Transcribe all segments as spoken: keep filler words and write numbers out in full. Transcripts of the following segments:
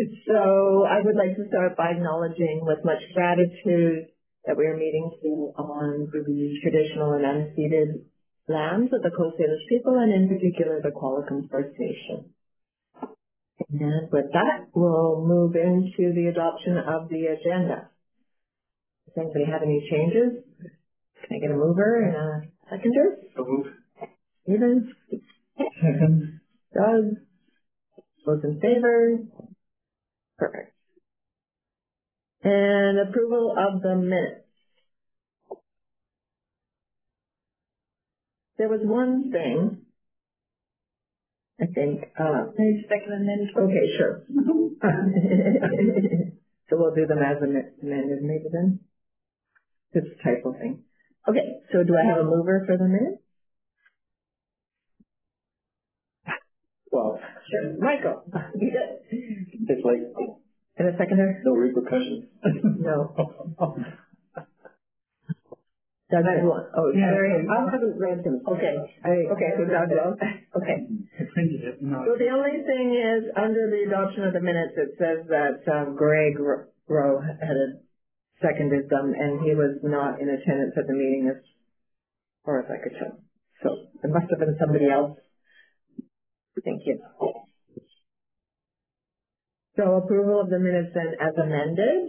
So I would like to start by acknowledging with much gratitude that we are meeting on the traditional and unceded lands of the Coast Salish people, and in particular the Qualicum First Nation. And with that, we'll move into the adoption of the agenda. Does anybody have any changes? Can I get a mover and a seconder? So move. Stephen? Second. Doug? Those in favor? Perfect. And approval of the minutes. There was one thing, I think, uh, second amendment. Okay, sure. So we'll do them as amended maybe then. It's a typo thing. Okay, so do I have a mover for the minutes? Well, sure. Michael. It's like, and a seconder? no repercussions. No. Doug, one. Oh, yeah. Sorry. I haven't read them. Okay. I, okay, so Doug will. Okay. I printed it. No. So the only thing is, under the adoption of the minutes, it says that um, Greg Rowe had a seconded them, and he was not in attendance at the meeting, as far as I could tell. So it must have been somebody else. Thank you. So approval of the minutes then as amended.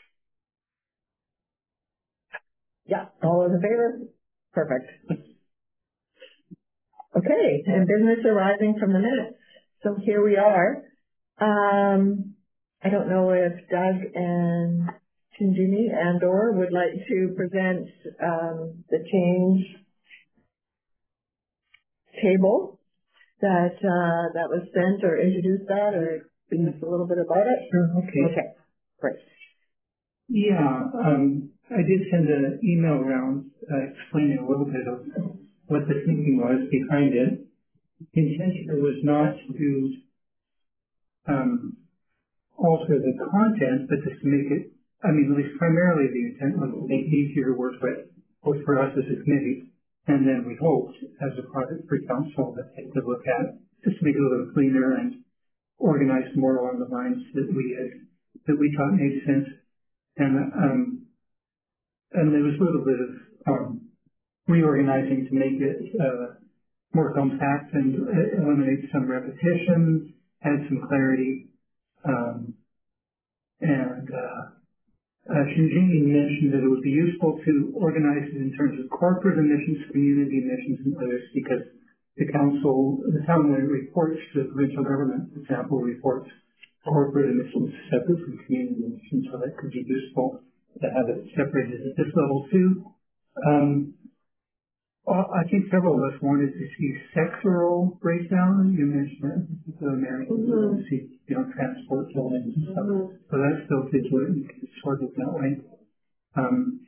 Yeah, all in favor? Perfect. Okay, and business arising from the minutes. So here we are. Um, I don't know if Doug and Chinjini and or would like to present um, the change table that uh, that was sent, or introduce that, or speak a little bit about it. Sure. Okay. Okay. Great. Yeah, um, I did send an email around uh, explaining a little bit of what the thinking was behind it. The intention was not to um, alter the content, but just to make it, I mean, at least primarily the intent was to make it easier to work with, both for us as a committee, and then we hoped as a project for council that they could look at, just to make it a little cleaner and organized more along the lines that we had, that we thought made sense. And, um, and there was a little bit of um, reorganizing to make it uh, more compact and eliminate some repetition, add some clarity. Um, and uh, uh, Shinjini mentioned that it would be useful to organize it in terms of corporate emissions, community emissions, and others, because the council, the town, when it reports to the provincial government, for example, reports corporate emissions separate from community emissions, so that could be useful to have it separated at this level too. Um, I think several of us wanted to see sectoral breakdown. You mentioned that, particular Mary, mm-hmm. see, you know, transport buildings and stuff. Mm-hmm. So that's built into it and sort of that way. Um,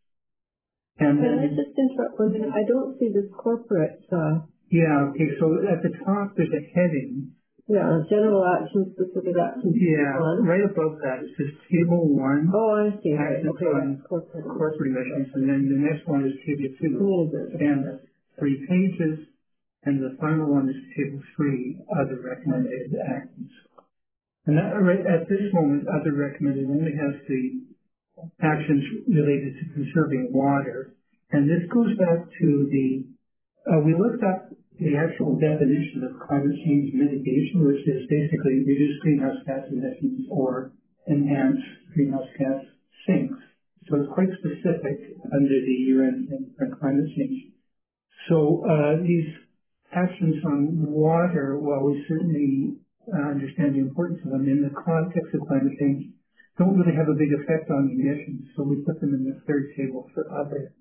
and Can then, I just interrupt one thing? I don't see this corporate. Uh, yeah, okay, so at the top there's a heading. Yeah, general action, specific action. Yeah, one. Right above that it says table one. Oh, I see. Actions okay. on corporate, corporate emissions, and then the next one is table two. Mm-hmm. And three pages, and the final one is table three, other recommended actions. And that, right at this moment, other recommended only has the actions related to conserving water. And this goes back to the, uh, we looked up the actual definition of climate change mitigation, which is basically reduce greenhouse gas emissions or enhance greenhouse gas sinks. So it's quite specific under the U N and climate change. So uh, these actions on water, while we certainly uh, understand the importance of them in the context of climate change, don't really have a big effect on emissions. So we put them in the third table for other.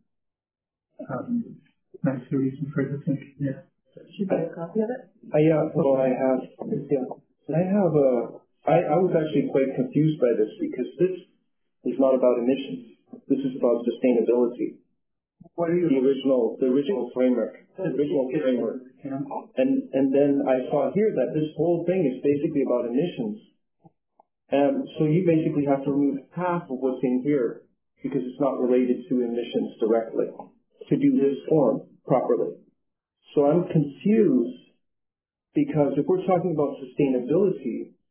Um, that's the reason for the thinking there. You got a copy of it? Uh, yeah, well, I have, yeah, I have a, I, I was actually quite confused by this because this is not about emissions. This is about sustainability. What are you? The original, the original framework, the original framework. Yeah. And, and then I saw here that this whole thing is basically about emissions. And so you basically have to remove half of what's in here because it's not related to emissions directly to do this form properly. So I'm confused because if we're talking about sustainability,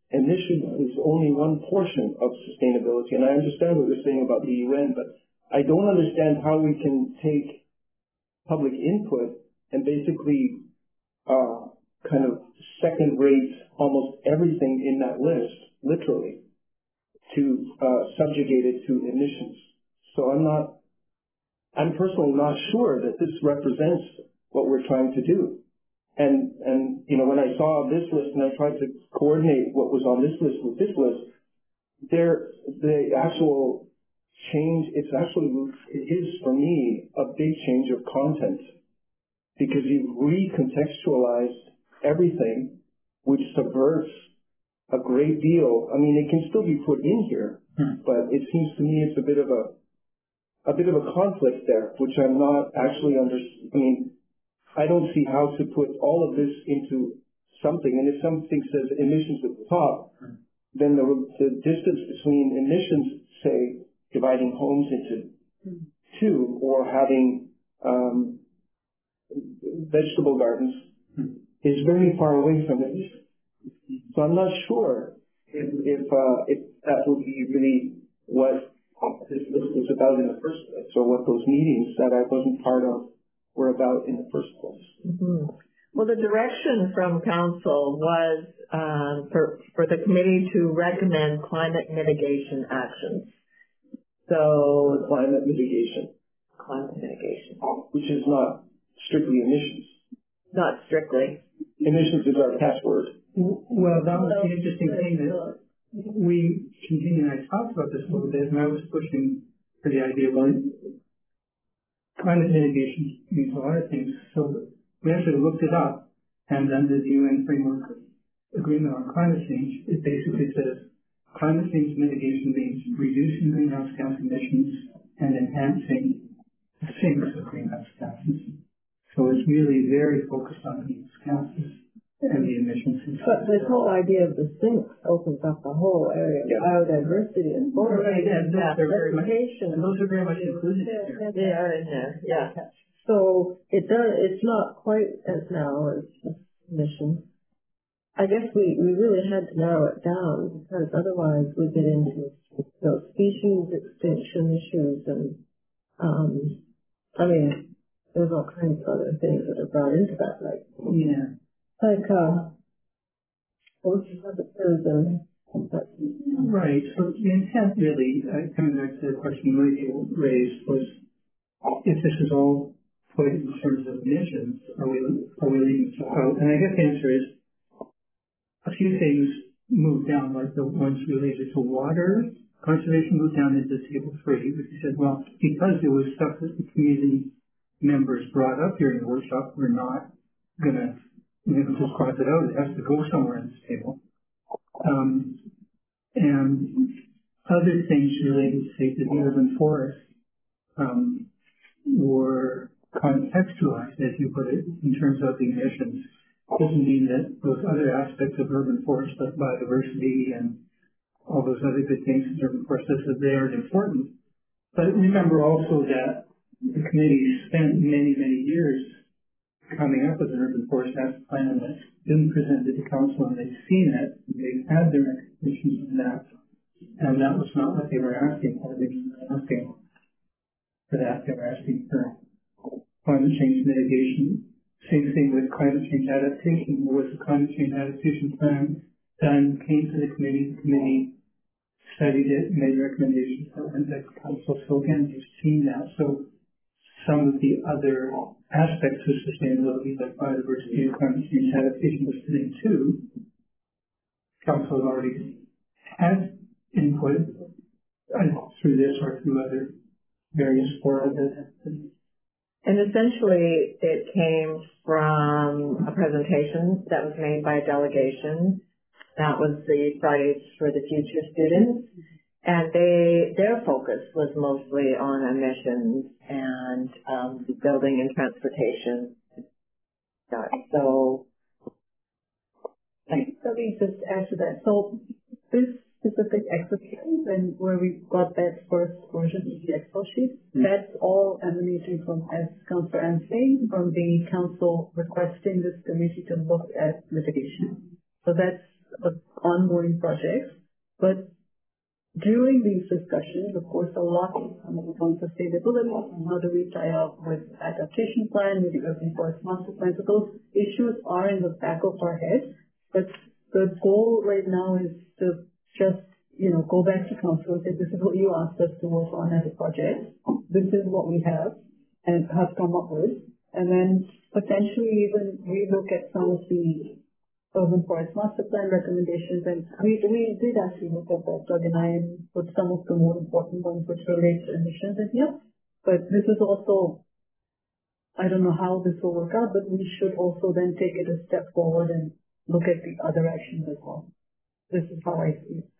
emissions is only one portion of sustainability. And I understand what you're saying about the U N, but I don't understand how we can take public input and basically uh, kind of second rate almost everything in that list, literally, to uh, subjugate it to emissions. So I'm not, I'm personally not sure that this represents what we're trying to do. And, and, you know, when I saw this list and I tried to coordinate what was on this list with this list, there, the actual change, it's actually, it is for me a big change of content because you've recontextualized everything, which subverts a great deal. I mean, it can still be put in here, hmm. but it seems to me it's a bit of a, a bit of a conflict there, which I'm not actually under, I mean, I don't see how to put all of this into something. And if something says emissions at the top, then the, the distance between emissions, say, dividing homes into two or having um, vegetable gardens is very far away from it. So I'm not sure if if, uh, if that would be really what this list was about in the first place, or what those meetings that I wasn't part of were about in the first place. Mm-hmm. Well, the direction from council was um, for for the committee to recommend climate mitigation actions. So climate mitigation, climate mitigation, which is not strictly emissions. Not strictly. Emissions is our catchword. Well, that was the interesting thing that we continued. I talked about this a little bit, and I was pushing for the idea of climate mitigation means a lot of things. So we actually looked it up, and under the U N Framework Agreement on Climate Change, it basically says climate change mitigation means reducing greenhouse gas emissions and enhancing the sinks of greenhouse gases. So it's really very focused on greenhouse gases and the emissions. But this whole idea of the sinks opens up the whole area of yeah. biodiversity and forest right, and those, are very much, and those are very much included yeah, here. They are in there, yeah. So it does, it's not quite as narrow as emissions. I guess we, we really had to narrow it down because otherwise we get into you know, species extinction issues and, um, I mean, there's all kinds of other things that are brought into that, like, yeah. like, uh, ocean temperatures and, right. So the intent really, uh, coming back to the question Lydia raised, was if this is all put in terms of emissions, are we, are we leaving stuff out? And I guess the answer is, a few things moved down, like the ones related to water conservation moved down into table three, which we said, well, because it was stuff that the community members brought up during the workshop, we're not going to you know, just cross it out. It has to go somewhere in this table. Um, and other things related, say, to the urban forest um, were contextualized, as you put it, in terms of the emissions. Doesn't mean that those other aspects of urban forest, like biodiversity and all those other good things in urban forest, that they aren't important. But remember also that the committee spent many, many years coming up with an urban forest master plan that's been presented to council, and they've seen it, and they've had their expectations on that, and that was not what they were asking for. They were asking for that. They were asking for climate change mitigation. Same thing with climate change adaptation. There was a climate change adaptation plan done, came to the committee, the committee studied it, made recommendations for the next council. So again, you've seen that. So some of the other aspects of sustainability, like biodiversity and climate change adaptation, was today too. Council already had input through this or through other various forums. And essentially, it came from a presentation that was made by a delegation. That was the Fridays for the Future students. And they, their focus was mostly on emissions and um, building and transportation. So, let me just add to that. So, this specific exercise and where we got that first version of the Excel sheet, mm-hmm. that's all emanating from, as Councillor Anne saying, from the council requesting this committee to look at litigation. So that's a ongoing projects. But during these discussions, of course, a lot comes on sustainability. How do we tie up with adaptation plan, with the urban forest master plan? So those issues are in the back of our head. But the goal right now is to just, you know, go back to council and say, this is what you asked us to work on as a project. This is what we have and have come up with. And then potentially even relook at some of the urban forest master plan recommendations. And we, we did actually look at that, Doug and I, and put some of the more important ones which relate to emissions in here. But this is also, I don't know how this will work out, but we should also then take it a step forward and look at the other actions as well. This is how I see it.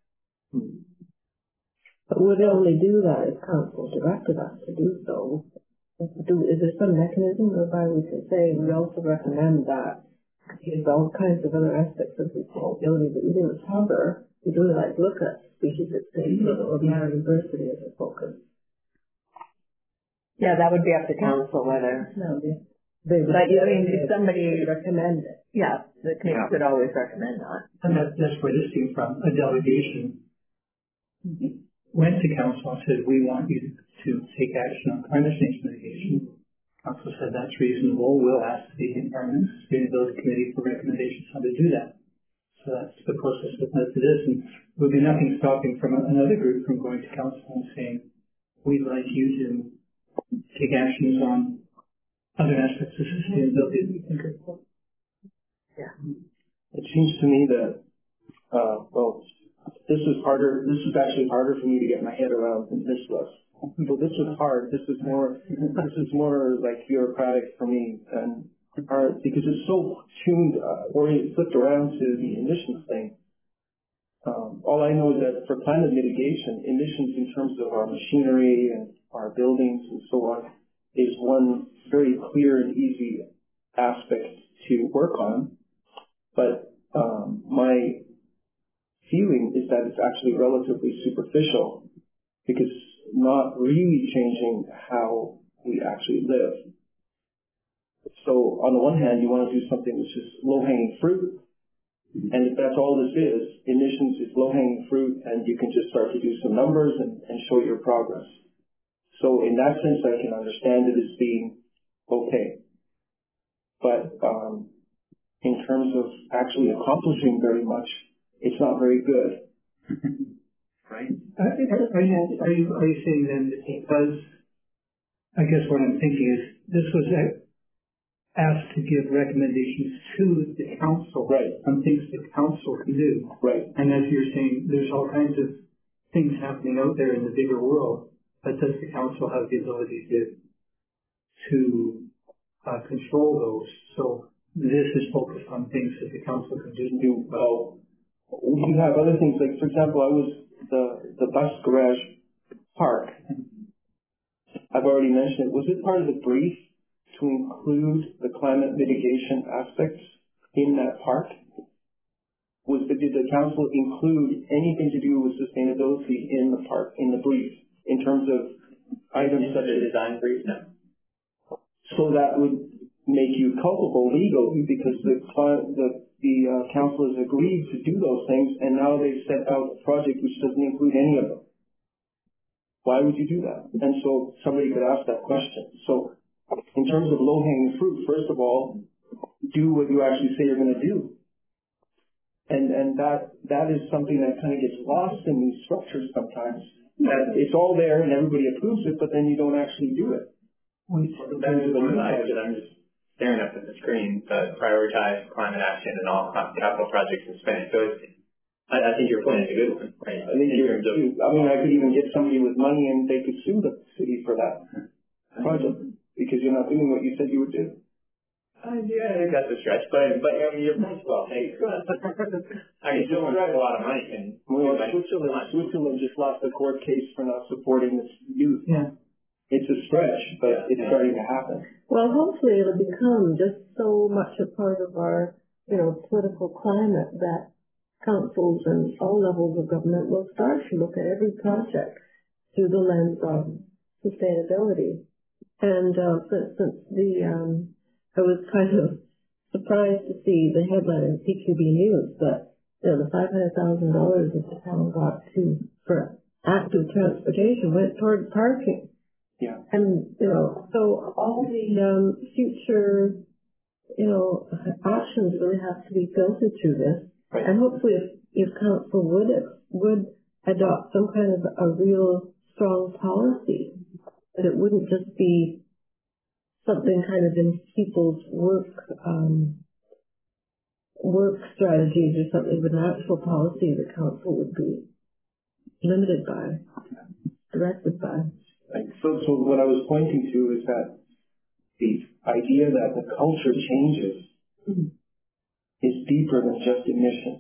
But would it only do that if council directed us to do so? Do, is there some mechanism whereby we can say we also recommend that here's all kinds of other aspects of sustainability that we didn't cover? We'd really like to look at species extinction or biodiversity as a focus. Yeah, that would be up to council whether. No, they, they but you mean if somebody recommend it? Yeah, the committee Yeah. could always recommend that. And that, that's where this came from. A delegation went to council and said, we want you to take action on climate change mitigation. Council said that's reasonable. We'll ask the Environment and Sustainability Committee for recommendations how to do that. So that's the process that led to this. And there would be nothing stopping from another group from going to council and saying, we'd like you to take actions on other aspects of sustainability that we think are important. Yeah. It seems to me that, uh, well, this is harder, this is actually harder for me to get my head around than this was. So this was hard. This is more, this is more like bureaucratic for me than hard because it's so tuned, uh, or it flipped around to the emissions thing. Um, all I know is that for climate mitigation, emissions in terms of our machinery and our buildings and so on is one very clear and easy aspect to work on. But um, my feeling is that it's actually relatively superficial because it's not really changing how we actually live. So on the one hand, you want to do something which is low-hanging fruit, and if that's all this is, emissions is low-hanging fruit, and you can just start to do some numbers and, and show your progress. So in that sense, I can understand it as being okay. But um, in terms of actually accomplishing very much, it's not very good. Right? Uh, are, you, are, you, are you saying then that because, I guess what I'm thinking is, this was asked to give recommendations to the council right. on things the council can do. Right. And as you're saying, there's all kinds of things happening out there in the bigger world, but does the council have the ability to, to uh, control those? So this is focused on things that the council can do. do well, we have other things, like, for example, I was the, the bus garage park. I've already mentioned it. Was it part of the brief to include the climate mitigation aspects in that park? Was the, did the council include anything to do with sustainability in the park, in the brief, in terms of items such as design brief? No. So that would make you culpable legally because the the, the uh, council has agreed to do those things, and now they've set out a project which doesn't include any of them. Why would you do that? And so somebody could ask that question. So in terms of low-hanging fruit, first of all, do what you actually say you're going to do. And and that that is something that kind of gets lost in these structures sometimes. That it's all there and everybody approves it, but then you don't actually do it. That's one side, because I'm just staring up at the screen, to prioritize climate action and all capital projects in Spain. So it's, I, I think your point is a good one, right? I think you're, I mean, I could even get somebody with money and they could sue the city for that project because you're not doing what you said you would do. Uh, yeah, I think that's a stretch, but but I mean, your point's well taken. I mean, still want to spend a lot of money and well, Switzerland, Switzerland just lost a court case for not supporting its youth. Yeah. It's a stretch, but yeah, it's yeah. starting to happen. Well, hopefully it'll become just so much a part of our, you know, political climate that councils and all levels of government will start to look at every project through the lens of sustainability. And uh, for instance, the um, I was kind of surprised to see the headline in C Q B News that you know, the five hundred thousand dollars that the town got to, for active transportation went toward parking. Yeah. And, you know, so all the, um, future, you know, actions really have to be filtered through this. Right. And hopefully if, if council would, would adopt some kind of a real strong policy, that it wouldn't just be something kind of in people's work, um, work strategies or something, but an actual policy the council would be limited by, directed by. Right. So, so what I was pointing to is that the idea that the culture changes mm-hmm. is deeper than just emissions.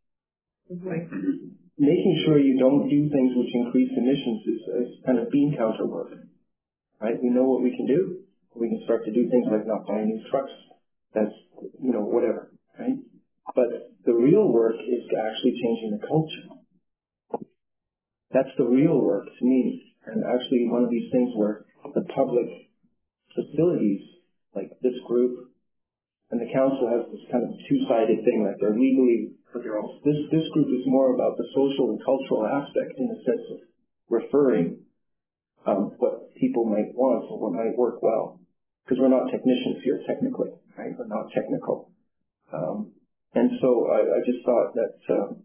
Like making sure you don't do things which increase emissions is, is kind of bean counter work, right? We know what we can do. We can start to do things like not buying new trucks. That's, you know, whatever, right? But the real work is actually changing the culture. That's the real work to me. And actually one of these things where the public facilities, like this group, and the council has this kind of two-sided thing, like they're legally, but they're also, this, this group is more about the social and cultural aspect in the sense of referring um, what people might want or what might work well. Because we're not technicians here technically, right? We're not technical. Um, and so I, I just thought that um,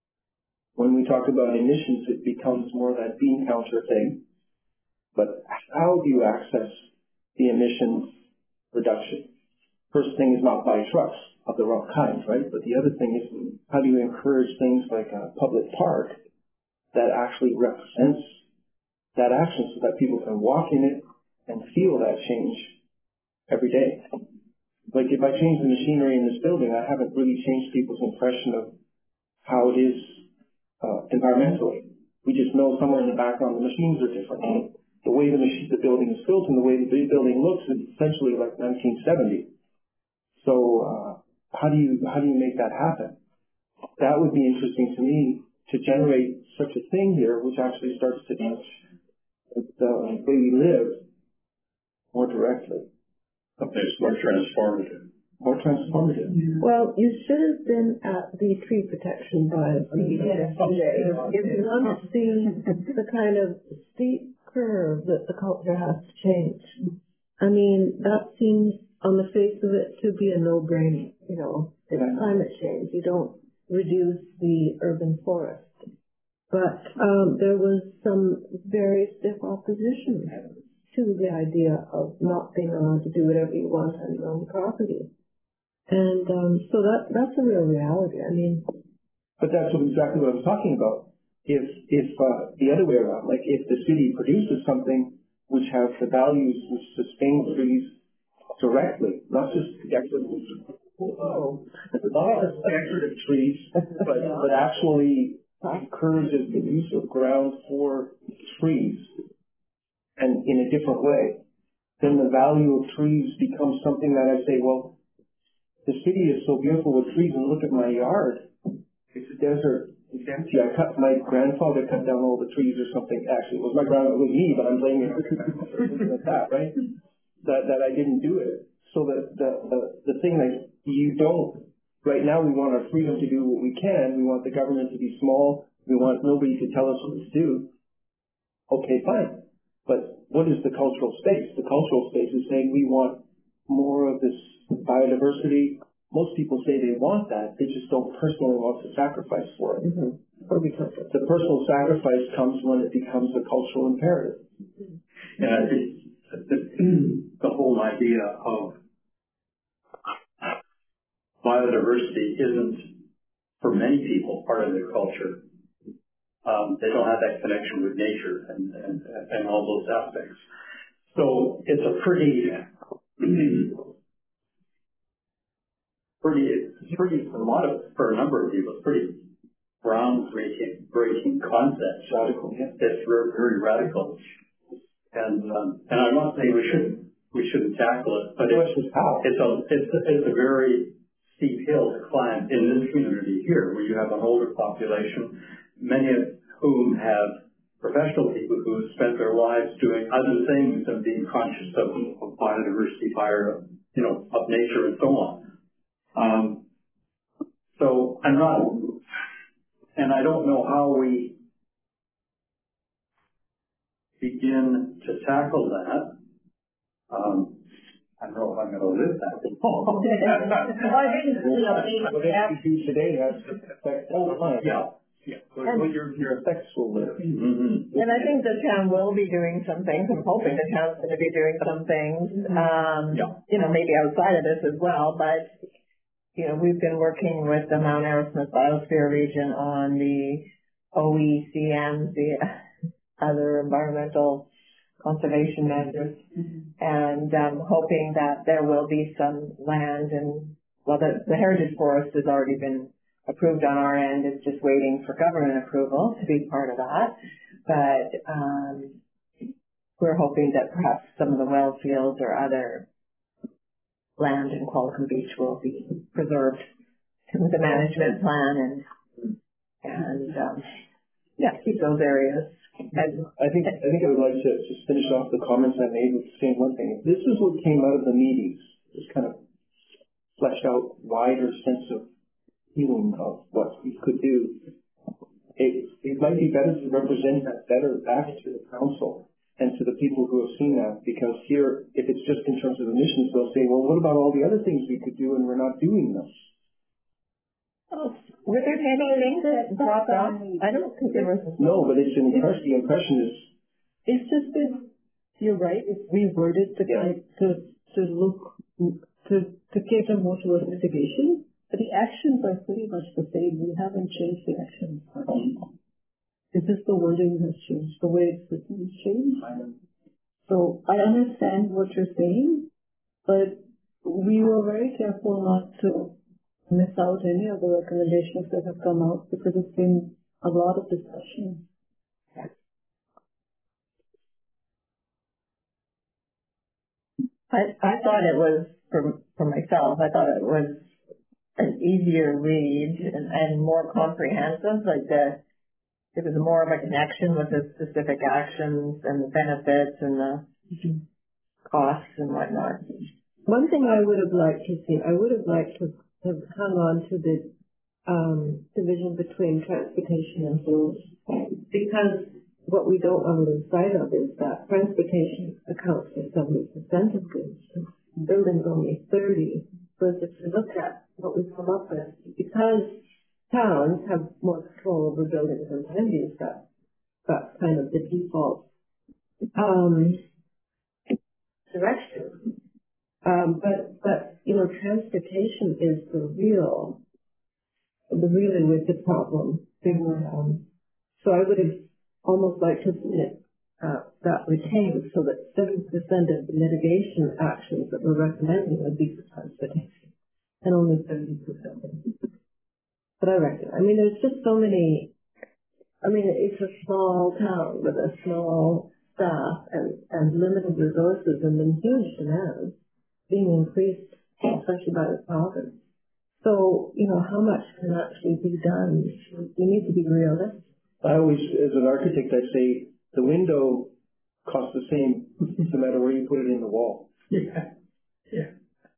when we talk about emissions, it becomes more that bean counter thing. But how do you access the emissions reduction? First thing is not buy trucks of the wrong kind, right? But the other thing is how do you encourage things like a public park that actually represents that action so that people can walk in it and feel that change every day. Like if I change the machinery in this building, I haven't really changed people's impression of how it is uh, environmentally. We just know somewhere in the background the machines are different. The way the machine, the building is built and the way the building looks is essentially like nineteen seventy. So uh, how do you how do you make that happen? That would be interesting to me to generate such a thing here, which actually starts to touch the way we live more directly. Something that's more transformative. More transformative. Well, you should have been at the tree protection drive yesterday. If you want to see the kind of steep curve that the culture has to change. I mean, that seems on the face of it to be a no-brainer. You know, it's climate change. You don't reduce the urban forest. But um, there was some very stiff opposition to the idea of not being allowed to do whatever you want on your own property. And um, so that that's a real reality. I mean, but that's what, exactly what I was talking about. If if uh, the other way around, like if the city produces something which has the values which sustain trees directly, not just decorative, oh, not just decorative trees, but but actually encourages the use of ground for trees, and in a different way, then the value of trees becomes something that I say, well, the city is so beautiful with trees, and look at my yard. It's a desert. It's empty. I cut, my grandfather cut down all the trees or something. Actually, it was my grandfather, it was me, but I'm blaming something like that, right? That, that I didn't do it. So the, the, the, the thing that you don't, right now we want our freedom to do what we can. We want the government to be small. We want nobody to tell us what to do. Okay, fine. But what is the cultural space? The cultural space is saying we want more of this biodiversity. Most people say they want that. They just don't personally want to sacrifice for it. Mm-hmm. Or because of it. The personal sacrifice comes when it becomes a cultural imperative. And I think the, the whole idea of biodiversity isn't, for many people, part of their culture. Um, they don't have that connection with nature and, and, and all those aspects. So it's a pretty, pretty, it's pretty, a lot of, for a number of people, it's pretty groundbreaking, breaking concept. Radical, yeah. It's very, very radical. And, um, and I'm not saying we shouldn't, we shouldn't tackle it, but it's, it's a, it's a, it's a very steep hill to climb in this community here, where you have an older population, many of whom have professional people who spent their lives doing other things and being conscious of, of biodiversity, fire, you know, of nature and so on. Um, so I'm not and I don't know how we begin to tackle that. Um, I don't know if I'm going to live that long. Well, I think, you know, What you do today has to affect all time. Yeah, yeah. What, what your, Your effects will live. mm-hmm. and I think the town will be doing some things. I'm hoping the town's going to be doing some things, um, Yeah. you know, maybe outside of this as well, but, you know, we've been working with the Mount Arrowsmith Biosphere region on the O E C M, the other environmental conservation measures, and um, hoping that there will be some land and, well, the, the heritage forest has already been approved on our end. It's just waiting for government approval to be part of that. But um, we're hoping that perhaps some of the well fields or other land in Qualicum Beach will be preserved with the management plan and, and um, yeah, keep those areas. And, I think, I think I would like to just finish off the comments I made with saying one thing. This is what came out of the meetings, this kind of fleshed out wider sense of feeling of what we could do. It, it might be better to represent that better back to the council and to the people who have seen that, because here, if it's just in terms of emissions, they'll say, well, what about all the other things we could do and we're not doing them? oh, were there many things that brought up? I don't think there was. No, but it's an impression, the impression is, It's just that you're right. It's reworded to Yeah. to to look to to cater more towards mitigation, but the actions are pretty much the same. We haven't changed the actions. It's just the wording has changed, the way it's written has changed. So I understand what you're saying, but we were very careful not to miss out any of the recommendations that have come out because it's been a lot of discussion. I, I thought it was, for, for myself, I thought it was an easier read and, and more comprehensive, like the, it was more of a connection with the specific actions and the benefits and the costs and whatnot. One thing I would have liked to see, I would have liked to have hung on to the um, division between transportation and fuels, because what we don't want to lose sight of is that transportation accounts for seventy percent of goods, buildings only thirty. But if you look at what we've come up with, because towns have more control over buildings than land use, that that's kind of the default um, direction. Um, but, but, you know, transportation is the real, the really wicked problem. Um, so I would have almost liked to see it, uh, that retained so that seventy percent of the mitigation actions that we're recommending would be for transportation and only thirty percent. But I reckon, I mean, there's just so many, I mean, it's a small town with a small staff and, and limited resources and then huge demands being increased, especially by the province. So, you know, how much can actually be done? We need to be realistic. I always, as an architect, I say the window costs the same no matter where you put it in the wall. Yeah. Yeah.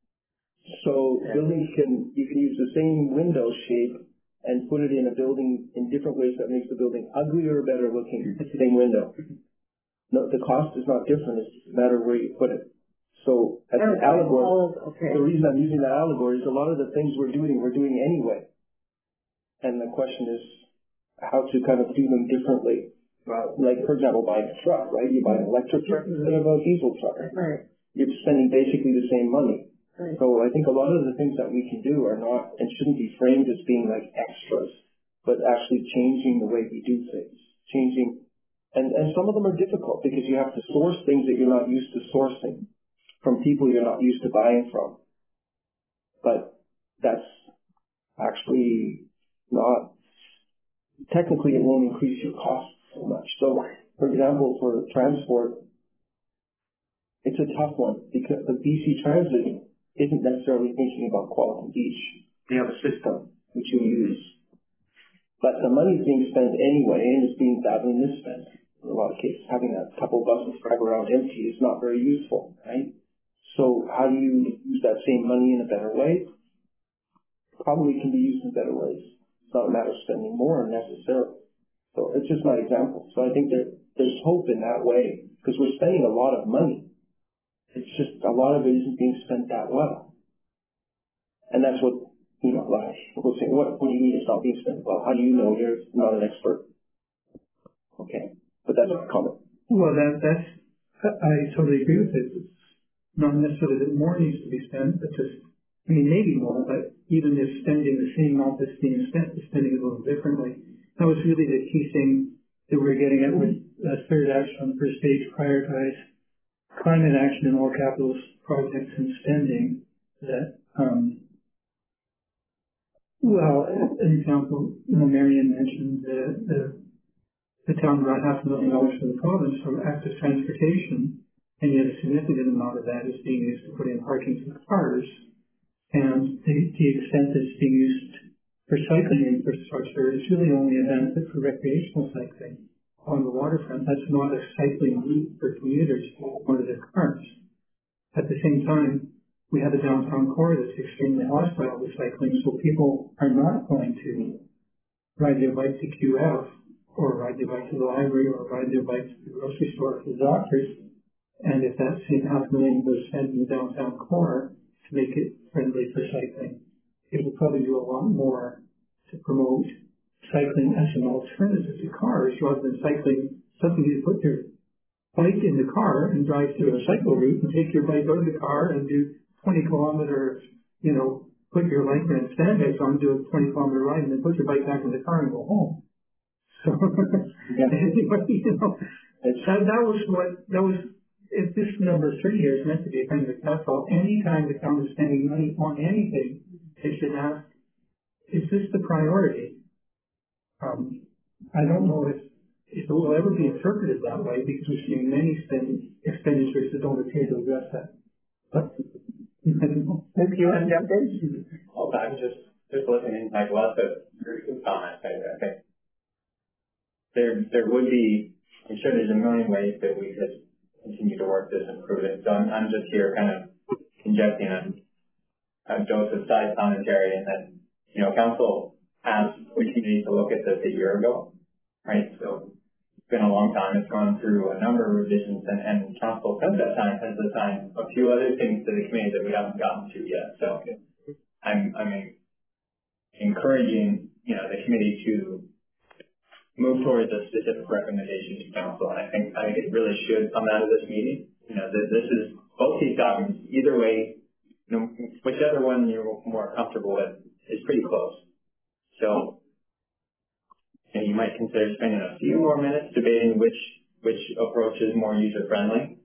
So Yeah. buildings can, you can use the same window shape and put it in a building in different ways that makes the building uglier or better looking. It's the same window. No, the cost is not different. It's just a matter of where you put it. So as an allegory, Okay. the reason I'm using that allegory is a lot of the things we're doing, we're doing anyway. And the question is how to kind of do them differently. Uh, like, for example, buying a truck, right? You buy an electric truck instead of a diesel truck. Right. You're spending basically the same money. Right. So I think a lot of the things that we can do are not, and shouldn't be framed as being like extras, but actually changing the way we do things. Changing, and, and some of them are difficult because you have to source things that you're not used to sourcing from people you're not used to buying from. But that's actually not, technically it won't increase your costs so much. So, for example, for transport, it's a tough one because the B C Transit isn't necessarily thinking about Qualicum Beach. They have a system which you use. But the money's being spent anyway, and it's being badly misspent. In a lot of cases, having a couple buses drive around empty is not very useful, right? So how do you use that same money in a better way? Probably can be used in better ways. It's not a matter of spending more necessarily. So it's just my example. So I think that there's hope in that way because we're spending a lot of money. It's just a lot of it isn't being spent that well. And that's what, you know, like, we'll say, what, what do you mean it's not being spent well? How do you know? You're not an expert. Okay. But that's a comment. Well, that, that's, I totally agree with it. It's not necessarily that more needs to be spent, but just, I mean, maybe more, but even if spending the same amount that's being spent, is spending it a little differently. That was really the key thing that we're getting at with uh, third action on the first page, prioritize climate action in all capital projects and spending. That, um, well, an example, you know, Marion mentioned the, the, the town brought half a million dollars for the province for active transportation, and yet a significant amount of that is being used to put in parking for cars, and the, the extent that it's being used for cycling infrastructure is really only a benefit for recreational cycling on the waterfront. That's not a cycling route for commuters to go to their cars. At the same time, we have a downtown core that's extremely hostile to cycling, so people are not going to ride their bike to Q F or ride their bike to the library or ride their bike to the grocery store for the doctors. And if that same half million was spent in the downtown core to make it friendly for cycling, it would probably do a lot more to promote cycling as an alternative to cars rather than cycling something you put your bike in the car and drive through a cycle route and take your bike out of the car and do twenty kilometers, you know, put your Lycra and spandex on, do a twenty kilometer ride and then put your bike back in the car and go home. So, yeah. you know, that, that was what, that was, if this number three here is meant to be a kind of a catch-all, any time the town is spending money on anything, they should ask, is this the priority? Um, I don't know if, if it will ever be interpreted that way because we're seeing many spend, expenditures that don't appear to address that. But, I don't know. If you want to jump in? Well, I'm just, just listening, like lots of very good comments. I, I think there, there would be, I'm sure there's a million ways that we could continue to work this and improve it. So I'm, I'm just here kind of injecting a, a dose of side commentary and then, you know, council has continued to look at this a year ago, right? So it's been a long time. It's gone through a number of revisions and, and council since that time has assigned a few other things to the committee that we haven't gotten to yet. So I'm, I'm encouraging, you know, the committee to move towards a specific recommendation to council. And I think, I think it really should come out of this meeting. You know, this, this is both these documents, either way, you know, whichever one you're more comfortable with is pretty close. So, you know, you might consider spending a few more minutes debating which, which approach is more user friendly.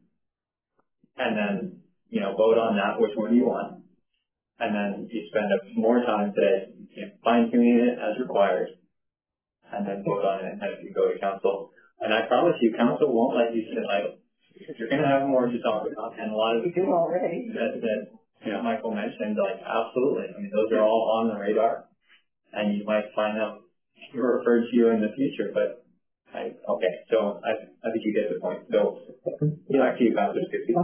And then, you know, vote on that, which one you want. And then you spend more time today, you know, fine tuning it as required. And then vote on it as you go to council. And I promise you, council won't let you sit idle. You're going to have more to talk about. And a lot of We do already. that, that you know, Michael mentioned, like, absolutely. I mean, those are all on the radar. And you might find them referred to you in the future. But, I, okay, so I, I think you get the point. So, back to you, Councilor Skippy.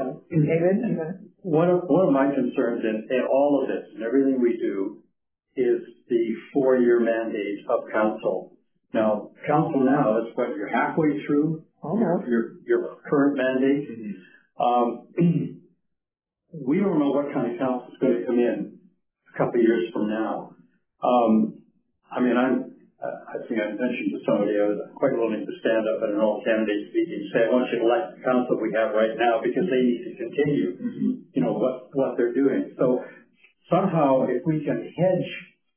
David? One of, one of my concerns in, in all of this and everything we do is the four-year mandate of council. Now, council now is what, you're halfway through Almost. your, your current mandate. Mm-hmm. Um, we don't know what kind of council is going to come in a couple of years from now. Um, I mean, I'm, I think I mentioned to somebody I was quite willing to stand up at an all candidate speaking and say, I want you to elect the council we have right now because they need to continue, mm-hmm. you know, what, what they're doing. So somehow, if we can hedge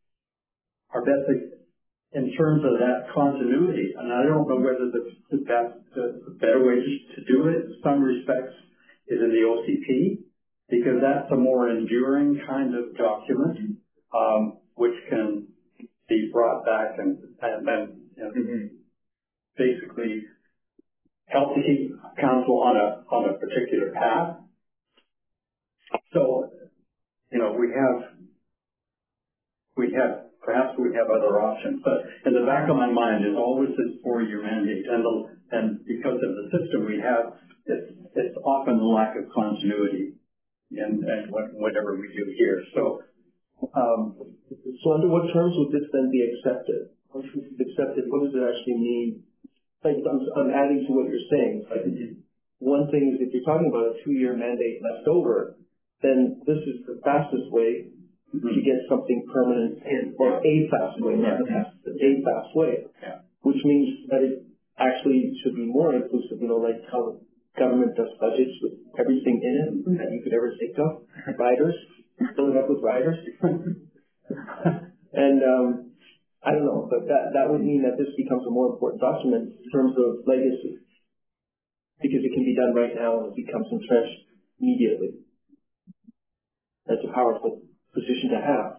our best in terms of that continuity, and I don't know whether the, the best, the better way to do it in some respects is in the O C P, because that's a more enduring kind of document, um, which can be brought back and, and then you know, mm-hmm. basically help to keep council on a, on a particular path. So, you know, we have, we have, perhaps we have other options, but in the back of my mind is always this four-year mandate, and the, and because of the system we have, it's, it's often the lack of continuity in, in what, whatever we do here. So, Um, so under what terms would this then be accepted? Once it's accepted, what does it actually mean? Like, I'm, I'm adding to what you're saying. Like, one thing is if you're talking about a two-year mandate left over, then this is the fastest way to get something permanent in, or a fast way, not the fastest, a fast way. Yeah. Which means that it actually should be more inclusive, you know, like how government does budgets with everything in it that you could ever think of. Riders, filling up with riders. And um, I don't know, but that, that would mean that this becomes a more important document in terms of legacy. Because it can be done right now and it becomes entrenched immediately. That's a powerful position to have.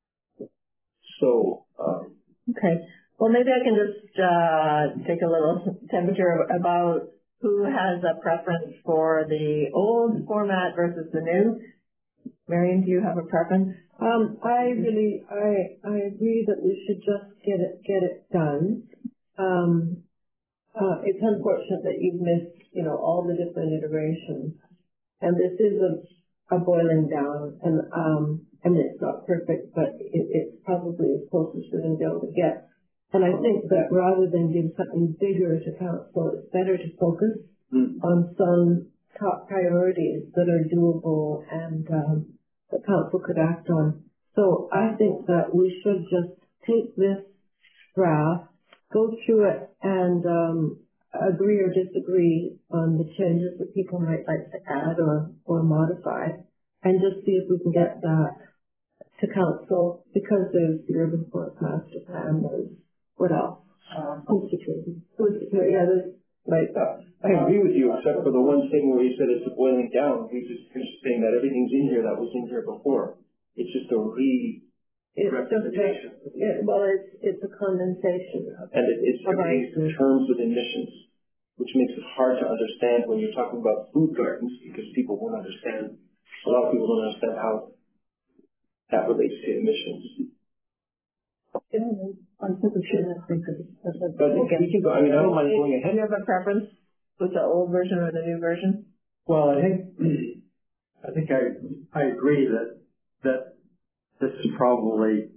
So, um, okay. Well, maybe I can just uh, take a little temperature about who has a preference for the old format versus the new. Marion, do you have a preference? Um, I really, I, I agree that we should just get it, get it done. Um, uh, it's unfortunate that you've missed, you know, all the different iterations. And this is a, a boiling down, and, um, I mean, it's not perfect, but it, it's probably as close as we're going to be able to get. And I think that rather than give something bigger to council, it's better to focus mm. on some top priorities that are doable and um, that council could act on. So I think that we should just take this draft, go through it, and um, agree or disagree on the changes that people might like to add or, or modify, and just see if we can get that to council, because there's the urban forest master plan, there's what else? Uh, food security. Food security, yeah, there's like that. I agree with you, except for the one thing where you said it's a boiling down. We just finished saying that everything's in here that was in here before. It's just a re it's representation. Just a, it, well, it's it's a condensation. And it, it's in terms of emissions, which makes it hard to understand when you're talking about food gardens, because people won't understand. A lot of people don't understand how that relates to emissions. I'm pretty sure that's because but we can go, I mean, I don't mind going ahead. Do you have a preference with the old version or the new version? Well, I think I think I I agree that that this is probably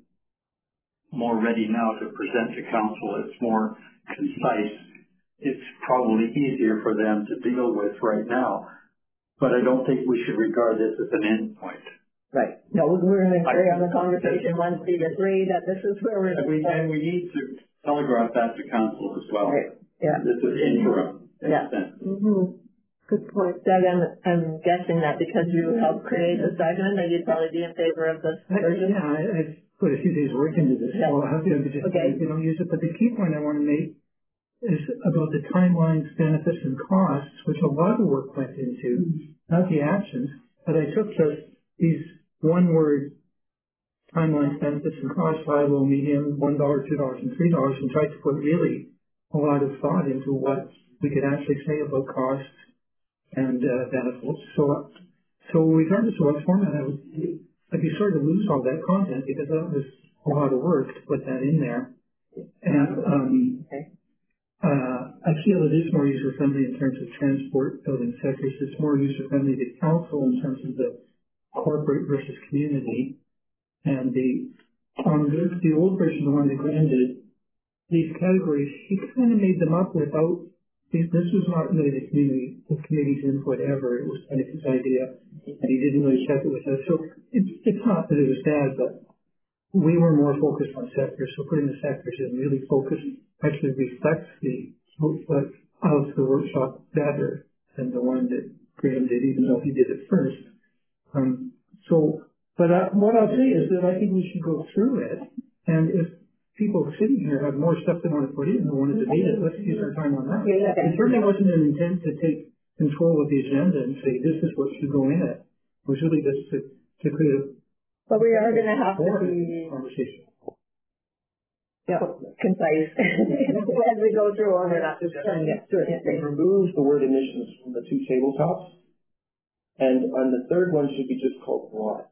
more ready now to present to council. It's more concise. It's probably easier for them to deal with right now. But I don't think we should regard this as an end point. Right. No, we're going to agree on the conversation once we agree that this is where we're... And we, and we need to telegraph that to council as well. Right. Yeah. This is interim. Yeah. Mm-hmm. Good point. Doug, I'm, I'm guessing that because you helped create this document, that you'd probably be in favor of this version? Yeah, I, I've put a few days work into this, yeah. so I'll have to just okay. they don't use it. But the key point I want to make is about the timelines, benefits, and costs, which a lot of work went into, mm-hmm. not the actions. But I took the, these one-word timelines, benefits, and costs, high, low, medium, one dollar, two dollars, and three dollars, and tried to put really a lot of thought into what we could actually say about costs and uh, benefits. So, so regardless of what format, I would, I'd be sorry to lose all that content, because that was a lot of work to put that in there. And um, okay. uh, I feel it is more user-friendly in terms of transport building sectors. It's more user-friendly to council in terms of the corporate versus community. And the on the, the old version, the one that Graham did, these categories, he kind of made them up without, this was not really the community, the community's input ever. It was kind of his idea, and he didn't really check it with us. So it, it's not that it was bad, but we were more focused on sectors. So putting the sectors in really focused actually reflects the output of the workshop better than the one that Graham did, even though he did it first. Um, so, but I, what I'll say is that I think we should go through it, and if people sitting here have more stuff they want to put in and want to debate it, let's use our time on that. Yeah, it certainly wasn't an intent to take control of the agenda and say this is what should go in it. It was really just to, to create a but we are going to have to be conversation. Yeah, concise as we go through all of that. Just trying to get through it. Remove the word emissions from the two tabletops. And on the third one should be just called broad.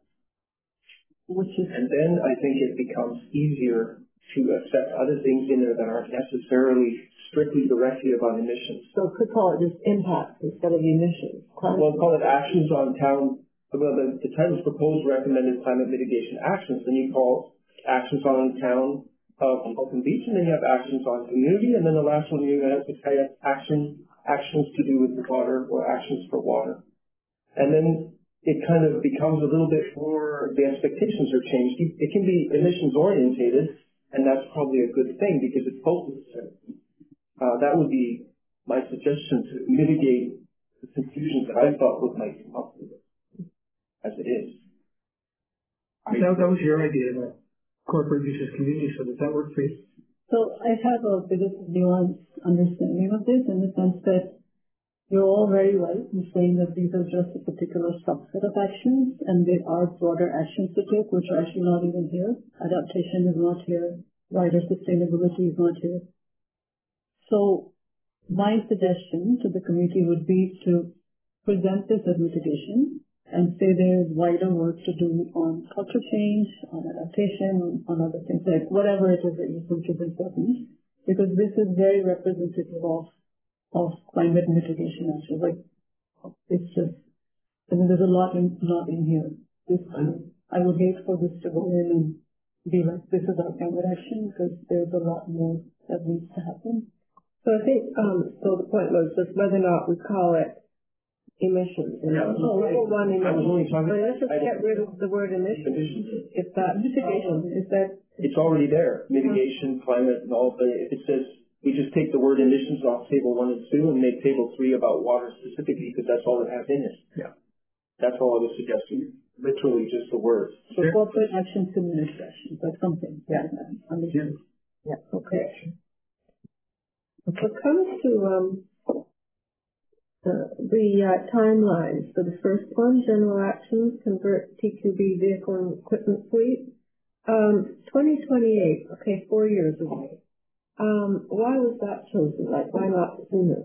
Which is, and then I think it becomes easier to accept other things in there that aren't necessarily strictly directly about emissions. So could call it just impact instead of emissions. Well, call it actions on town well, the, the title is Proposed Recommended Climate Mitigation Actions. Then you call actions on town of Open Beach, and then you have actions on community, and then the last one you have is kind of action, actions to do with water or actions for water. And then it kind of becomes a little bit more, the expectations are changed. It can be emissions orientated, and that's probably a good thing because it's focused. Uh, that would be my suggestion to mitigate the confusion that I thought would might come up with it, as it is. I mean, that, that was your idea, that corporate uses community, so does that work for you? So I have a bit of nuanced understanding of this in the sense that you're all very right in saying that these are just a particular subset of actions and there are broader actions to take which are actually not even here. Adaptation is not here. Wider sustainability is not here. So my suggestion to the committee would be to present this as mitigation and say there's wider work to do on culture change, on adaptation, on other things, like whatever it is that you think is important, because this is very representative of, of climate mitigation actually. Like, it's just, I mean, there's a lot in, not in here. This, I would hate for this to go in and be like, this is our climate action, because there's a lot more that needs to happen. So I think, um, so the point was just whether or not we call it emissions. You know, Oh, right. one I was only talking. But let's just get rid of the word emissions. Emissions. If that mitigation is that It's already there. Mitigation, climate, and all. But if it says we just take the word emissions off table one and two and make table three about water specifically, because that's all it has in it. Yeah. That's all I was suggesting. Literally just the words. So corporate action, community action, or something. Yeah. Understood. yeah okay. When it comes to um Uh, the uh, timelines for the first one, general actions, convert T Q B vehicle and equipment fleet. Um, twenty twenty-eight, okay, four years away. Um, why was that chosen? Like, why not sooner?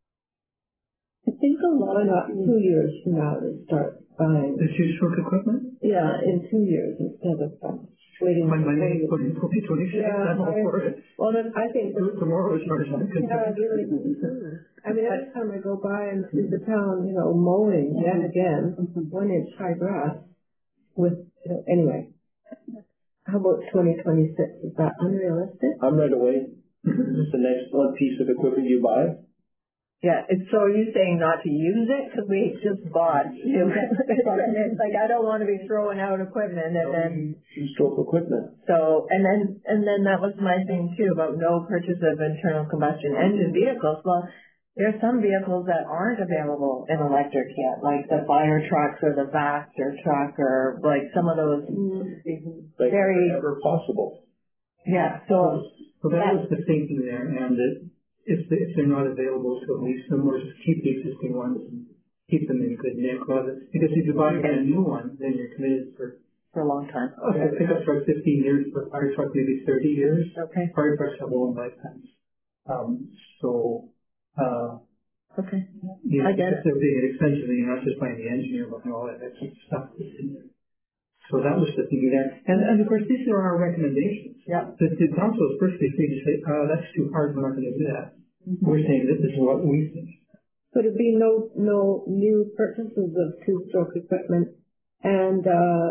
I think a lot of not two years from now to start buying. The two-stroke equipment? Yeah, in two years instead of um, waiting. My for money four in years. twenty twenty-six, Yeah, I'm all I- for it. Well, then I think Tomorrow is not as good. Yeah, really. I mean, every time I go by and see the town, you know, mowing yet again, one inch high grass with, you know, anyway. How about twenty twenty-six? Is that unrealistic? I'm right away. It's the next one piece of equipment you buy. Yeah, it's, so are you saying not to use it? Because we just bought new equipment. It's like, I don't want to be throwing out equipment and then, Two-stroke equipment. so, and then, and then that was my thing too about no purchase of internal combustion engine vehicles. Well, there's some vehicles that aren't available in electric yet, like the fire trucks or the Vector truck or like some of those Like, very, whenever possible. yeah, so, So that was the thinking there, and that if, they, if they're not available, to at least them, or just keep the existing ones and keep them in good nick. Because if you buy a new one, then you're committed for for a long time. a uh, pickup truck fifteen years, for a fire truck maybe thirty years. Okay, Fire trucks have long lifetimes. Um, so, uh, okay. yeah, I get it. if they're being expensive, you're not just buying the engine, you're buying all that extra stuff that's in there. So that was the thinking there. And, and of course, these are our recommendations. Yeah. The, the council is perfectly free to say, uh, that's too hard, we're not going to do that. Mm-hmm. We're saying this is what we think. So there'd be no, no new purchases of two-stroke equipment and, uh,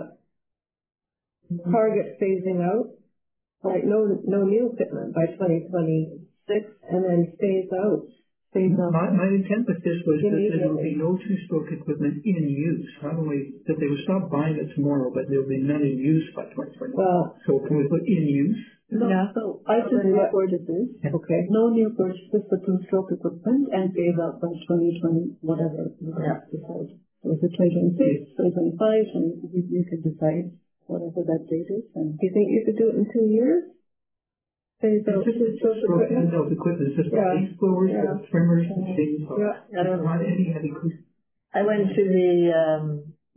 target phasing out, like no, no new equipment by twenty twenty-six and then phase out. Phase out. My, my intent with this was that there will be no two-stroke equipment in use. Not only that they will stop buying it tomorrow, but there will be none in use by twenty twenty. Well, so can we put in use? No, Yeah. so I just what purchases. okay. No new purchases for two-stroke equipment and phase out by twenty twenty, whatever you Yeah. decide. So is it twenty twenty-six, twenty twenty-five, and you, you can decide whatever that date is. And Do you think you could do it in two years? Phase out It's just two-stroke two-stroke equipment? handheld equipment. It's just Yeah. ice blowers, Yeah. trimmers, and things. Yeah. I don't want any heavy equipment. I went to the, um,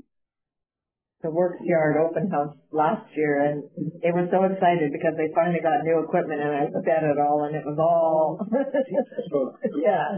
the Works Yard open house last year and they were so excited because they finally got new equipment and I looked at it all and it was all, yeah.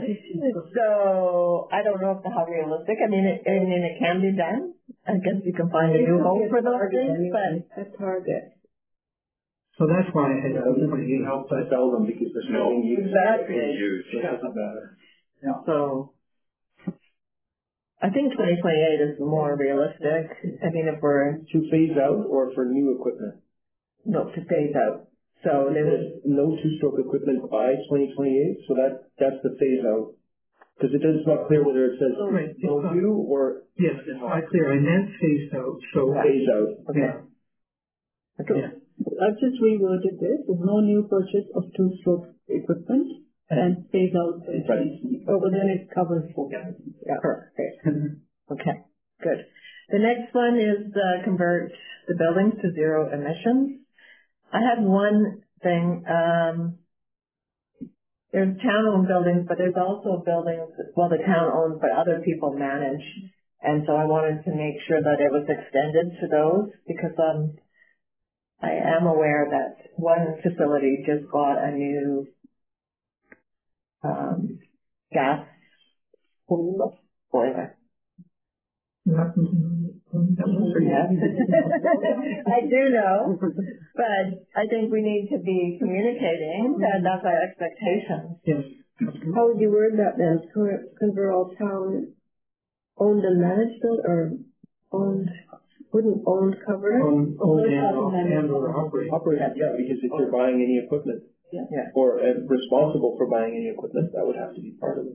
So I don't know if how realistic. I mean, it, I mean, it can be done. I guess you can find a new home for those things, but A target. So that's why I had It to doesn't help to sell them because there's no use. exactly. It doesn't matter. So I think twenty twenty-eight is more realistic. I mean, if we're, To phase out or for new equipment? no, to phase out. So there was, There's no two-stroke equipment by twenty twenty-eight, so that, that's the phase out. Because it does not clear whether it says Oh, right. no view or Yes, it's not clear. I meant phased out, so. phase out. okay. Okay. I've just reworded this, no new purchase of two-stroke equipment and phase out. Right. Oh, but then it covers both. Yeah, perfect. Okay, good. The next one is uh, convert the buildings to zero emissions. I had one thing, um, there's town-owned buildings, but there's also buildings, well, the town owns, but other people manage. And so I wanted to make sure that it was extended to those because um, I am aware that one facility just bought a new um, gas boiler. That was, that was pretty Yeah. I do know, but I think we need to be communicating that that's our expectation. Yes. How would you word that then? Convert all town owned and managed build or owned, wouldn't owned cover it? Owned, owned and, and or operated. Operated, yeah, because if you're buying any equipment, Yeah. Yeah. or uh, responsible for buying any equipment, that would have to be part of it.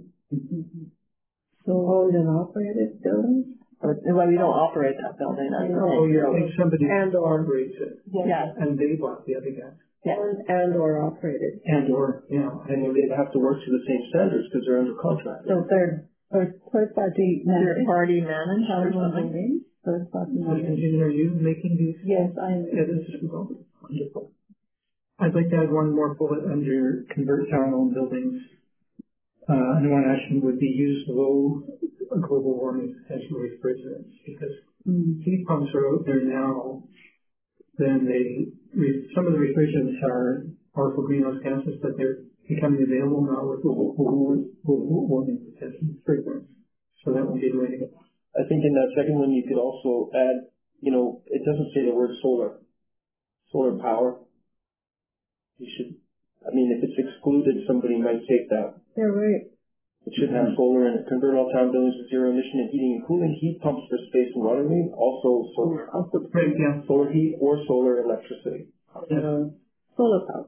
So owned and operated buildings? But, well, we don't operate that building. That's the Oh, thing. yeah, like somebody And or- operates it, Yeah. and they bought the other guy. Yeah. Owned and or operated. And or, yeah. And they'd have to work to the same standards because they're under contract. So third, Or third party third managed. party managed or Town-owned something? buildings, third party Mr. managed. Engineer, are you making these Yes, I am. edits as well? Wonderful. I'd like to add one more bullet under convert town-owned buildings. Uh, and one action would be use low global warming potential refrigerants because Mm. heat pumps are out there now. Then they, re- some of the refrigerants are harmful greenhouse gases, but they're becoming available now with global, global, global warming potential refrigerants. So that would be the way to go. I think in that second one, you could also add, you know, it doesn't say the word solar, solar power. You should, I mean, if it's excluded, somebody might take that. Yeah, right. It should have solar and convert all town buildings to zero emission and heating, including heat pumps for space and water main, also solar. Also, Right, yeah. Solar heat or solar electricity. uh, solar power.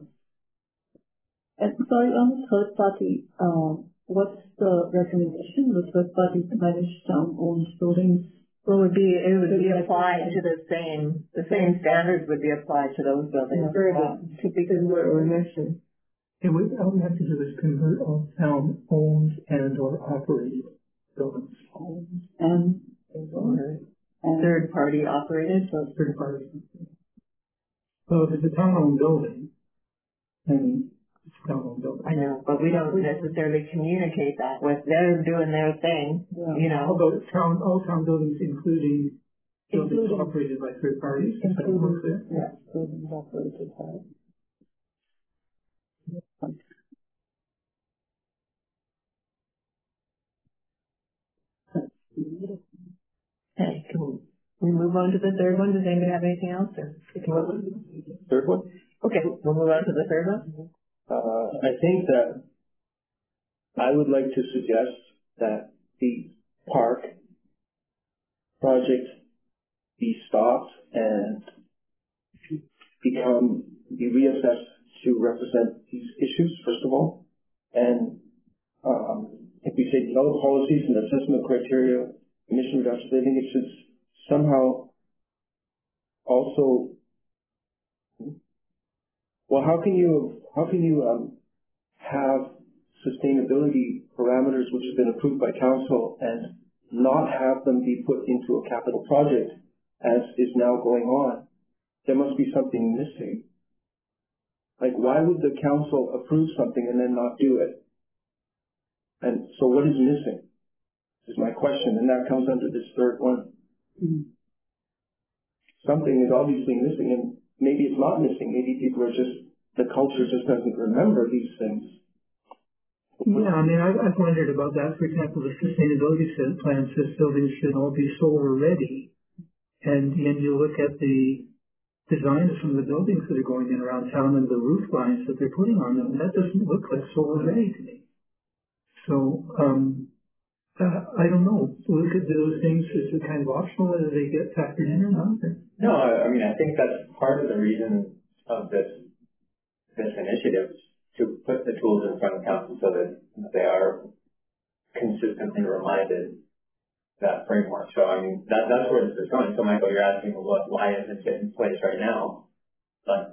And sorry, on the third party, um, what's the recommendation? The third party managed town-owned buildings? Well, it would be, it would be applied to the same, the same standards would be applied to those buildings. Yeah. To be zero emission. It would, all we have to do is convert all town-owned and or operated buildings. And, Or and third party operated, so Third party. So if it's a town-owned building, then it's a town-owned building. I know, but we don't necessarily communicate that with, they're doing their thing, you How know. about town, all town buildings including buildings Including- operated by third parties? Is that more clear? yeah, buildings operated by. Okay, can we move on to the third one? Does anybody have anything else? Or we can move on? Third one? Okay, we'll move on to the third one. Uh, I think that I would like to suggest that the park project be stopped and become, be reassessed to represent these issues, first of all. And um, if we say develop policies and assessment criteria, emission reductions, I think it should somehow also, well, how can you, how can you um, have sustainability parameters which have been approved by council and not have them be put into a capital project as is now going on? There must be something missing. Like, why would the council approve something and then not do it? And so what is missing is my question, and that comes under this third one. Mm-hmm. Something is obviously missing, and maybe it's not missing. Maybe people are just, the culture just doesn't remember these things. Yeah, I mean, I've, I've wondered about that. For example, the sustainability plan says buildings should all be solar ready. And then you look at the design of some of the buildings that are going in around town and the roof lines that they're putting on them, and that doesn't look like solar ready to me. So, um, Uh, I don't know. Look at those things as a kind of optional, whether they get factored in or not. No, I, I mean, I think that's part of the reason of this this initiative, to put the tools in front of council so that they are consistently reminded that framework. So, I mean, that that's where this is going. So, Michael, you're asking, well, what, why isn't it in place right now? But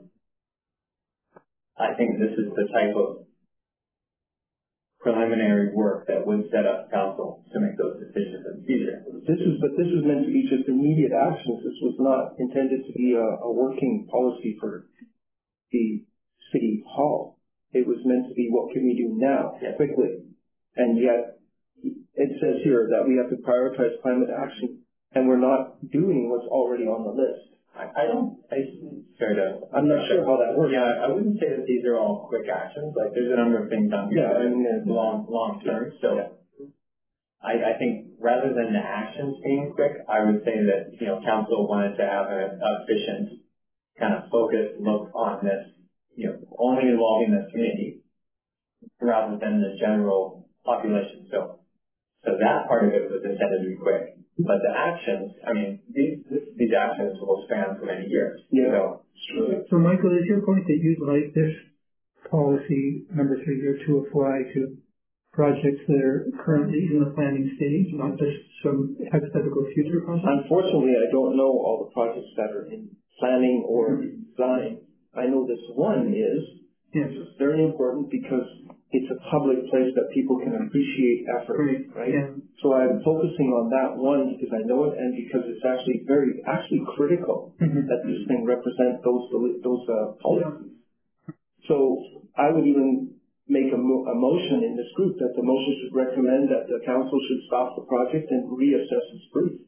I think this is the type of preliminary work that would set up council to make those decisions in the future. This is, but this was meant to be just immediate actions. This was not intended to be a, a working policy for the city hall. It was meant to be, what can we do now, yes. quickly? And yet, it says here that we have to prioritize climate action, and we're not doing what's already on the list. I, I don't, I, sorry to, I'm not sure how that works. Yeah, I wouldn't say that these are all quick actions. Like, there's a number of things on here yeah, that I mean, are long, long term. So, yeah. I, I think rather than the actions being quick, I would say that, you know, council wanted to have an efficient kind of focused look on this, you know, only involving the community rather than the general population. So, so that part of it was intended to be quick. But the actions, I mean, these these actions will span for many years. Yeah. So, so Michael, is your point that you'd like this policy number three here to apply to projects that are currently in the planning stage, not just some hypothetical future projects? Unfortunately, I don't know all the projects that are in planning or design. I know this one is. Yes. It's very important because it's a public place that people can appreciate effort, right? right? Yeah. So I'm focusing on that one because I know it, and because it's actually very, actually critical mm-hmm. that this thing represent those those uh, policies. Yeah. So I would even make a, mo- a motion in this group that the motion should recommend that the council should stop the project and reassess its brief.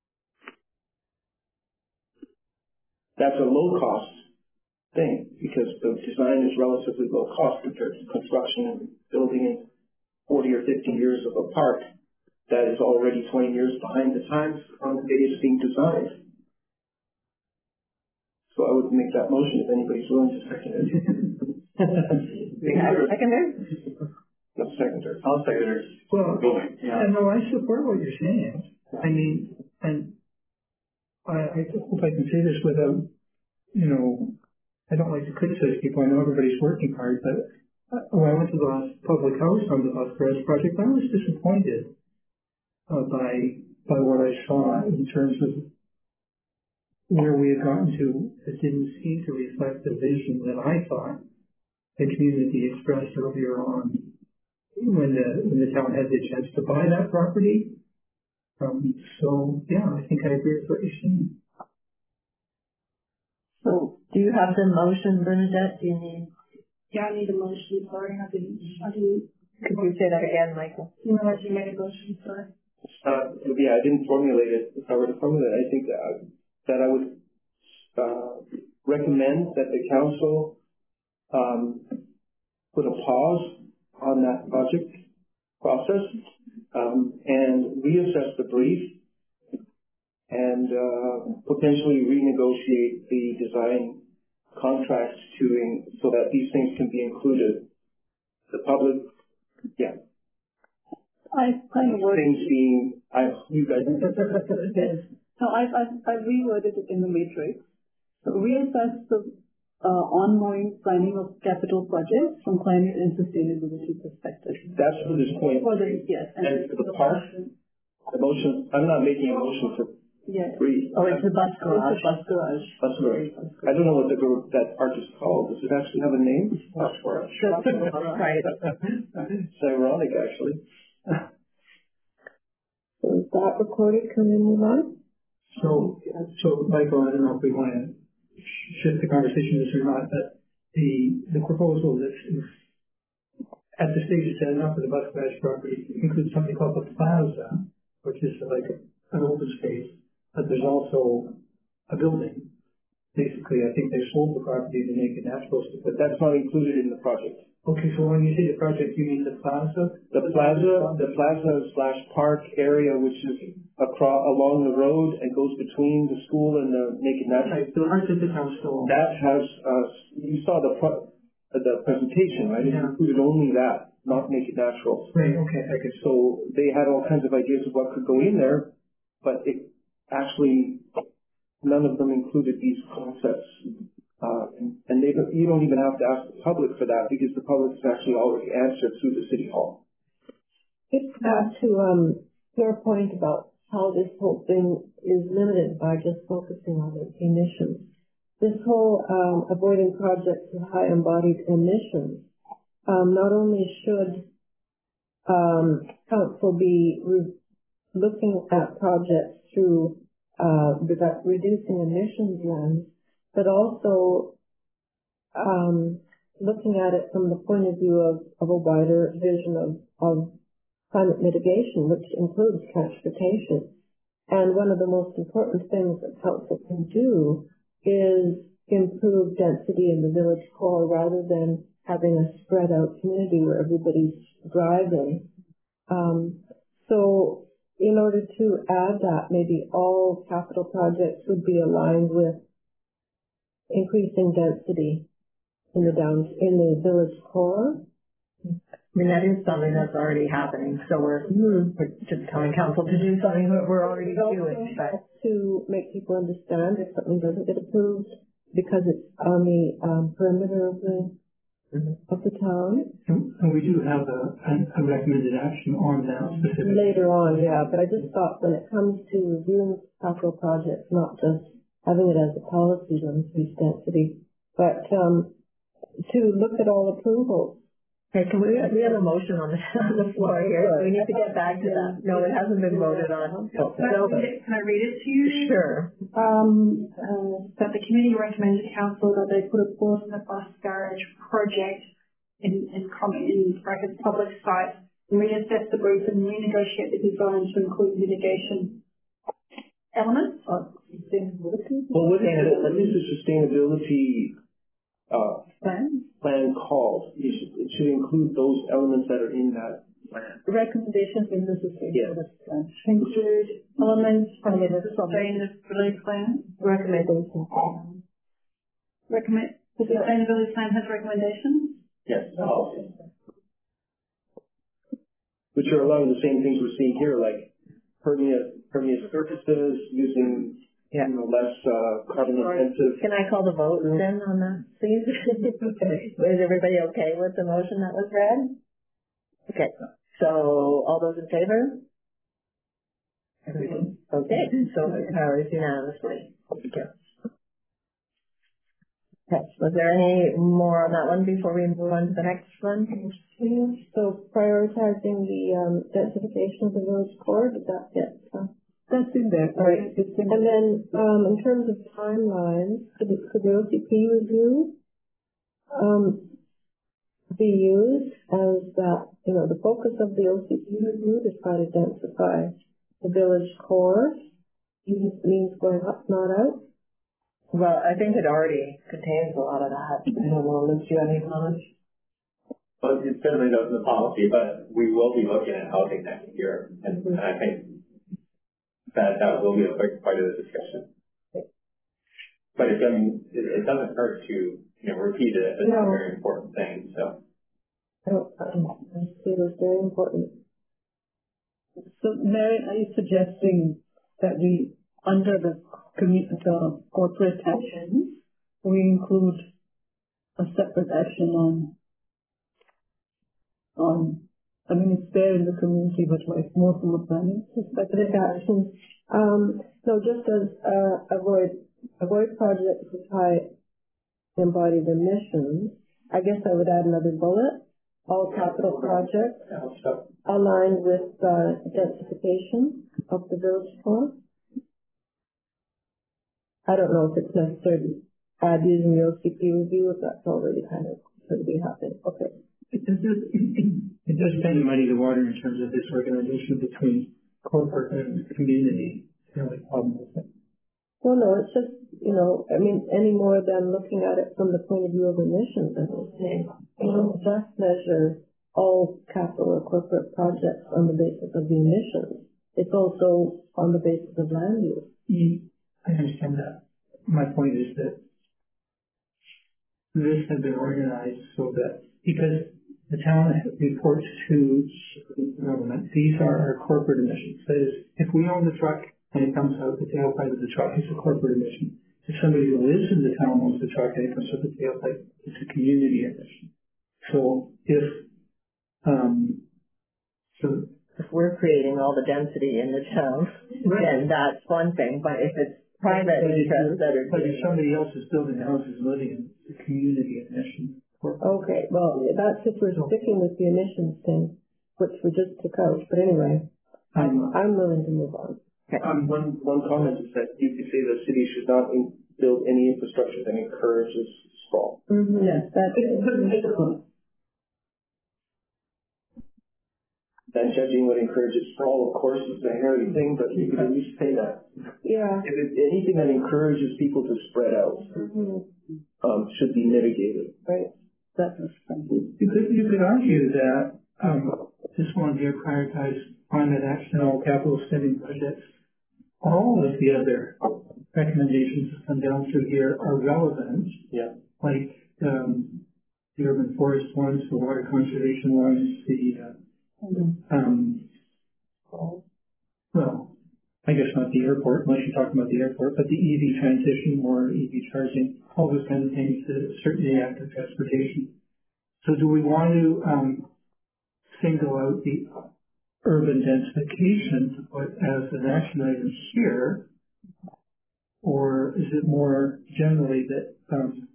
That's a low cost thing because the design is relatively low cost compared to construction and building in forty or fifty years of a park that is already twenty years behind the times on the day it's being designed. So I would make that motion if anybody's willing to second it. Seconder? No, seconder. I'll second it. Well, going. Yeah. No, I support what you're saying. I mean, and I, I hope I can say this without, you know, I don't like to criticize people. I know everybody's working hard, but when I went to the last public house on the Buskers project, I was disappointed uh, by by what I saw in terms of where we had gotten to. It didn't seem to reflect the vision that I thought the community expressed earlier on when the when the town had the chance to buy that property. Um, so yeah, I think I agree with what you're saying. So, do you have the motion, Bernadette? Do you need? Yeah, I need a motion. Sorry, I didn't. I didn't. Could you say that again, Michael? You know, you made a motion. Sorry. Uh, yeah, I didn't formulate it. If I were to formulate it, I think that I, that I would uh, recommend that the council um, put a pause on that project process um, and reassess the brief and uh, potentially renegotiate the design contracts to in, so that these things can be included. The public, yeah. I kind of worded things being, I, you guys. No, I I I reworded it in the matrix. So reassess the uh, ongoing planning of capital projects from climate and sustainability perspective. That's for this point. For the yes, and, and for the park, the motion. I'm not making a motion for. Yes. Free. Oh, it's a bus garage. It's a bus garage. Bus garage. I don't know what the that park is called. Does it actually have a name? Bus garage. Right. It's ironic, actually. So is that recorded? Can we move on? So, so Michael, I don't know if we want to shift the conversation to this or not, but the the proposal that's at the stage it's set up for the bus garage property includes something called the plaza, which is like an open space. But there's also a building. Basically, I think they sold the property to make it natural, but that's not included in the project. Okay, so when you say the project, you mean the plaza? The plaza, the plaza slash park area, which is across along the road and goes between the school and the Naked Natural. Right, the part that the town stole. That has, uh, you saw the pro- the presentation, right? It Yeah. included only that. not make it natural. Right, okay, okay. So they had all kinds of ideas of what could go in there, but it actually, none of them included these concepts. Uh, and they, you don't even have to ask the public for that because the public has actually already answered through the City Hall. It's back to um, your point about how this whole thing is limited by just focusing on the emissions. This whole um, avoiding projects with high embodied emissions, um, not only should um, council be re- looking at projects through uh, the reducing emissions lens, but also um, looking at it from the point of view of, of a wider vision of, of climate mitigation, which includes transportation. And one of the most important things that council can do is improve density in the village core rather than having a spread out community where everybody's driving. Um, so in order to add that, maybe all capital projects would be aligned with increasing density in the down in the village core. I mean, that is something that's already happening, so we're, mm, we're just telling council to do something that we're already doing. But to make people understand if something doesn't get approved because it's on the um, perimeter of the mm-hmm. of the town. And, and we do have a, a, a recommended action on that specifically. Later on, yeah, but I just thought when it comes to reviewing capital projects, not just having it as a policy to increase density, but um, to look at all approvals. Okay, can we, we have a motion on the, on the floor here, so we need to get back to that. No, it hasn't been voted on. So, can, I read it, can I read it to you? Sure. Um, uh, that the committee recommended to council that they put a pause on the bus garage project in, in, in brackets public sites and reassess the brief and renegotiate the design to include mitigation elements. Well, what is, it, what is the sustainability uh, plan? plan called? You should, it should include those elements that are in that plan. Recommendations in the sustainability plan. Include elements from the sustainability plan. Recommendations. Recommend, the sustainability plan has recommendations? Yes, policy. Which are a lot of the same things we're seeing here, like permeous, permeous surfaces, using Yeah. you know, less uh, carbon intensive. Can I call the vote then on that, please? Is everybody okay with the motion that was read? Okay, so all those in favor? Everybody? Okay, so it carries unanimously. Thank you. Okay, was there any more on that one before we move on to the next one? So prioritizing the um, densification of the village core, did that get uh, That's in there. right? And then um, in terms of timelines, could the, could the O C P review um, be used as that, you know, the focus of the O C P review is try to densify the village core, even if it means going up, not out? Well, I think it already contains a lot of that. I don't know, Luke, do you have any comments? Well, it certainly does in the policy, but we will be looking at housing next year, and, and I think that that will be a big part of the discussion. But it doesn't, it, it doesn't hurt to, you know, repeat it. It's No. a very important thing, so. I don't, um, I see it as very important. So, Mary, are you suggesting that we, under the commu- the corporate actions, we include a separate action on, on, I mean, it's there in the community, but like more from a planning perspective? Actions. Um, no, just as uh, avoid avoid projects with high embodied emissions. I guess I would add another bullet. All capital projects aligned with uh, densification of the village core. I don't know if it's necessary to add using the O C P review if that's already kind of going to be happening. Okay. It does, it does kind of muddy the water in terms of this organization between corporate and community. It's the only problem with it. Well, no, it's just, you know, I mean, any more than looking at it from the point of view of emissions, I would say. You don't just measure all capital or corporate projects on the basis of the emissions. It's also on the basis of land use. Mm, I understand that. My point is that this has been organized so that, because the town reports to the government. These are our corporate emissions. That is, if we own the truck and it comes out the tailpipe of the truck, it's a corporate emission. If somebody who lives in the town owns the truck and it comes out the tailpipe, it's a community emission. So if, um, so if we're creating all the density in the town, right, then that's one thing. But if it's private interests that are, but if somebody else is building houses, living in the community emission. Okay, well, that's if we're sticking with the emissions thing, which we just took out. But anyway, um, I'm willing to move on. Okay. Um, one one comment is that you could say the city should not in, build any infrastructure that encourages sprawl. Mm-hmm. Yes, that's it. Then judging what encourages sprawl, of course, is a hairy thing, but you could at least say that. Yeah. If it's anything that encourages people to spread out, mm-hmm, um, should be mitigated. Right. That's you could you could argue that um, this one here prioritizes climate action, all capital spending projects. All of the other recommendations that come down through here are relevant. Yeah. Like um, the urban forest ones, the water conservation ones, the uh, mm-hmm, um, well, I guess not the airport, unless you're talking about the airport, but the E V transition or E V charging, all those kind of things, uh, certainly active transportation. So do we want to um, single out the urban densification to put as an action item here, or is it more generally that um,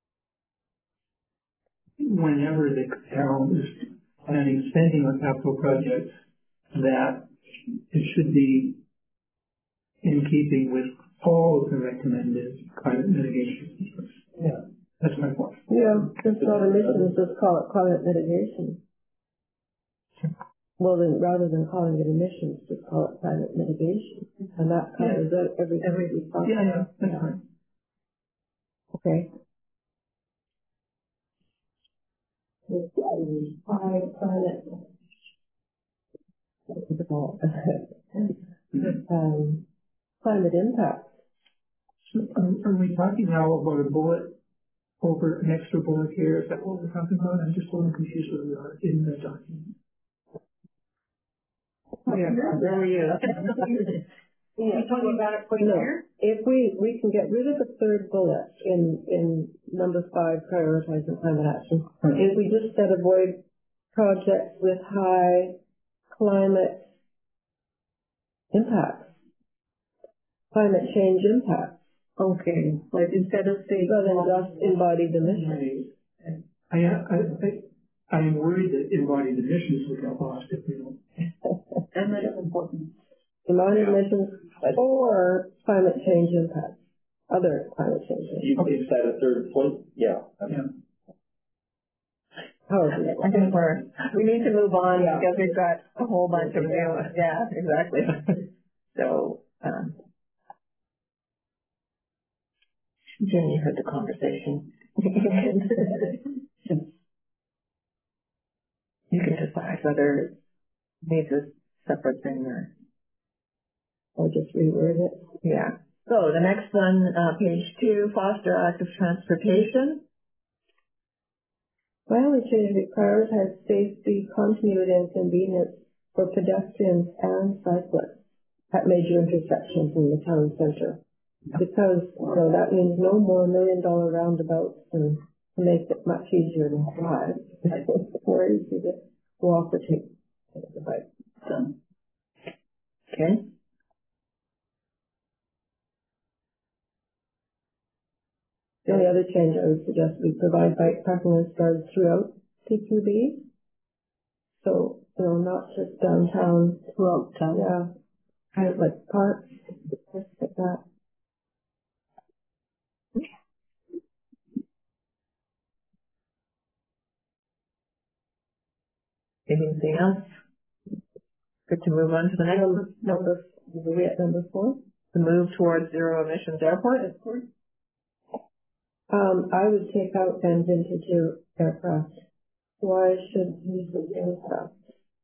whenever the town is planning spending on capital projects, that it should be in keeping with all of the recommended climate mitigation measures? Yeah, that's my point. Yeah, just not emissions, just call it climate mitigation. Well, then, rather than calling it emissions, just call it climate mitigation, and that covers yeah, everything. Every, yeah, yeah, that's right. Okay. Five climate. um, climate impact. So, um, are we talking now about a bullet over an extra bullet here? Is that what we're talking about? I'm just a little confused where we are in the document. Yeah, where were you? Yeah. Are you talking about it putting no. here? If we, we can get rid of the third bullet in, in number five, prioritizing climate action. Right. If we just said avoid projects with high climate impacts, climate change impacts. Okay, like instead of saying rather than just embodied emissions. I, I, I, I'm worried that embodied emissions will get lost if we don't. And that is important. Embodied yeah. emissions or climate change impacts. Other climate change impacts. You okay. Is that a third point? Yeah. Yeah. Oh, I think we're, we need to move on yeah. because we've got a whole bunch of new, yeah, exactly. So, um, Jen, you heard the conversation. You can decide whether it needs a separate thing or, or just reword it. Yeah. So the next one, uh, page two, foster active transportation. Well, we should prioritize safety, continuity, and convenience for pedestrians and cyclists at major intersections in the town center. Because, you know, that means no more million dollar roundabouts and to make it much easier to drive. It's more easy to walk or take the bike. So, okay. The only other change I would suggest we provide bike parking and guards throughout P Q B. So, you know, not just downtown, throughout town. Yeah. Kind of like parks, just like that. Anything else? Good to move on to the next number. Number, are we at number four? To move towards zero emissions airport? Airport. Um, I would take out then vintage aircraft. Why should these aircraft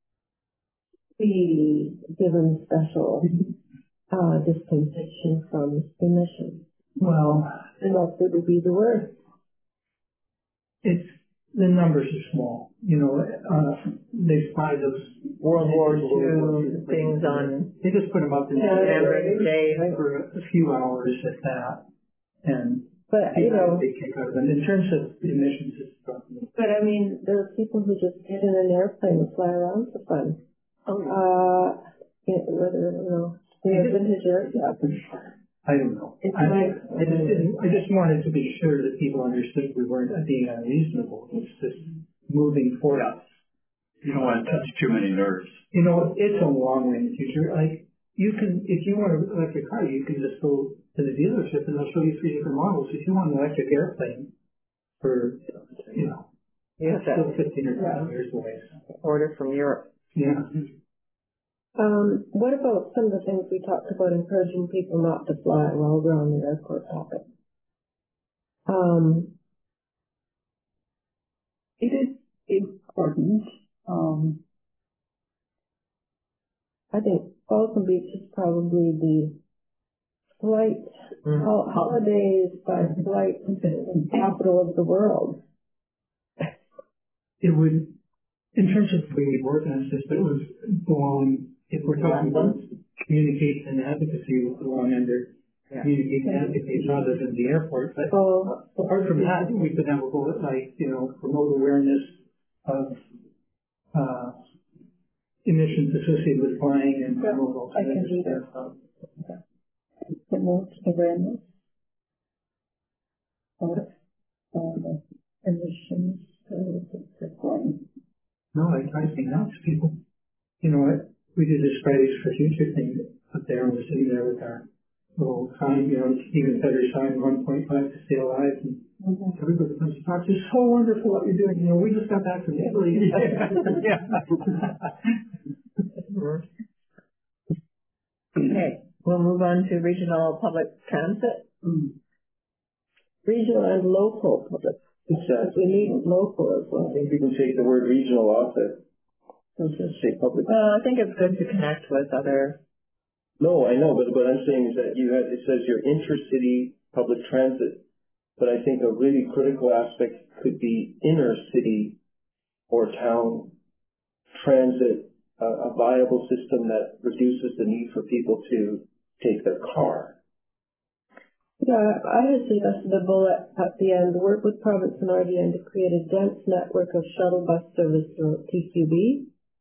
be given special uh, dispensation from emissions? Well, and what would be the word? It's the numbers are small. You know, uh, they fly those World War Two things on. They just put them up in the Remembrance Day for a few hours at that, and but you know, they take out of them. In terms of emissions, it's probably. But I mean, there are people who just get in an airplane and fly around for fun. Oh, uh, whether you know, they have vintage aircraft. I don't know. It's I, like, I, just didn't, I just wanted to be sure that people understood we weren't being unreasonable. It's just moving forward. Yeah. You don't want to touch too many nerves. You know, it's a long way in the future. Like, you can, if you want an electric car, you can just go to the dealership and they'll show you three different models. If you want an electric airplane for, you know, yeah, still fifteen or twenty years away. Order from Europe. Yeah. Um, what about some of the things we talked about encouraging people not to fly while we're on the airport topic? Um, it is important. Um, I think Falcon Beach is probably the flight, mm-hmm. ho- holidays by flight capital of the world. It would, in terms of the way we organize this, it would go on, if we're talking about communication and advocacy, would go on under yeah. communication and advocacy rather than the airport. But oh, apart from that, we could have a bullet like, you know, promote awareness of uh, emissions associated with flying and yeah, promote I can do that. Okay. Promote awareness of uh, emissions associated with flying. No, I try to think out to people. You know what? We did this Fridays for Future thing up there, and we're sitting there with our little sign, you know, even better sign, one point five to stay alive, and mm-hmm. everybody comes to talk. It's so wonderful what you're doing. You know, we just got back from Italy. Yeah. Okay, we'll move on to regional public transit. Mm. Regional and local public. Exactly. We need local as well. I think we can take the word regional off it. Let's just say public. Well, I think it's good to connect with other. No, I know, but what I'm saying is that you have, it says your intercity public transit, but I think a really critical aspect could be inner city or town transit, uh, a viable system that reduces the need for people to take their car. Yeah, I had suggested a bullet at the end, work with province and R D N to create a dense network of shuttle bus service through T Q B.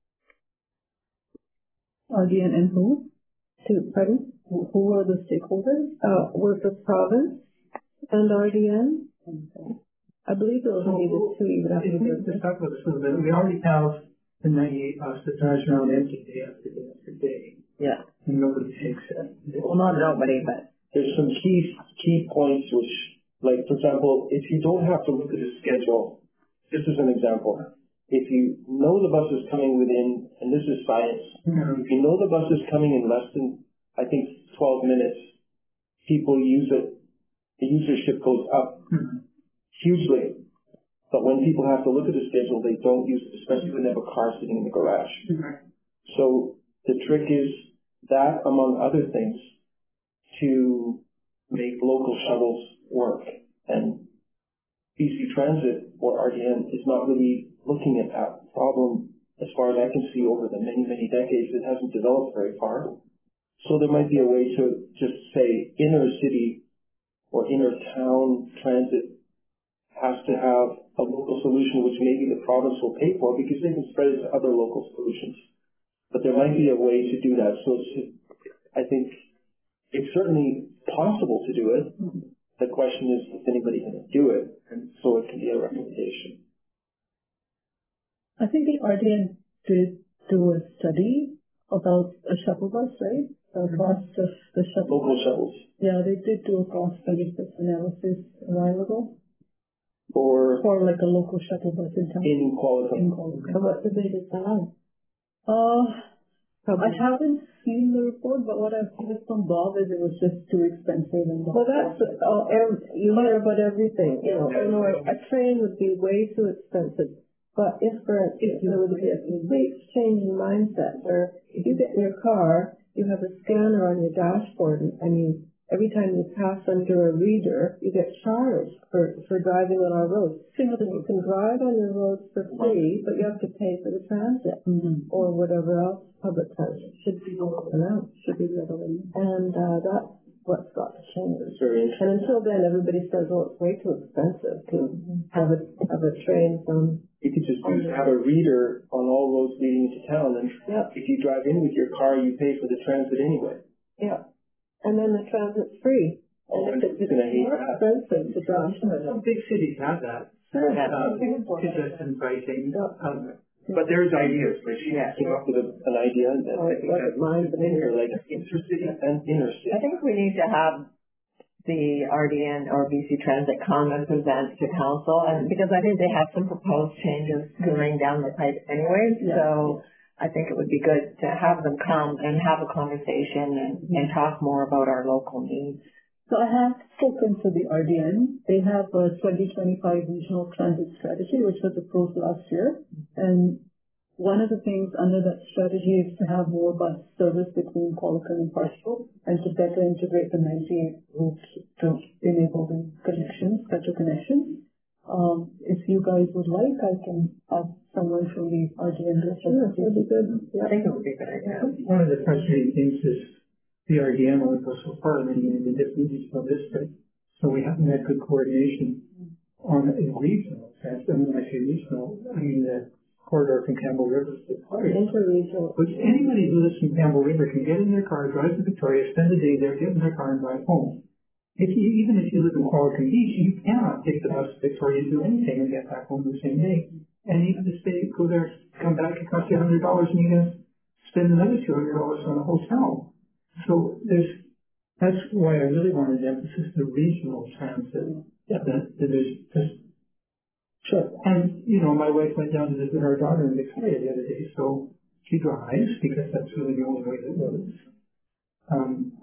R D N and who? To, pardon? Who are the stakeholders? Uh, work with province and R D N. Okay. I believe those will be the two even after this. Let's talk about this a little bit. We already have the ninety-eight bus that drives around empty day after day after day. Yeah. And nobody takes it. Well, not nobody, but there's some key key points which, like, for example, if you don't have to look at a schedule, just as an example, if you know the bus is coming within, and this is science, mm-hmm. if you know the bus is coming in less than, I think, twelve minutes, people use it, the usership goes up mm-hmm. hugely. But when people have to look at the schedule, they don't use it, especially when they have a car sitting in the garage. Mm-hmm. So the trick is that, among other things, to make local shuttles work. And B C Transit or R D N is not really looking at that problem as far as I can see over the many, many decades. It hasn't developed very far. So there might be a way to just say inner city or inner town transit has to have a local solution which maybe the province will pay for because they can spread it to other local solutions. But there might be a way to do that. So it's, I think it's certainly possible to do it. The question is if anybody can do it, and so it can be a recommendation. I think the R D N did do a study about a shuttle bus, right? The cost of the shuttle. Local shuttles. Yeah, they did do a cost benefit analysis a while ago. For for like a local shuttle bus in town. In Qualicum. In Qualicum. So what did they decide? Uh, I haven't seen the report, but what I've heard from Bob is it was just too expensive. And well, that's uh, every, you hear about everything. You know, you know, a train would be way too expensive. But if, for instance, there would be a complete change in mindset where if you get in your car, you have a scanner on your dashboard and, and you every time you pass under a reader, you get charged for, for driving on our roads. So you can drive on your roads for free, but you have to pay for the transit mm-hmm. or whatever else public transit should be allowed, should be the other way. And uh, that's what's got to change. And until then, everybody says, "Oh, it's way too expensive to have a have a train from." You could just use, have a reader on all roads leading into town, and yeah. if you drive in with your car, you pay for the transit anyway. Yeah. And then the transit's free. Oh, and if it's more expensive to drive. Some big cities have that. Sure. Uh, consistent pricing. Um, but there's ideas, which you yeah. came up with a, an idea, and oh, I think that's mine, but here, like intercity and inner city. I think we need to have the R D N or B C Transit come and present to council, and because I think they have some proposed changes going down the pipe anyways, yeah. so I think it would be good to have them come and have a conversation and, and talk more about our local needs. So I have spoken to the R D N. They have a twenty twenty-five regional transit strategy, which was approved last year. And one of the things under that strategy is to have more bus service between Qualicum and Parshall and to better integrate the ninety-eight routes to enable the connections, better connections. Um, if you guys would like, I can have someone from the R D N do it. Sure, that would be good. Yeah. I think it would be a good idea. One of the frustrating things is the R D N only goes so far in the different regional districts, so we haven't had good coordination on a regional sense. And when I say regional, I mean the corridor from Campbell River to Clark. Interregional. Which anybody who lives from Campbell River can get in their car, drive to Victoria, spend the day there, get in their car, and drive home. If you, even if you live in Qualicum Beach, you cannot take the bus to Victoria and do anything and get back home the same day. And even to stay, go there, come back, it costs you one hundred dollars, and you can spend another two hundred dollars on a hotel. So there's, that's why I really wanted to emphasize the regional transit. Yeah. That, that there's just, sure. And, you know, my wife went down to visit our daughter in Victoria the other day, so she drives because that's really the only way that works. Um,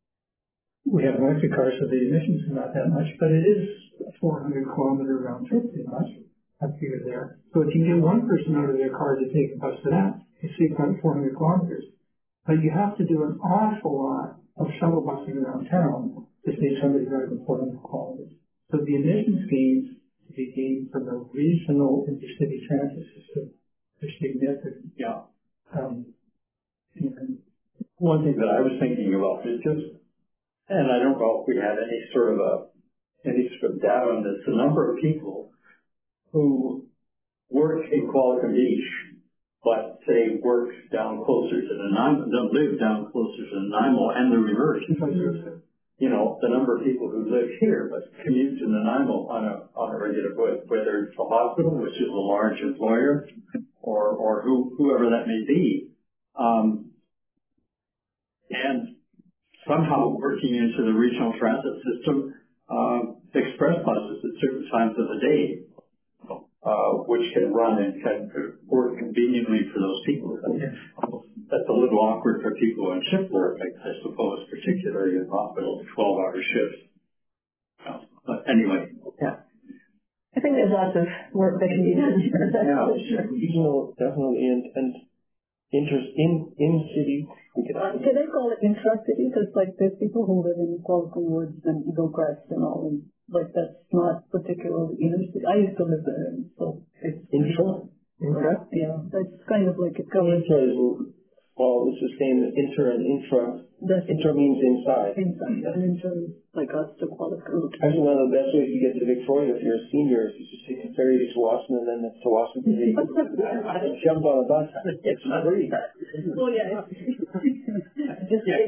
we have an electric car, so the emissions are not that much, but it is a four hundred kilometer round trip pretty much up here there. So if you can get one person out of their car to take a bus to that, you save about four hundred kilometers. But you have to do an awful lot of shuttle busing around town to save somebody driving four hundred kilometers. So the emissions gains to be gained from the regional intercity transit system are significant. Yeah. Um, and one thing that I was thinking about is just, and I don't know if we had any sort of a, any sort of data on this, the number of people who work in Qualicum Beach, but say work down closer to Nanaimo, don't live down closer to Nanaimo, and the reverse. Mm-hmm. You know, the number of people who live here but commute to Nanaimo on a on a regular basis, whether it's a hospital, which is a large employer, or or who, whoever that may be, um, and somehow working into the regional transit system, uh, express buses at certain times of the day, uh, which can run and can work conveniently for those people. That's a little awkward for people in shift work, I suppose, particularly in hospitals, twelve-hour shifts. Uh, but anyway. Yeah. I think there's lots of work that can be done here. Yeah, regional, definitely, and, and interest in, in city. Uh, can I call it intra-city? Because, like, there's people who live in Qualicum Woods and Eagle Crest and all, and, like, that's not particularly inner city. I used to live there, and so it's... Intra? Intra? Yeah, that's kind of like it covers... Intra is, well, it's the same as inter and intra. That's intra means inside. Inside, and intra is like us to Qualicum. Actually, one of the best ways to get to Victoria if you're a senior is just take a ferry to Tsawwassen, and then it's Tsawwassen to the... jump on a bus. It's free. Oh, yeah. Just yeah.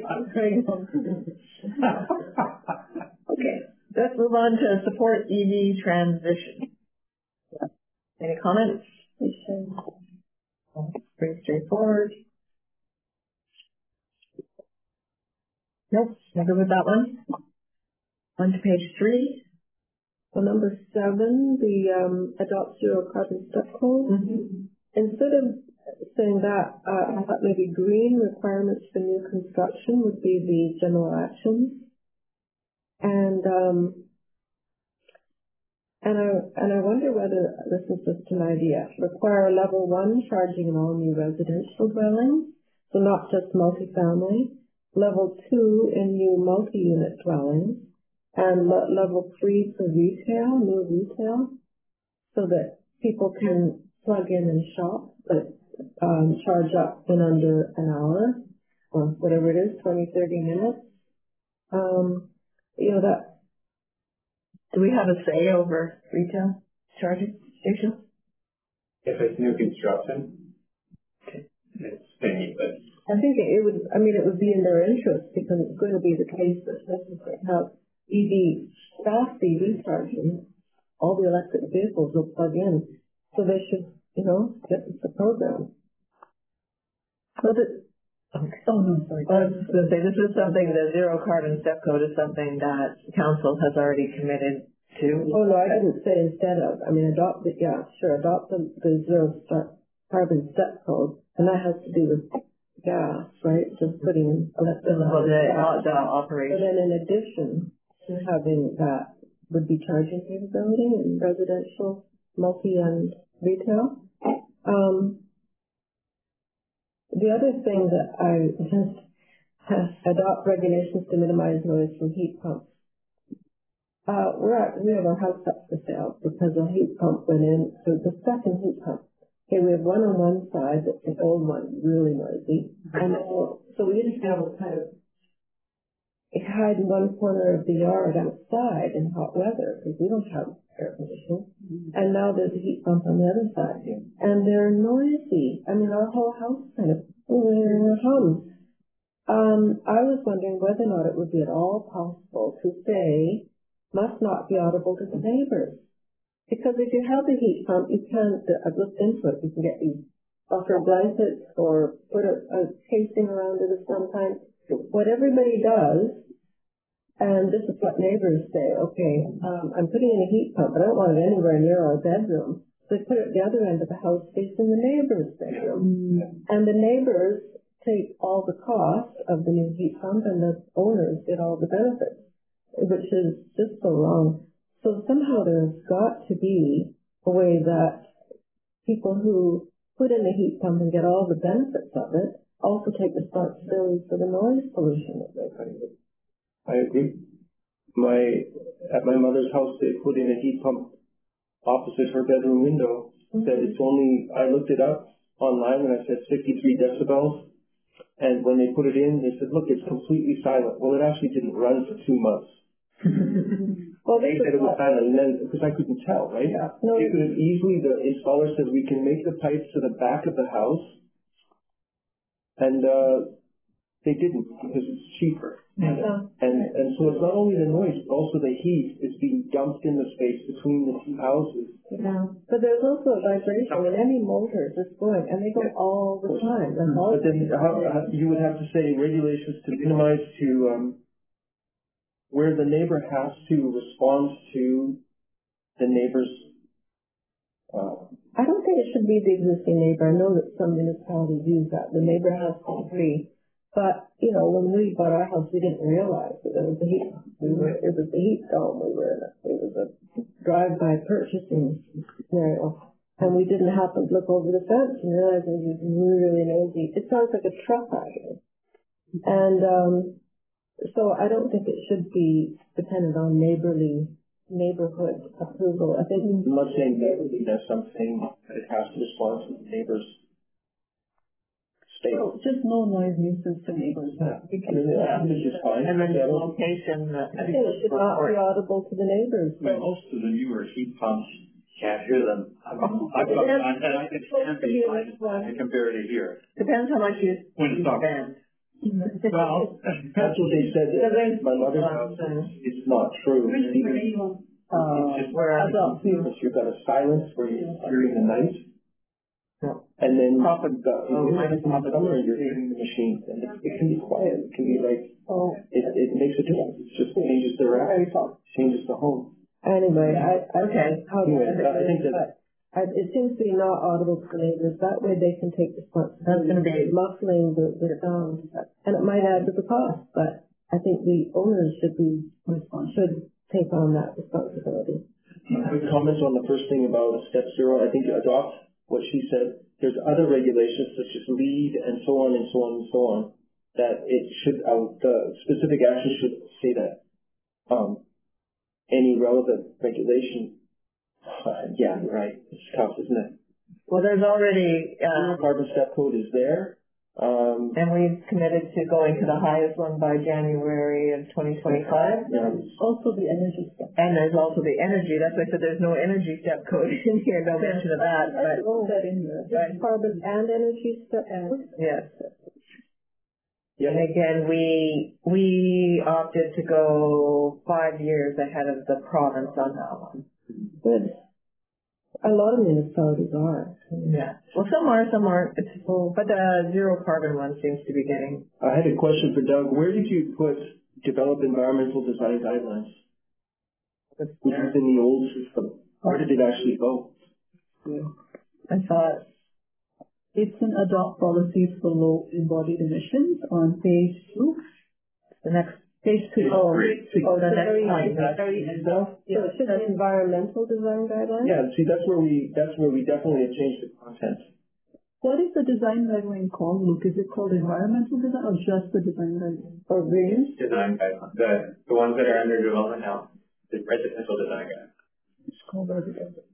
Okay, let's move on to support E V transition. Yeah. Any comments? Pretty straightforward. Nope, never with that one. On to page three. So number seven, the um, adopt zero carbon step code. Mm-hmm. Instead of saying that, uh, I thought maybe green requirements for new construction would be the general actions. And um, and I and I wonder whether this is just an idea. Require level one charging in all new residential dwellings, so not just multifamily. level two in new multi-unit dwellings, and le- level three for retail, new retail, so that people can plug in and shop, but um, charge up in under an hour, or whatever it is, twenty, thirty minutes. Um, you know, that. Do we have a say over retail charging stations? If it's new construction, it's thingy, but I think it would, I mean, it would be in their interest because it's going to be the case that places that have E V, fast E V charging, all the electric vehicles will plug in. So they should, you know, get the program. So that, okay. Oh, no, sorry. Well, I was going to say, this is something, the zero carbon step code is something that council has already committed to. Oh, no, I didn't say instead of. I mean, adopt the, yeah, sure, adopt the, the zero start carbon step code, and that has to do with gas, right? Just putting in electric. Well, the, the But operation. then in addition to having that would be charging capability in residential, multi and retail. Um, the other thing that I just adopt regulations to minimize noise from heat pumps. Uh, we're at, we have our house up for sale because a heat pump went in, so the second heat pump. Okay, we have one on one side, that's an old one, really noisy. And uh, so we just have a kind of hide in one corner of the yard outside in hot weather because we don't have air conditioning. Mm-hmm. And now there's a heat pump on the other side. Yeah. And they're noisy. I mean, our whole house kind of hums. Um, I was wondering whether or not it would be at all possible to say, must not be audible to the neighbors. Because if you have a heat pump, you can't, I've looked into it, you can get these buffer blankets or put a, a casing around it of some kind. What everybody does, and this is what neighbors say, okay, um, I'm putting in a heat pump, but I don't want it anywhere near our bedroom. So they put it at the other end of the house facing the neighbor's bedroom. Mm. And the neighbors take all the cost of the new heat pump and the owners get all the benefits, which is just so wrong. So somehow there's got to be a way that people who put in the heat pump and get all the benefits of it also take responsibility for the noise pollution that they're creating. I agree. My at my mother's house, they put in a heat pump opposite her bedroom window. Mm-hmm. Said it's only. I looked it up online and I said fifty-three decibels. And when they put it in, they said, "Look, it's completely silent." Well, it actually didn't run for two months. Well, they said it was silent, and then because I couldn't tell, right? Yeah. No, they could have easily. The installer said we can make the pipes to the back of the house, and uh, they didn't because it's cheaper. Yeah. And and so it's not only the noise, but also the heat is being dumped in the space between the two houses. Yeah. But there's also a vibration in any motor just going, and they go all the time. And all but then how, how, you would have to say regulations to minimize to um, where the neighbor has to respond to the neighbor's. Uh, I don't think it should be the existing neighbor. I know that some municipalities use that. The neighbor has to agree. But, you know, when we bought our house, we didn't realize that there was a heat. We were, it was a heat dome. We were in a, it was a drive-by purchasing scenario. And we didn't happen to look over the fence and realize it was really noisy. It sounds like a truck actually. And um, so I don't think it should be dependent on neighborly, neighborhood approval. I think I'm not saying neighborly, that's something that it has to respond to the neighbors. So just no noise nuisance to neighbors. Yeah. Yeah. Just fine. And then the location. Uh, I think it should not be audible to the neighbors. I mean, most of the newer heat pumps can't hear them. I mean, I've got, and I can stand these compared to here. Depends how much you, when you spend. Well, that's what they said. My mother's house, it's not true. Uh, where I thought you've got a silence where you're hearing the night. Yeah. And then Profit, the, oh, in the summer you're hearing the machine, and it, it can be quiet. It can be like, oh, it, it makes a difference. It just changes the rest, changes the home. Anyway, I, I okay. How anyway, I, I think that I, it seems to be not audible to the neighbors. That way they can take responsibility. That's going to be muffling the, the sound, and it might add to the cost. But I think the owners should be should take on that responsibility. Quick comments on the first thing about step zero. I think adopt what she said. There's other regulations such as LEED and so on and so on and so on that it should, uh, the specific action should say that, um, any relevant regulation, uh, yeah, you're right, it's tough, isn't it? Well, there's already, uh, Carbon step code is there, um, and we've committed to going to the highest one by January of twenty twenty-five. yeah, Also the energy step. And there's also the energy, that's why I said there's no energy step code in here, no mention of that, but, Put that in there. Right. Carbon and energy step. yes. yeah. And again, we, we opted to go five years ahead of the province on that one. Good. A lot of municipalities are. Yeah. Well, some are, some aren't, it's, but the zero carbon one seems to be getting, I had a question for Doug. Where did you put develop environmental design guidelines? Which was in the old system. Where did it actually go? I thought, It's an adopt policies for low embodied emissions on page two. the next, Page two. oh, Great. oh, the next Very- line, that's- very end of. So it should be environmental design guidelines. Yeah, see, that's where we, that's where we definitely have changed the content. What is the design guideline called, Luke? Is it called environmental design or just the design guideline? or green? Design guidelines, the, the ones that are under development now, the residential design guidelines. It's called residential.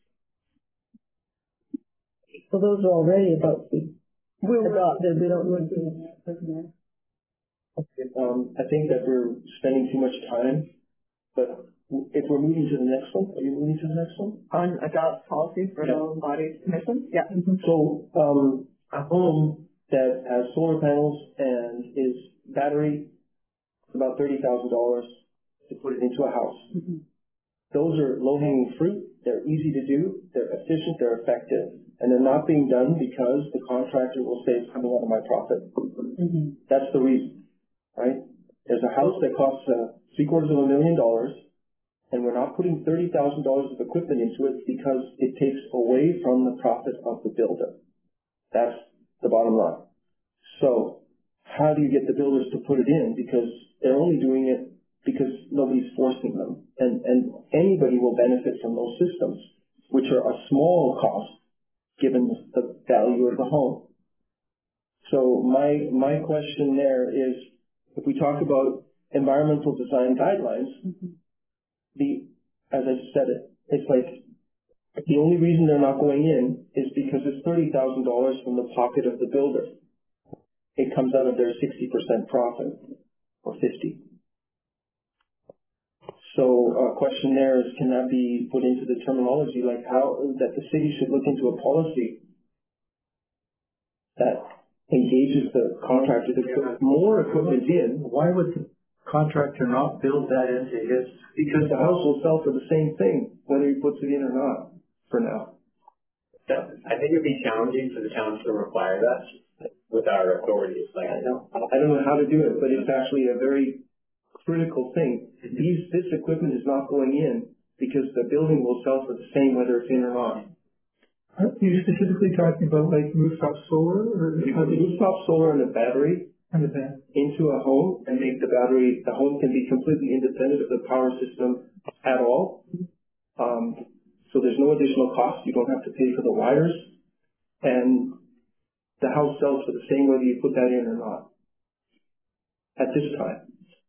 So those are already about to be adopted. We don't need to. Um, I think that we're spending too much time, but if we're moving to the next one, are you moving to the next one? On adopt policy for Yeah. low embodied emissions? Yeah. So, um, a home that has solar panels and is battery, it's about thirty thousand dollars to put it into a house. Mm-hmm. Those are low-hanging fruit. They're easy to do. They're efficient. They're effective. And they're not being done because the contractor will say it's coming out of my profit. Mm-hmm. That's the reason, right? There's a house that costs uh, three quarters of a million dollars, and we're not putting thirty thousand dollars of equipment into it because it takes away from the profit of the builder. That's the bottom line. So how do you get the builders to put it in? Because they're only doing it because nobody's forcing them. And, and anybody will benefit from those systems, which are a small cost given the value of the home. So my, my question there is, if we talk about environmental design guidelines, Mm-hmm. the, as I said it, it's like the only reason they're not going in is because it's thirty thousand dollars from the pocket of the builder. It comes out of their sixty percent profit or fifty. So a question there is, can that be put into the terminology, like how, that the city should look into a policy that engages the contractor to put more equipment in? Why would the contractor not build that into his? Because the house will sell for the same thing, whether he puts it in or not, for now. That, I think it'd be challenging for the town to require that with our authorities. Like, I don't, I don't know how to do it, but it's actually a very critical thing. These, this equipment is not going in because the building will sell for the same whether it's in or not. Are you specifically talking about like rooftop solar or? You put rooftop solar and a battery into a home and make the battery, the home can be completely independent of the power system at all. Um, so there's no additional cost. You don't have to pay for the wires. And the house sells for the same whether you put that in or not at this time.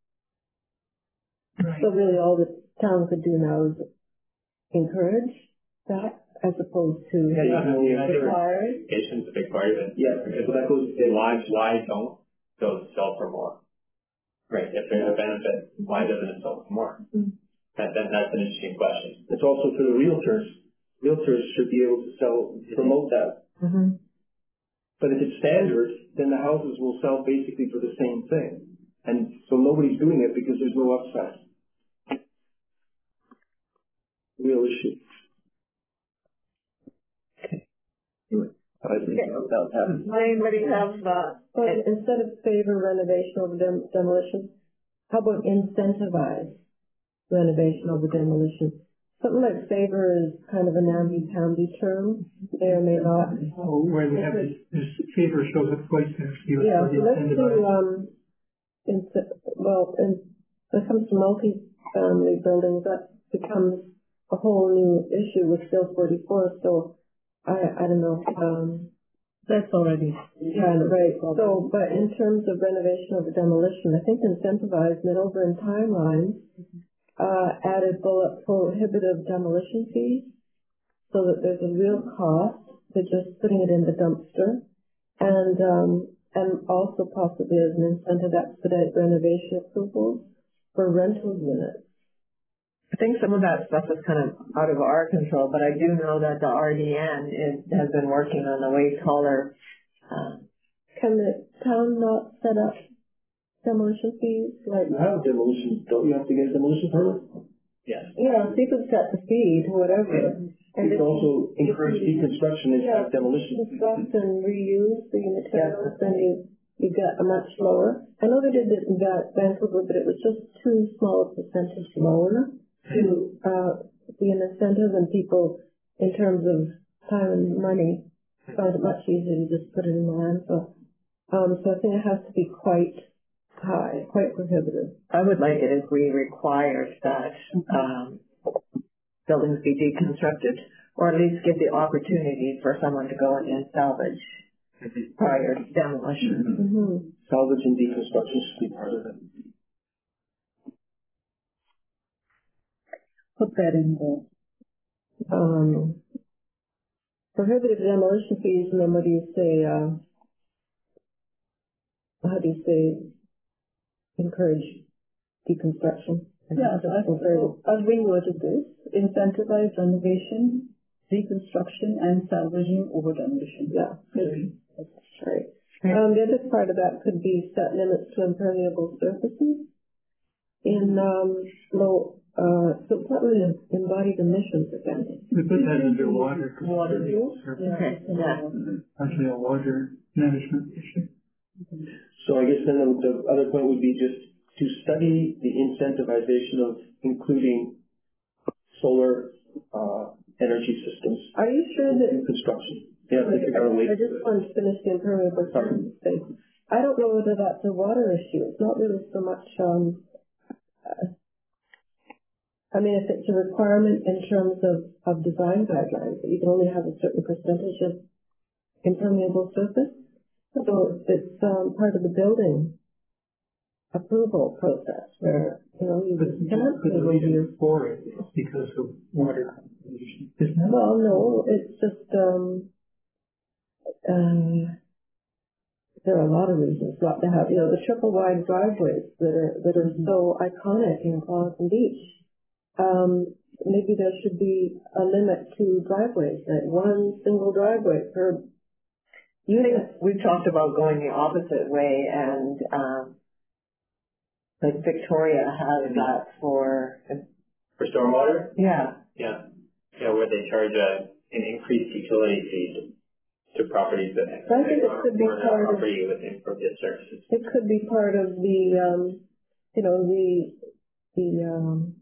So really all the town could do now is encourage that as opposed to Yeah, you can only encourage. require. education's a big part of it. Yeah, Because so that goes, why, why don't those sell for more? Right, if there's a benefit, why doesn't it sell for more? Mm. That, that, that's an interesting question. it's also for the realtors. Realtors should be able to sell, promote that. Mm-hmm. But if it's standard, then the houses will sell basically for the same thing. And so nobody's doing it because there's no upside. Real issue. I think that happens. Does anybody have, uh, But instead of favor renovation over dem- demolition, how about incentivize renovation over demolition? Something like favor is kind of a namby-pamby term. May or may not. Oh, where we have this, this favor shows up twice there. So you Yeah, have so to let's do, incentivize. um, in, well, in, when it comes to multi-family buildings, that becomes a whole new issue with Bill forty-four, so I, I don't know, um, That's already. Yeah, right. So, but in terms of renovation over demolition, I think incentivizing it over in timelines, uh, added bullet prohibitive demolition fees so that there's a real cost to just putting it in the dumpster. And, um, and also possibly as an incentive expedite renovation approvals for rental units. I think some of that stuff is kind of out of our control, but I do know that the R D N is, has been working on the way taller. Uh, Can the town not set up demolition fees? Like You have demolition, don't you have to get a demolition permit? Yes. yeah, so you could set the fee to whatever. And You can also encourage deconstruction and yeah, have demolition. construct and reuse the materials, then you you get a much lower. I know they did it in Va- Vancouver, but it was just too small a percentage lower to uh, be an incentive, and people, in terms of time and money, find it much easier to just put it in the landfill. Um, so I think it has to be quite high, quite prohibitive. I would like it if we required that um, buildings be deconstructed, or at least give the opportunity for someone to go in and salvage prior to demolition. Mm-hmm. Salvage and deconstruction should be part of it. Put that in the um, prohibited demolition fees, and then what do you say? Uh, how do you say? Encourage deconstruction. Yeah, so I've, I've reworded this: incentivize renovation, deconstruction, and salvaging over demolition. Yeah, maybe that's right. Um, the other part of that could be set limits to impermeable surfaces in um, low. Uh, so it's not really embodied emissions again. We put that under water. Water use? Okay, yeah. Actually a water management issue. So I guess then the, the other point would be just to study the incentivization of including solar uh, energy systems. Are you sure that in construction? Yeah, I think I gotta wait. I just want to finish the impermeable surface thing. I don't know whether that's a water issue. It's not really so much. Um, uh, I mean, if it's a requirement in terms of, of design guidelines, that you can only have a certain percentage of impermeable surface. So it's um, part of the building approval process where, you know, you But, cannot but the reason for it is because of water conservation, isn't it? Well, no, it's just, um, um, there are a lot of reasons not to have, you know, the triple wide driveways that are, that are so iconic in Clawson Beach. Um, maybe there should be a limit to driveways, like one single driveway per unit. We've talked about going the opposite way, and um, like Victoria has that for For stormwater? yeah. Yeah. Yeah, where they charge a, an increased utility fee to, to properties that So I think it could be for part of, property with impervious surfaces. it could be part of the, um, you know, the, the, um,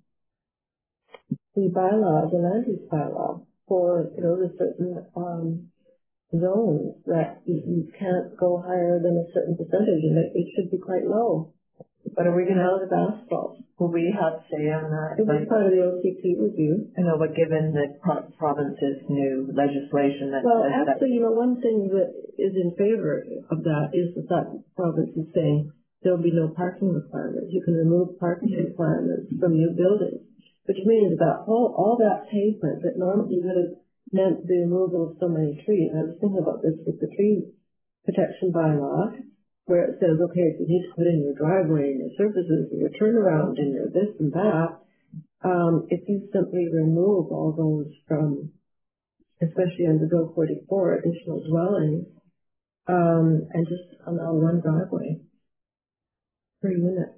the bylaw, the land use bylaw for, you know, the certain, um, zones that you, you can't go higher than a certain percentage, and it, it should be quite low. But are we going to Out of asphalt. will we have say on that? It was part of the O C P review. I know, but given the pro- province's new legislation that Well, says actually, you know, one thing that is in favor of that is that that province is saying there'll be no parking requirements. You can remove parking requirements from new buildings, which means that all, all that pavement that normally would have meant the removal of so many trees. I was thinking about this with the tree protection bylaw, where it says, okay, if you need to put in your driveway and your surfaces and your turnaround and your this and that, um, if you simply remove all those from, especially under Bill forty-four, additional dwellings, um, and just allow one driveway per unit.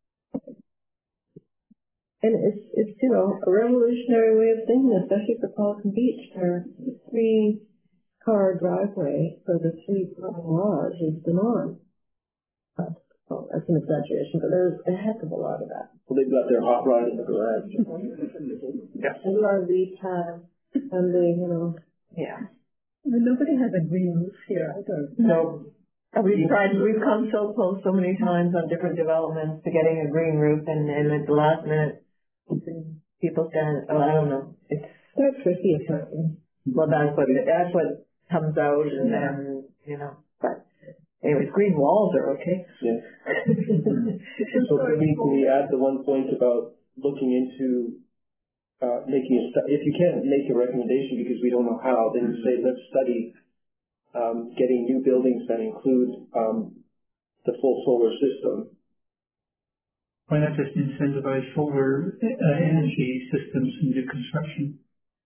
And it's, it's, you know, a revolutionary way of thinking, especially for Pelican Beach, where three car driveway for the three car garage is the norm. Uh, well, that's an exaggeration, but there's a heck of a lot of that. Well, they've got their hot rod in the garage. Yeah. And a lot of these time, and they, you know. yeah. Well, nobody has a green roof here either. No. We've tried, we've come so close so many times on different developments to getting a green roof, and, and at the last minute, people stand, oh, I don't know. It's They're tricky, apparently. well, that's what that's what comes out, and then you know, but anyways, green walls are okay. Yeah. So can we, can we add the one point about looking into uh, making a stu- if you can't make a recommendation because we don't know how, then say let's study um, getting new buildings that include um, the full solar system. Why not just incentivize solar uh, energy systems in new construction?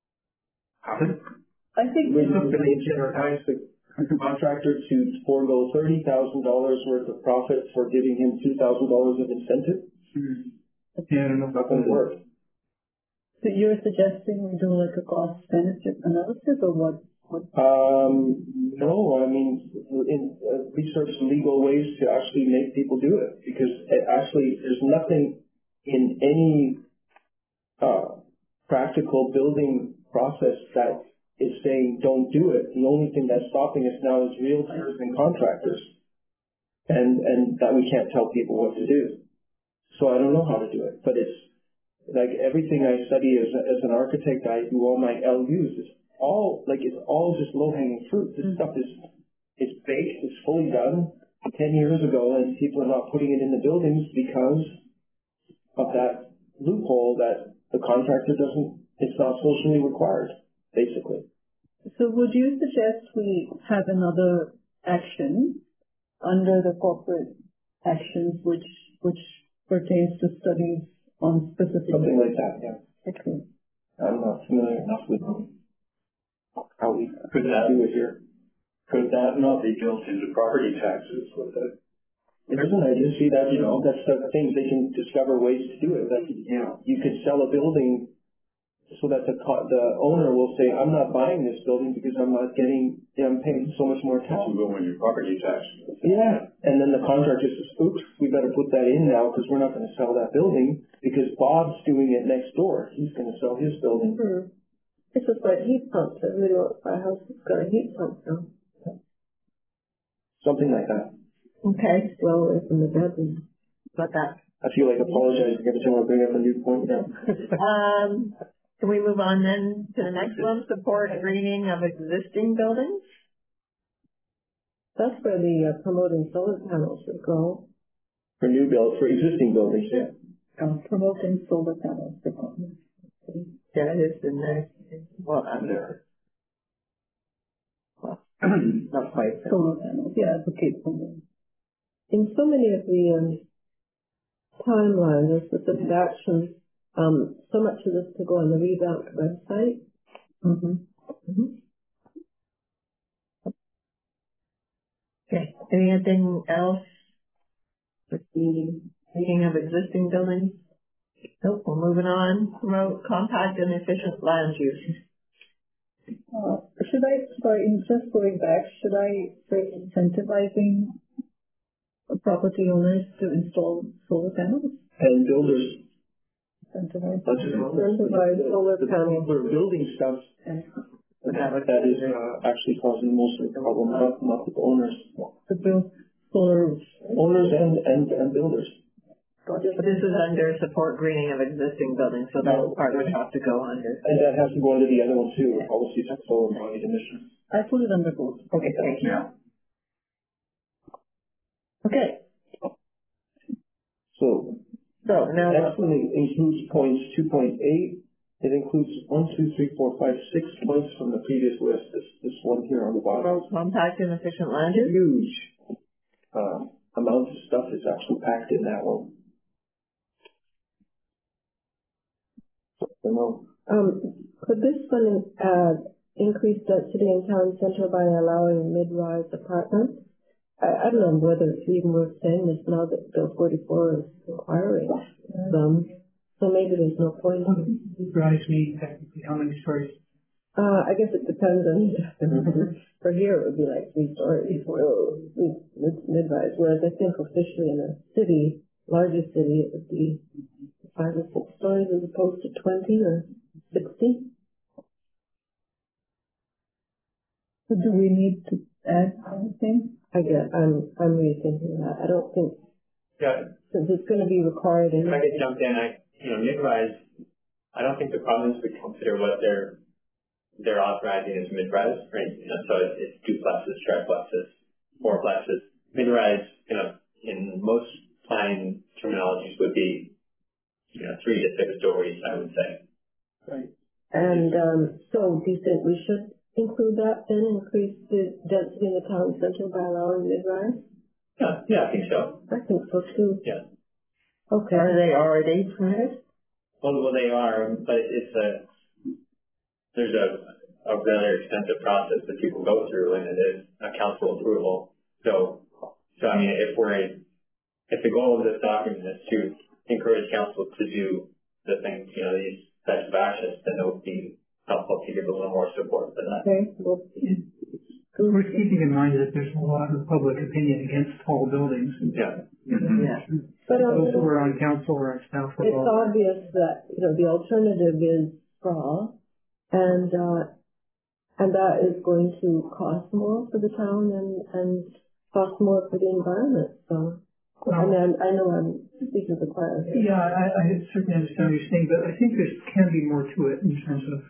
I think We look to incentivize the contractor to forego thirty thousand dollars worth of profit for giving him two thousand dollars of incentive. Hmm. Yeah, I don't know Not going to work. so you're suggesting we do like a cost benefit analysis or what? what? Um, no, I mean, in, uh, research legal ways to actually make people do it because it actually there's nothing in any uh, practical building process that is saying don't do it. The only thing that's stopping us now is realtors and contractors, and and that we can't tell people what to do. So I don't know how to do it, but it's like everything I study as a, as an architect. I do all my L Us. It's all like it's all just low hanging fruit. This stuff is it's baked. It's fully done ten years ago, and people are not putting it in the buildings because of that loophole that the contractor doesn't. It's not socially required, basically. So would you suggest we have another action under the corporate actions which which pertains to studies on specific Something like that, yeah. Okay. I'm not familiar enough with how we Could that, do it here. could that not be built into property taxes with it? It isn't. I just see that, you know, that's the thing. They can discover ways to do it. That, Yeah. you could sell a building so that the co- the owner will say, I'm not buying this building because I'm not getting, I'm paying so much more That tax. will go in your property taxes. Yeah, and then the contractor says, oops, we better put that in now because we're not going to sell that building because Bob's doing it next door. He's going to sell his building. Hmm. It's just like heat pumps. Everybody wants to buy a house that's got a heat pump now. Something like that. Okay, well, it's in the bedroom. Got that. I feel like apologizing every time I bring up a new point now. Um, can we move on then to the next one? Support greening of existing buildings? That's where the uh, promoting solar panels would go. For new build, for existing buildings, yeah. Uh, promoting solar panels development. Yeah, it is in there. Well, under. Well, not quite. Solar panels, yeah, advocate for them. In so many of the um, timelines or specific actions, um, so much of this to go on the revamped website. Mm-hmm. Mm-hmm. Okay. Anything else with the greening of existing buildings? Nope, we're moving on. Promote compact and efficient land use. Uh, should I, sorry, in just going back, should I say incentivizing property owners to install solar panels? And builders. Incentivize. Not just Incentivize solar the panels. people who are building stuff. That, that is uh, actually causing most of the problem, not, not the owners. To build solar. Owners and, and, and builders. But this is under support greening of existing buildings, so that part would have to go under. And that has to go into the other one too, policies of solar embodied emissions. I put it under both. Okay, thank you. Yeah. Okay, So so now, that actually includes points two point eight. It includes one, two, three, four, five, six points from the previous list. This this one here on the bottom. promote compact and efficient land use. Huge uh, amount of stuff is actually packed in that one. So, I don't know. Um, could this one uh, increase density in town center by allowing mid-rise apartments? I, I don't know whether it's even worth saying this now that Bill forty-four is requiring them. So maybe there's no point. Drives me technically how many stories? Uh, I guess it depends on, for here it would be like three stories, well, mid- mid-rise, whereas I think officially in a city, larger city, it would be five or six stories as opposed to twenty or sixty. So do we need to add anything? I guess, I'm, I'm rethinking that. I don't think, Yeah, since it's gonna be required if I in, could jump in, I, you know, mid-rise, I don't think the province would consider what their they're authorizing as mid-res, right? You know, so it's, it's duplexes, triplexes, fourplexes. Mid-res, you know, in most planning terminologies would be, you know, three to six stories, I would say. Right. And um, so do you think we should include that then, increase the density in the town center by allowing mid-rise? Yeah, yeah, I think so. I think so too. Yeah. Okay. Are they already permitted? Well, well, they are, but it's a, there's a, a rather extensive process that people go through, and it is a council approval. So, so I mean, if we're, if the goal of this document is to encourage council to do the things, you know, these types of actions, then it would be helpful to give a little more support for that. Okay. Well, we're keeping in mind that there's a lot of public opinion against tall buildings. Yeah. Mm-hmm. Yeah. But those also, who are on council or on staff are it's obvious that, you know, the alternative is straw, and uh, and that is going to cost more for the town and and cost more for the environment. So, well, I mean, I know I'm speaking to the choir here. Yeah, I, I certainly understand what you're saying, but I think there can be more to it in terms of.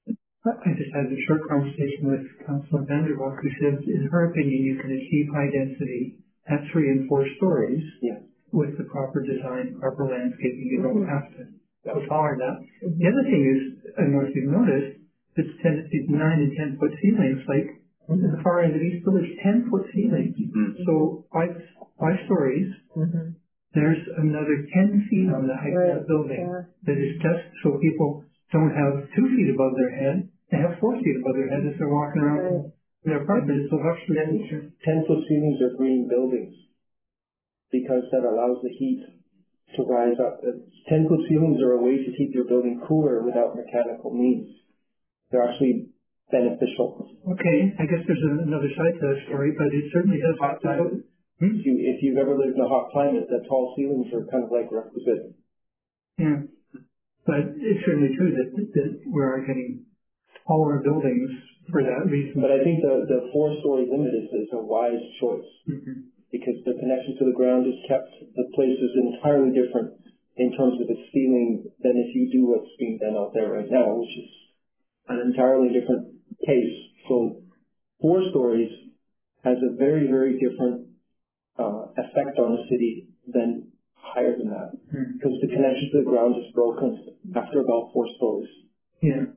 I just had a short conversation with Councillor Vanderwalk, who said, in her opinion, you can achieve high density at three and four stories Yeah. with the proper design, proper landscaping. You don't have to go taller than that. Mm-hmm. The other thing is, I don't know if you've noticed, this tendency to nine and ten foot ceilings, like mm-hmm. at the far end of East Village, ten foot ceilings. Mm-hmm. So five five stories. Mm-hmm. There's another ten feet on the height right. of the building yeah. that is just so people don't have two feet above their head. They have four feet above their head as they're walking around right. in their apartments. So actually, ten foot ceilings are green buildings because that allows the heat to rise up. ten foot ceilings are a way to keep your building cooler without mechanical means. They're actually beneficial. Okay, I guess there's another side to that story, but it certainly does. Hot climate. Hmm? If, you, if you've ever lived in a hot climate, the tall ceilings are kind of like requisite. Yeah, but it's certainly true that, that we are getting taller buildings for that reason. But I think the, the four-story limit is, is a wise choice mm-hmm. because the connection to the ground is kept. The place is entirely different in terms of its feeling than if you do what's being done out there right now, which is an entirely different case. So four stories has a very, very different uh, effect on the city than higher than that mm-hmm. because the connection to the ground is broken after about four stories. Yeah.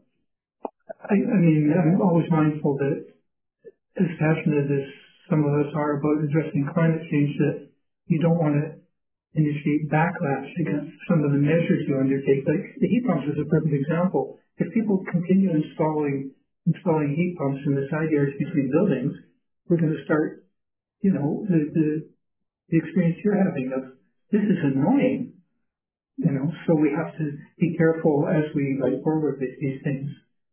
I, I mean, I'm always mindful that as passionate as some of us are about addressing climate change, that you don't want to initiate backlash against some of the measures you undertake. Like the heat pumps is a perfect example. If people continue installing installing heat pumps in the side yards between buildings, we're going to start, you know, the the, the experience you're having of this is annoying, you know. So we have to be careful as we go forward with these things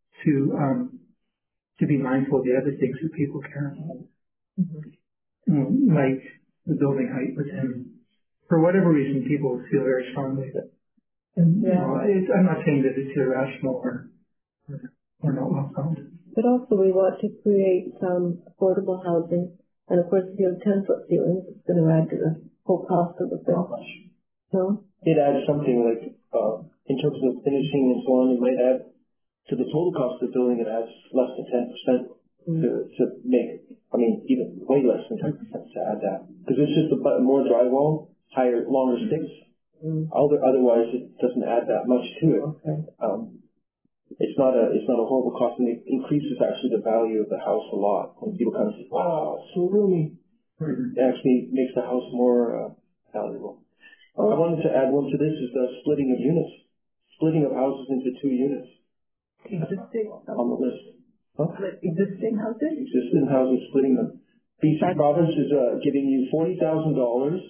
to um, to be mindful of the other things that people care about, mm-hmm. you know, like the building height. But then, for whatever reason, people feel very strongly that. And yeah. you know, it's, I'm not saying that it's irrational or or, or not well founded. But also, we want to create some affordable housing, and of course, if you have ten foot ceilings, it's going to add to the whole cost of the thing. No, it adds something like uh, in terms of finishing and so on. It might add. To the total cost of the building, it adds less than ten percent mm. to, to make, I mean, even way less than ten percent to add that. Because it's just a bit more drywall, higher, longer sticks. Mm. Other, otherwise, it doesn't add that much to it. Okay. Um, it's not a, it's not a horrible cost, and it increases actually the value of the house a lot. When people come and say, wow, it's so roomy. Mm-hmm. It actually makes the house more uh, valuable. Oh. I wanted to add one to this, is the splitting of units. Splitting of houses into two units. Existing on the list. Huh? Existing houses? Existing houses, splitting them. B C province is uh, giving you forty thousand dollars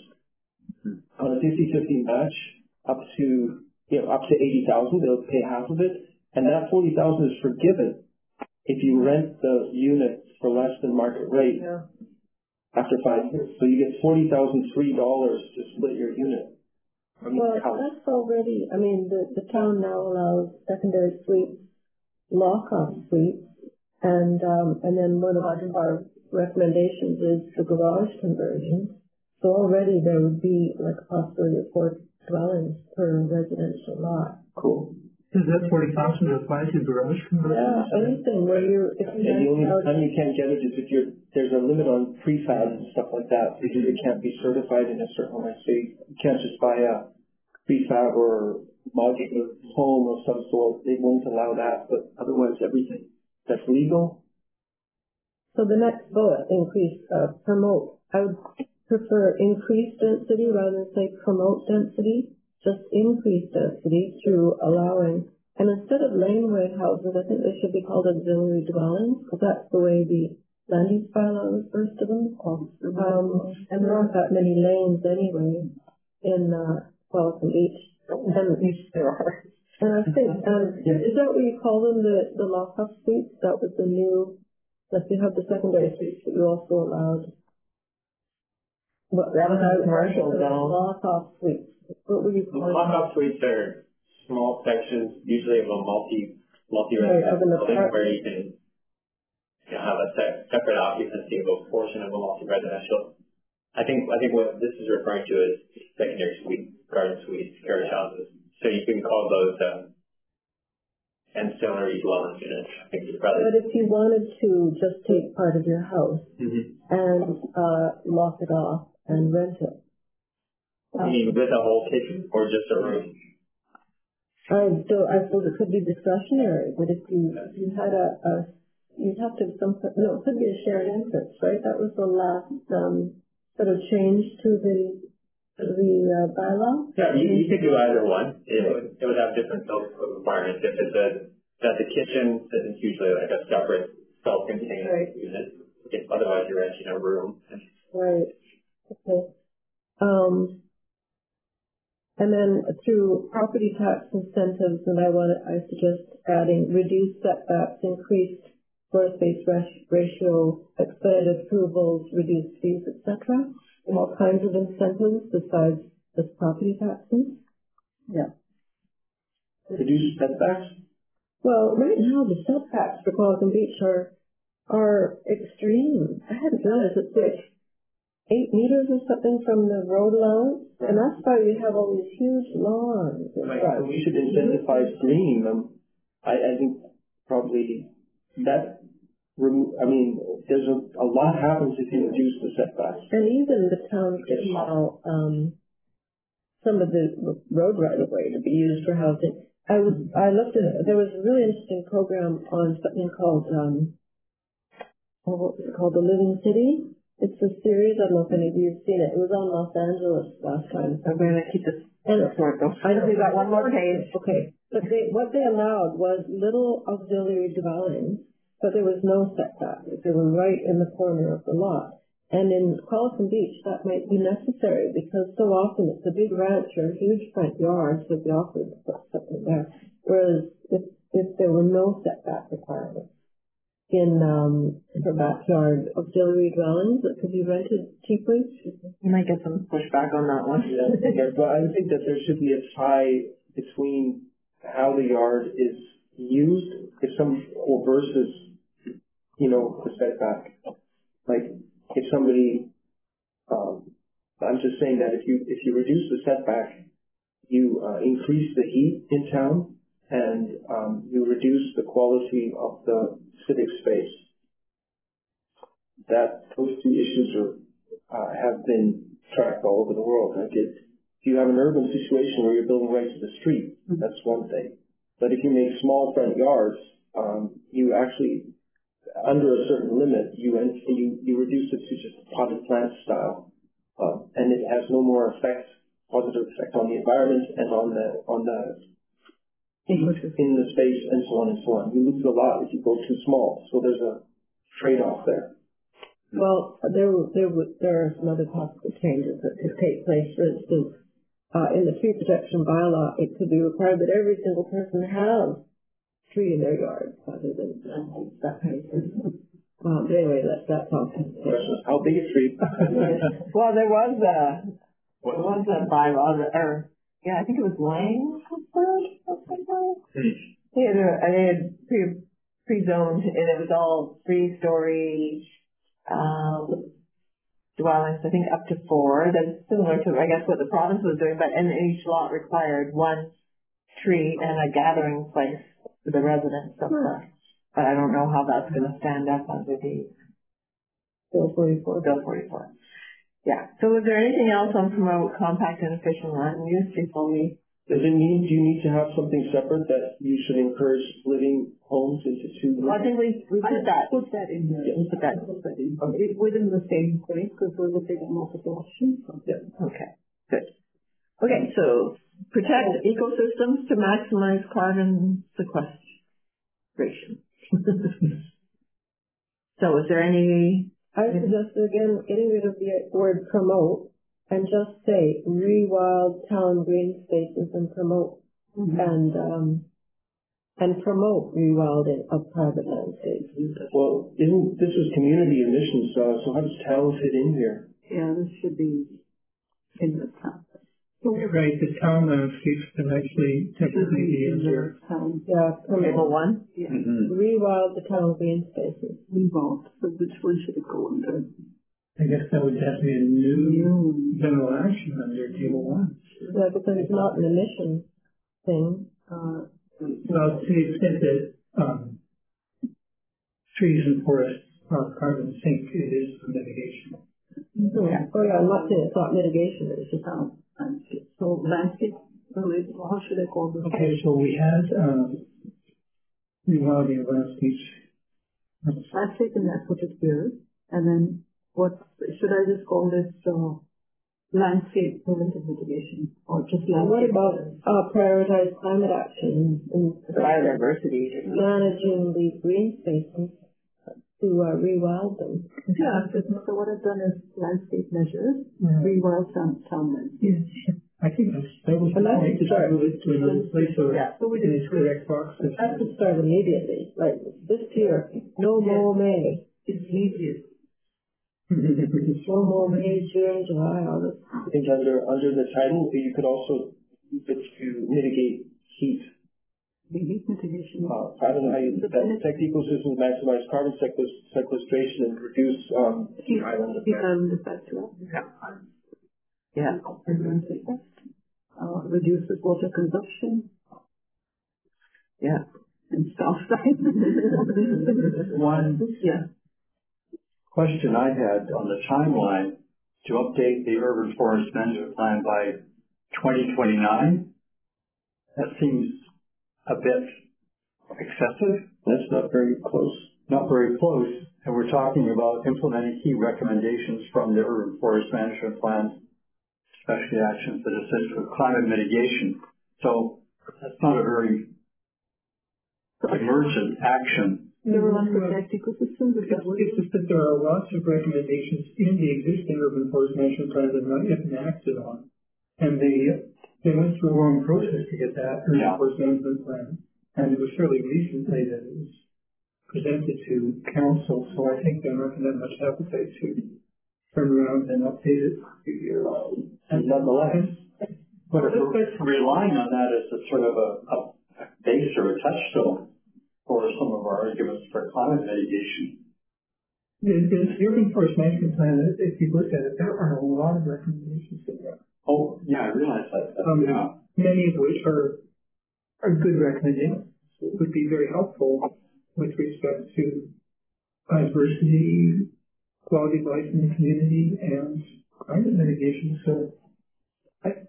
on a fifty-fifty match up to, you know, up to eighty thousand dollars. They'll pay half of it. And that forty thousand dollars is forgiven if you rent the unit for less than market rate yeah. after five years. So you get forty thousand three dollars to split your unit. I mean, well, house. That's already, I mean, the, the town now allows secondary suites, lock-up suites, and um, and then one of our recommendations is the garage conversion. So already there would be like a possibility of four dwellings per residential lot. Cool. Does that forty thousand apply to garage conversions? Yeah, anything where you're, if you And the only have, time you can't get it is if you're, there's a limit on prefab and stuff like that, because it can't be certified in a certain way. So you can't just buy a prefab or modular home of some sort. They won't allow that, but otherwise everything that's legal. so the next bullet, increase, uh, promote. I would prefer increased density rather than say promote density. Just increase density through allowing, and instead of laneway houses, I think they should be called auxiliary dwellings, because that's the way the land use bylaw refers to them. Um, and there aren't that many lanes anyway in, uh, Welcome Beach. And there are. And I think, um, is that what you call them, the, the lock-up suites? That was the new, that you have the secondary suites, but you also allowed. Well, that was our commercial zone. Lock-up suites. What would you call it? Lock-up suites are small sections, usually of a multi, Right, multi-residential of an building apart- where you can, you know, have a se- separate occupancy of a portion of a multi-residential. I think, I think what this is referring to is secondary suites, garden suites, carriage houses. So you can call those, um, ancillary dwelling units. I think you probably. But if you wanted to just take part of your house Mm-hmm. and, uh, lock it off and rent it. You mean with a whole kitchen or just a room? I do, I suppose it could be discretionary, but if you, if you had a, a, you'd have to have some, no, it could be a shared entrance, right? That was the last, um, sort of change to the, the, uh, bylaw. Yeah, you, you could do either one. It would, it would have different self requirements. If it's a, that the kitchen, that it's usually like a separate self-contained Right. unit. If otherwise you're renting a room. Right, okay. Um, and then through property tax incentives, and I want, I suggest adding reduced setbacks, increased floor space ratio, expedited approvals, reduced fees, et cetera. All kinds of incentives besides just property taxes. Yeah. Reduce setbacks. Well, right now the setbacks for Qualicum Beach are are extreme. I hadn't realized it's like eight meters or something from the road allowance, and that's why we have all these huge lawns. and Right, stuff. so we should incentivize green. Um, I, I think probably that, remo- I mean, there's a, a lot happens if you reduce the setbacks. And even the towns that allow um, some of the road right of way to be used for housing. I was I looked at there was a really interesting program on something called um, oh, what was it called, The Living City. It's a series. I don't know if any of you have seen it. It was on Los Angeles last time. I'm going to keep this And short though. I know We've got one more page. Okay, but they, what they allowed was little auxiliary dwellings, but there was no setback. They were right in the corner of the lot. And in Qualicum Beach, that might be necessary because so often it's a big ranch or a huge front yard, so it'd be awkward to put something there. Whereas if, if there were no setback requirements in um, her backyard auxiliary dwellings that could be rented cheaply. You might get some pushback on that one. Yeah, but I think that there should be a tie between how the yard is used, if some or versus, you know, the setback. Like if somebody, um, I'm just saying that if you if you reduce the setback, you uh, increase the heat in town, and um, you reduce the quality of the civic space. That those two issues are uh, have been tracked all over the world. Like if, if you have an urban situation where you're building right to the street, that's one thing. But if you make small front yards, um, you actually under a certain limit, you you you reduce it to just potted plant style, uh, and it has no more effect, positive effect on the environment and on the on the heat in the space and so on and so on. You lose a lot if you go too small. So there's a trade-off there. Well, there there would there are some other possible changes that could take place. For instance, uh, in the tree protection bylaw, it could be required that every single person have a tree in their yard, rather than that kind of thing. Well, but anyway, that's that's all. How big a tree? Well, there was a, there was a bylaw that, or, yeah, I think it was Lang. They had, a, they had pre, pre-zoned, and it was all three-story, um, dwellings, I think up to four. That's similar to, I guess, what the province was doing, but, and each lot required one tree and a gathering place for the residents of the, but I don't know how that's going to stand up under the Bill forty-four. Bill forty-four. Yeah. So is there anything else on promote compact and efficient land use before we? Does it mean, do you need to have something separate that you should encourage splitting homes into two? Well, I think we, we put that. Put that in there. Yeah, we put that. Put that in. It, within the same place, because we're looking at multiple options. Yeah. Okay. Good. Okay. So protect ecosystems to maximize carbon sequestration. So is there any? I suggest again getting rid of the word promote and just say rewild town green spaces and promote mm-hmm. and um and promote rewilding of private landscapes. Well, isn't this is community emissions, uh, so how does town fit in here? Yeah, this should be in the town. Right, the town landscapes can actually technically be in there. Town. Yeah, table one. Yeah. Mm-hmm. Rewild the town green spaces. Rewild. So which one should it go under? I guess that would have to be a new general action under table one. Yeah, because it's not an emission thing. Uh, well, to the extent that um, trees and forests are carbon sink, it is for mitigation. Mm-hmm. Yeah. Oh yeah, I'm not saying it's not mitigation, it's just um, landscape. So landscape related, how should I call this? Okay, so we had um, rewilding of landscapes. Landscape, and that's what it's here. And then what should I just call this uh, landscape preventive mitigation or just landscape? What about uh, prioritize climate action and biodiversity? Managing the green spaces to uh, rewild them. Yeah, so what I've done is landscape measures, yeah. rewild town, town landscape. Yes. I think that's, that was the point to move it to another place or yeah. so we did it correct box. That could start immediately, like this year. No yes. more May. It's immediate. No more May, June, July, August. I think under under the title, you could also use it to mitigate heat. The heat mitigation. Uh, I don't know how you that protect ecosystems, maximize carbon sequestration, and reduce um, heat island effect. Heat island effect, yeah. Yeah. Uh, reduces water consumption. Yeah. And stuff. One. Yeah. Question I had on the timeline to update the urban forest management plan by twenty twenty-nine. That seems a bit excessive. That's not very close. Not very close. And we're talking about implementing key recommendations from the urban forest management plan, especially actions that assist with climate mitigation. So that's not a very emergent action. Never want to protect ecosystems. It's, it's just that there are lots of recommendations in the existing urban forest management plan that have not yet been acted on. And they they went through a long process to get that urban yeah. forest management plan. And it was fairly recently that it was presented to council. So I think they're not going to have much appetite to turn around and update it. And nonetheless, but if we're relying on that as a sort of a, a base or a touchstone for some of our arguments for climate mitigation. The, the urban forest management plan, if you look at it, there are a lot of recommendations in there. Oh, yeah, I realize that. Um, yeah. Many of which are are good recommendations. It would be very helpful with respect to diversity, quality of life in the community, and climate mitigation. So I,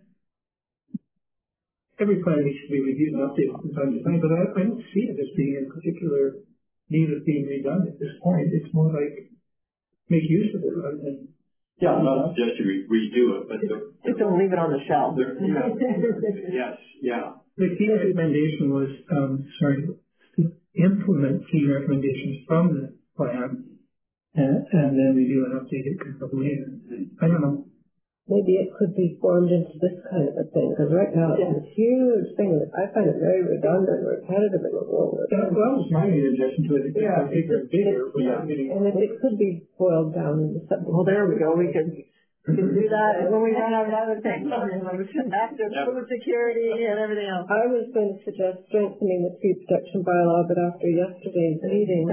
every plan needs to be reviewed and updated from time to time, but I, I don't see it as being in particular need of being redone at this point. It's more like make use of it rather than... Yeah, I'm not suggesting we redo it, but... The, just don't leave it on the shelf. The, yeah. Yes, yeah. The key recommendation was, um, sorry, to implement key recommendations from the plan and, and then review and update it later. I don't know. Maybe it could be formed into this kind of a thing, because right now it's a huge thing that I find it very redundant and repetitive in the world. That, that was my suggestion to it. Yeah. Bigger, bigger, without getting... And if it could be boiled down into something. Well, there we go. We can, we can do that when we run out of other things. Active food security and everything else. I was going to suggest strengthening the tree protection bylaw, but after yesterday's meeting,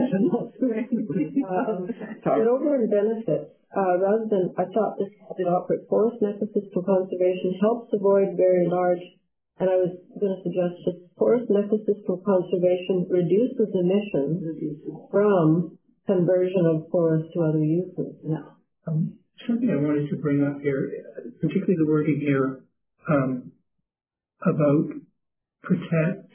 um, but over in benefits, Uh, rather than, I thought this did operate forest necessary for conservation helps avoid very large And I was going to suggest just forest and ecosystem conservation reduces emissions from conversion of forest to other uses. Yeah. Um, something I wanted to bring up here, particularly the wording here um, about protect.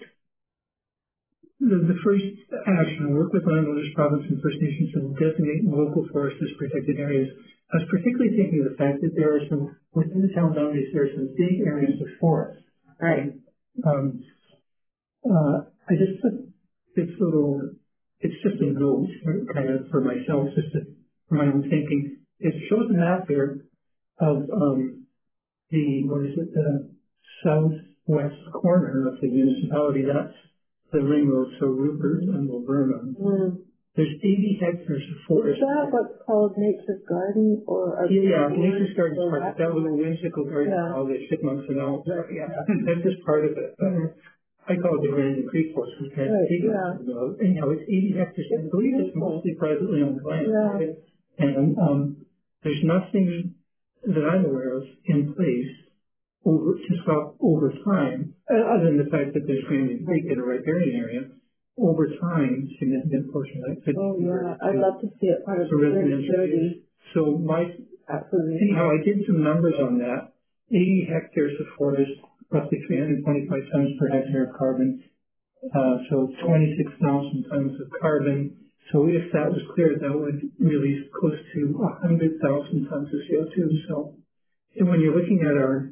The, the first action, work with landowners, province, and First Nations to designate local forests as protected areas. I was particularly thinking of the fact that there are some, within the town boundaries, there are some big areas of forest. Right. Um, uh, I just put this little, it's just a note for, kind of for myself, just to, for my own thinking. It shows a map here of um, the, what is it, the southwest corner of the municipality. That's the ring road, so Rupert and Wilburma. Mm. There's eighty hectares of forest. Is that what's called Nature's Garden? Or yeah, yeah, Nature's Garden is part of that little whimsical garden, yeah. all the chipmunks and all. Yeah, that's just part of it. Mm-hmm. I call it the Grand Creek Forest because right, it's yeah. anyhow, it's eighty hectares. I believe it's mostly privately owned land. Yeah. And um, there's nothing that I'm aware of in place over to stop over time, uh, other than the fact that there's Grand Creek in a riparian area. Over time, significant portion of that could oh, be yeah. I'd love to see it part of the residential use. So my, absolutely. anyhow, I did some numbers on that. eighty hectares of forest, roughly three hundred twenty-five tons per hectare of carbon. Uh, so twenty-six thousand tons of carbon. So if that was cleared, that would release close to one hundred thousand tons of C O two. So and when you're looking at our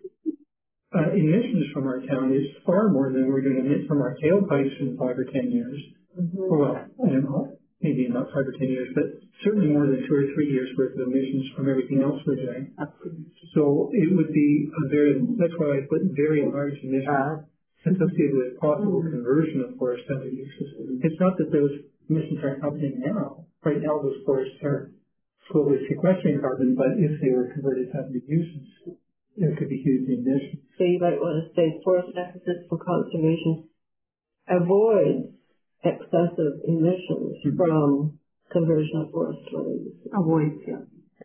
Uh, emissions from our town is far more than we're going to emit from our tailpipes in five or ten years. Mm-hmm. Well, I don't know, maybe not five or ten years, but certainly more than two or three years worth of emissions from everything else we're doing. Absolutely. So it would be a very, that's why I put very large emissions uh, associated with possible mm-hmm. conversion of forest to other uses. It's not that those emissions aren't happening now. Right now those forests are slowly sequestering carbon, but if they were converted to other uses, there could be huge emissions. So you might want to say forest ecosystem conservation avoids excessive emissions mm-hmm. from conversion of forest to other uses. Avoids, yeah.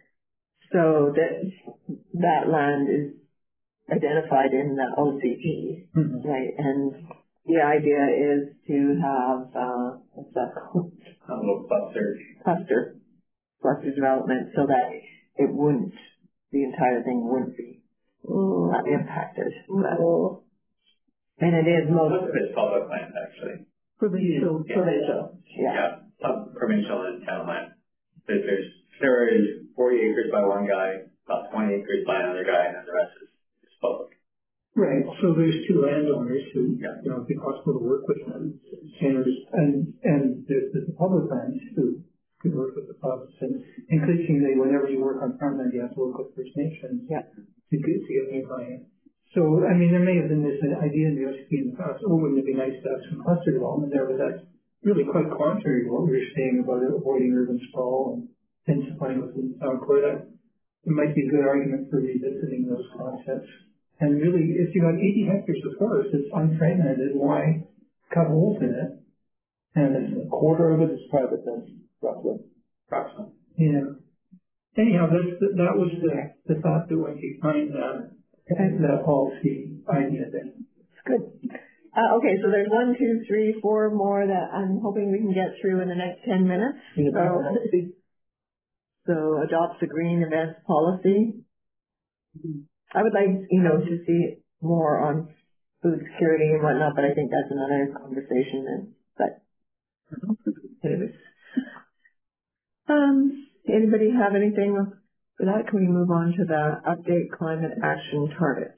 So that that land is identified in the O C P, mm-hmm. right? And the idea is to have uh, what's that called? A little cluster. Cluster, cluster development, so that it wouldn't, the entire thing wouldn't be. Mm, not impacted. Oh. And it is most of it's public land, actually. Provincial. Yeah. Provincial. Yeah. Yeah. Some provincial and town land. There's, there's there is forty acres by one guy, about twenty acres by another guy, and then the rest is, is public. Right. So there's two landowners who, yeah. you know, it'd be possible to work with them, and and and there's the public lands who could work with the province, and increasingly, whenever you work on farmland, you have to work with First Nations. Yeah. To get, to get new client. So, I mean, there may have been this idea in the O C P in the past, oh, wouldn't it be nice to have some cluster development there, but that's really quite contrary to what we were saying about avoiding urban sprawl and densifying within the town core. That it might be a good argument for revisiting those concepts. And really, if you have eighty hectares of forest, it's unfragmented, why cut holes in it? And it's a quarter of it is private, that's roughly. Approximately. Yeah. Anyhow, that's, that was the, the thought that went behind that, that policy idea there. Good. Uh, okay, so there's one, two, three, four more that I'm hoping we can get through in the next ten minutes. So, so adopt the green events policy. I would like, you know, to see more on food security and whatnot, but I think that's another conversation. And, but anyways. Um, anybody have anything for that? Can we move on to the update climate action targets?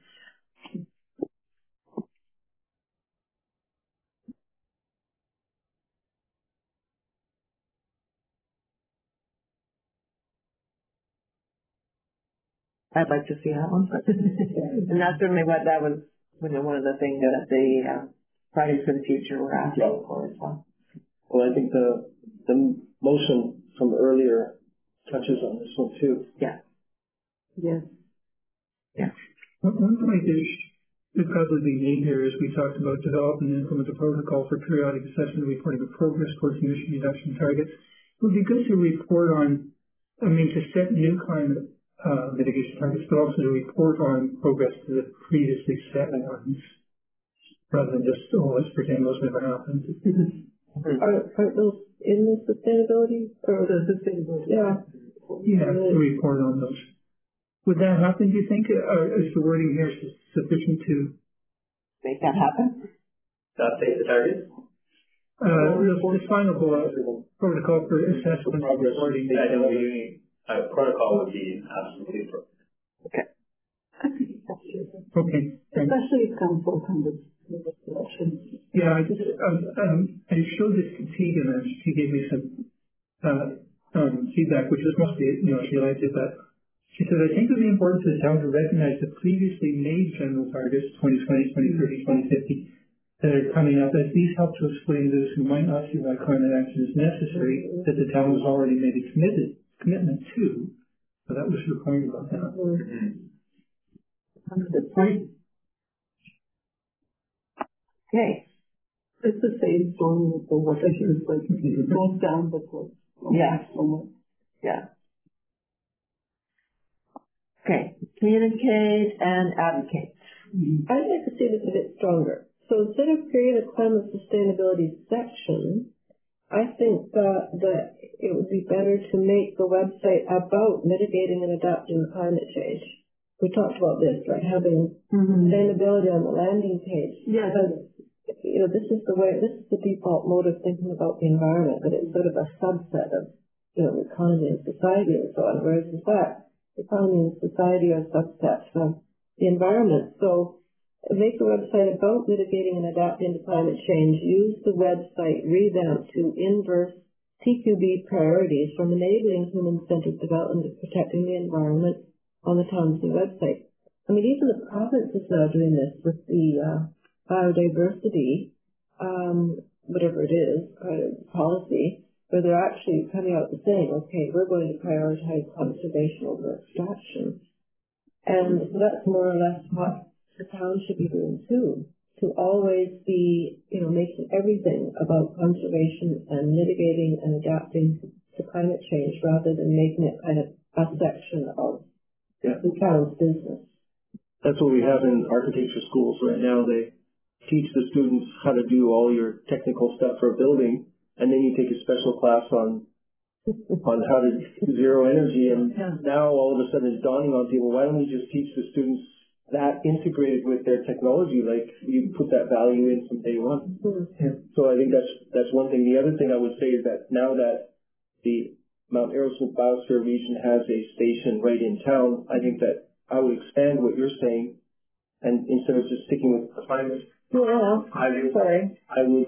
I'd like to see that one. And that's certainly what that was, you know, one of the things that the uh, Fridays for the Future were asking for as well. Well, I think the the motion from earlier touches on this one too. Yeah. Yes. Yeah. One point is would probably be neat here is we talked about developing and implement a protocol for periodic assessment and reporting of progress towards emission reduction targets. It would be good to report on, I mean, to set new climate uh, mitigation targets, but also to report on progress to the previously set ones, rather than just, oh, let's pretend those never happened. Are, are those in the sustainability or the sustainability? Yeah. Yeah, to report on those. Would that happen, do you think? Or is the wording here sufficient to make that happen? Update the target? Uh, the, the final bullet, protocol for assessment progress. reporting. I know we need, uh, protocol would be absolutely appropriate. Okay. Okay. Especially if council comes with this election. Yeah, I just, um, um, I showed this to Tegan and she gave me some, uh, um, feedback, which was mostly, you know, she liked it, but she said, I think it would be important for the town to recognize the previously made general targets, twenty twenty, twenty thirty, twenty fifty, that are coming up, as these help to explain to those who might not see why climate action is necessary, that the town has already made a committed commitment to. So that was your point about that. Mm-hmm. That's a good point. Okay. It's the same story with the water issues, like it goes down but goes yeah. somewhere. Yeah. Okay. Communicate and advocate. Mm-hmm. I'd like to see this a bit stronger. So instead of creating a climate sustainability section, I think that, that it would be better to make the website about mitigating and adapting climate change. We talked about this, like having mm-hmm. sustainability on the landing page. Yeah. Because, you know, this is the way, this is the default mode of thinking about the environment, but it's sort of a subset of, you know, the economy and society and so on, whereas in fact, the economy and society are subsets of the environment. So make the website about mitigating and adapting to climate change. Use the website revamp to inverse T Q B priorities from enabling human-centered development to protecting the environment on the town's new website. I mean, even the province is now doing this with the uh, biodiversity, um, whatever it is, uh, policy, where they're actually coming out and saying, okay, we're going to prioritize conservation over extraction. And that's more or less what the town should be doing too, to always be, you know, making everything about conservation and mitigating and adapting to climate change rather than making it kind of a section of yeah. the town's business. That's what we have in architecture schools right now. They teach the students how to do all your technical stuff for a building, and then you take a special class on on how to zero energy, and now all of a sudden it's dawning on people, why don't we just teach the students that integrated with their technology, like you put that value in from day one. Mm-hmm. Yeah. So I think that's that's one thing. The other thing I would say is that now that the Mount Arrowsmith Biosphere region has a station right in town, I think that I would expand what you're saying, and instead of just sticking with climate, yeah. I would, Sorry. I would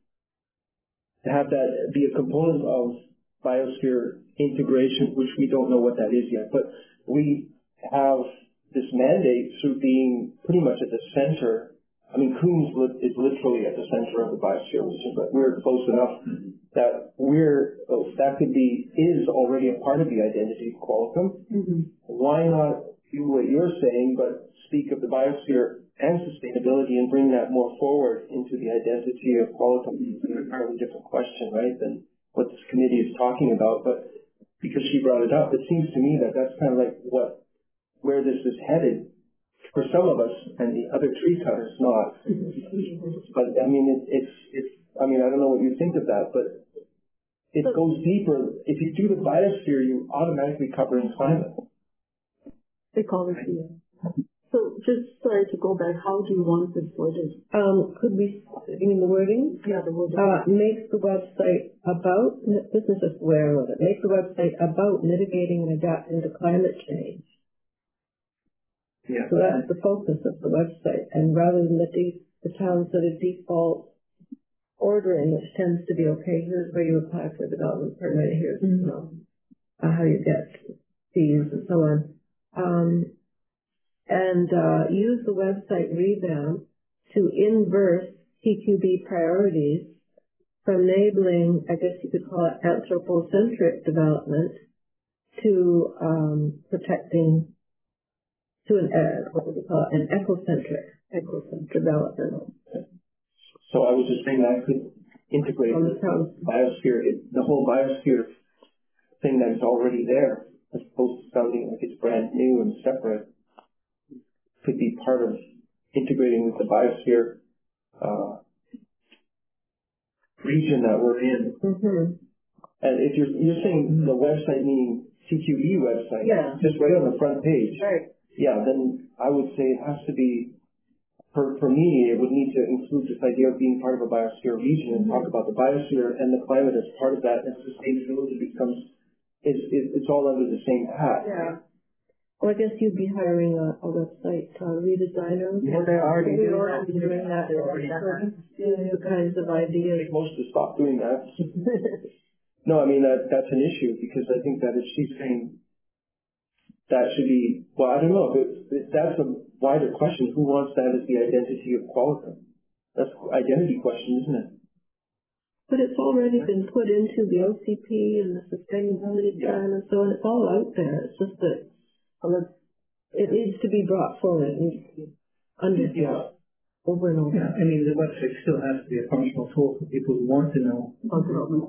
have that be a component of biosphere integration, which we don't know what that is yet, but we have this mandate through being pretty much at the center. I mean, Coons is literally at the center of the biosphere region, but we're close enough that we're, oh, that could be, is already a part of the identity of Qualicum. Mm-hmm. Why not do what you're saying, but speak of the biosphere and sustainability and bring that more forward into the identity of Qualicum? It's an entirely different question, right, than what this committee is talking about. But because she brought it up, it seems to me that that's kind of like what, where this is headed for some of us, and the other tree cutters not. But I mean, it, it's, it's, I mean, I don't know what you think of that, but it so, goes deeper. If you do the biosphere, you're automatically covering climate. They call it here. So just sorry to go back, how do you want this worded? Um, could we, you mean the wording? Yeah, the wording. Uh, make the website about, this is just where of it, make the website about mitigating and adapting to climate change. Yeah. So that's the focus of the website, and rather than the, de- the town's sort of default ordering, which tends to be, okay, here's where you apply for a development permit, here's mm-hmm. you know, uh, how you get fees and so on. Um, and uh, use the website revamp to inverse T Q B priorities from enabling, I guess you could call it anthropocentric development, to um, protecting to an, uh, what would we call it, an ecocentric, ecocentric development. So I was just saying that I could integrate on the the biosphere, the whole biosphere thing that's already there. as opposed to sounding like it's brand new and separate, could be part of integrating with the biosphere uh, region that we're in. Mm-hmm. And if you're you're saying the website, meaning C Q E website, yeah. just right on the front page, right. yeah, then I would say it has to be, for, for me, it would need to include this idea of being part of a biosphere region and talk about the biosphere and the climate as part of that, and sustainability becomes, is, is it's all under the same hat. Yeah. Well, I guess you'd be hiring a, a website uh, redesigner. Well, they're already doing that. doing that. They're already doing that. New kinds of I ideas. think most to stop doing that. No, I mean, that, that's an issue, because I think that if she's saying that should be, well, I don't know, but that's a wider question. Who wants that as the identity of Qualicum? That's an identity question, isn't it? But it's already been put into the O C P and the sustainability plan and so on. It's all out there. It's just that well, it's, it needs to be brought forward. It needs to be understood Yeah. over and over. Yeah, I mean, the website still has to be a functional tool for people who want to know about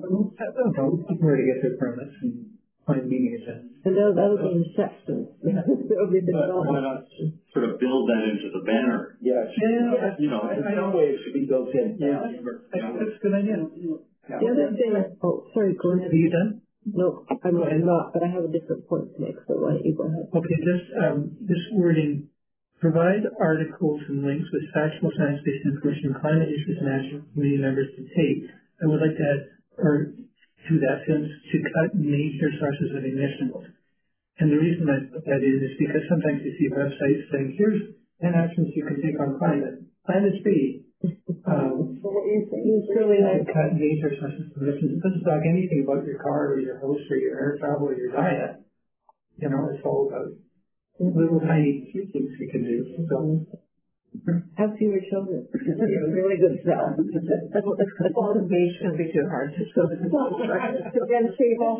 where to get their permits and find meeting agendas. And that'll, that'll be in sections. That'll be the But why not sort of build that into the banner? Yes. Yeah, You know, In some way, it should be built in. yeah, that's a good idea. Yeah. The other thing, oh, sorry, go ahead. Are you done? No, I'm, I'm not, but I have a different point to make, so why don't you go ahead? Okay, this, um, this wording, provide articles and links with factual science-based information on climate issues and action community members to take. I would like to add, or to that sense, to cut major sources of emissions. And the reason I put that in is because sometimes you see websites saying, here's ten actions you can take on climate. Planet B. Um, So what you say, you really to like, cut major sources of emissions. It doesn't talk anything about your car or your house or your air travel or your diet. You know, it's all about little tiny few things we can do. So, have fewer children. Really good stuff. Motivation would be too hard to so Then shave off.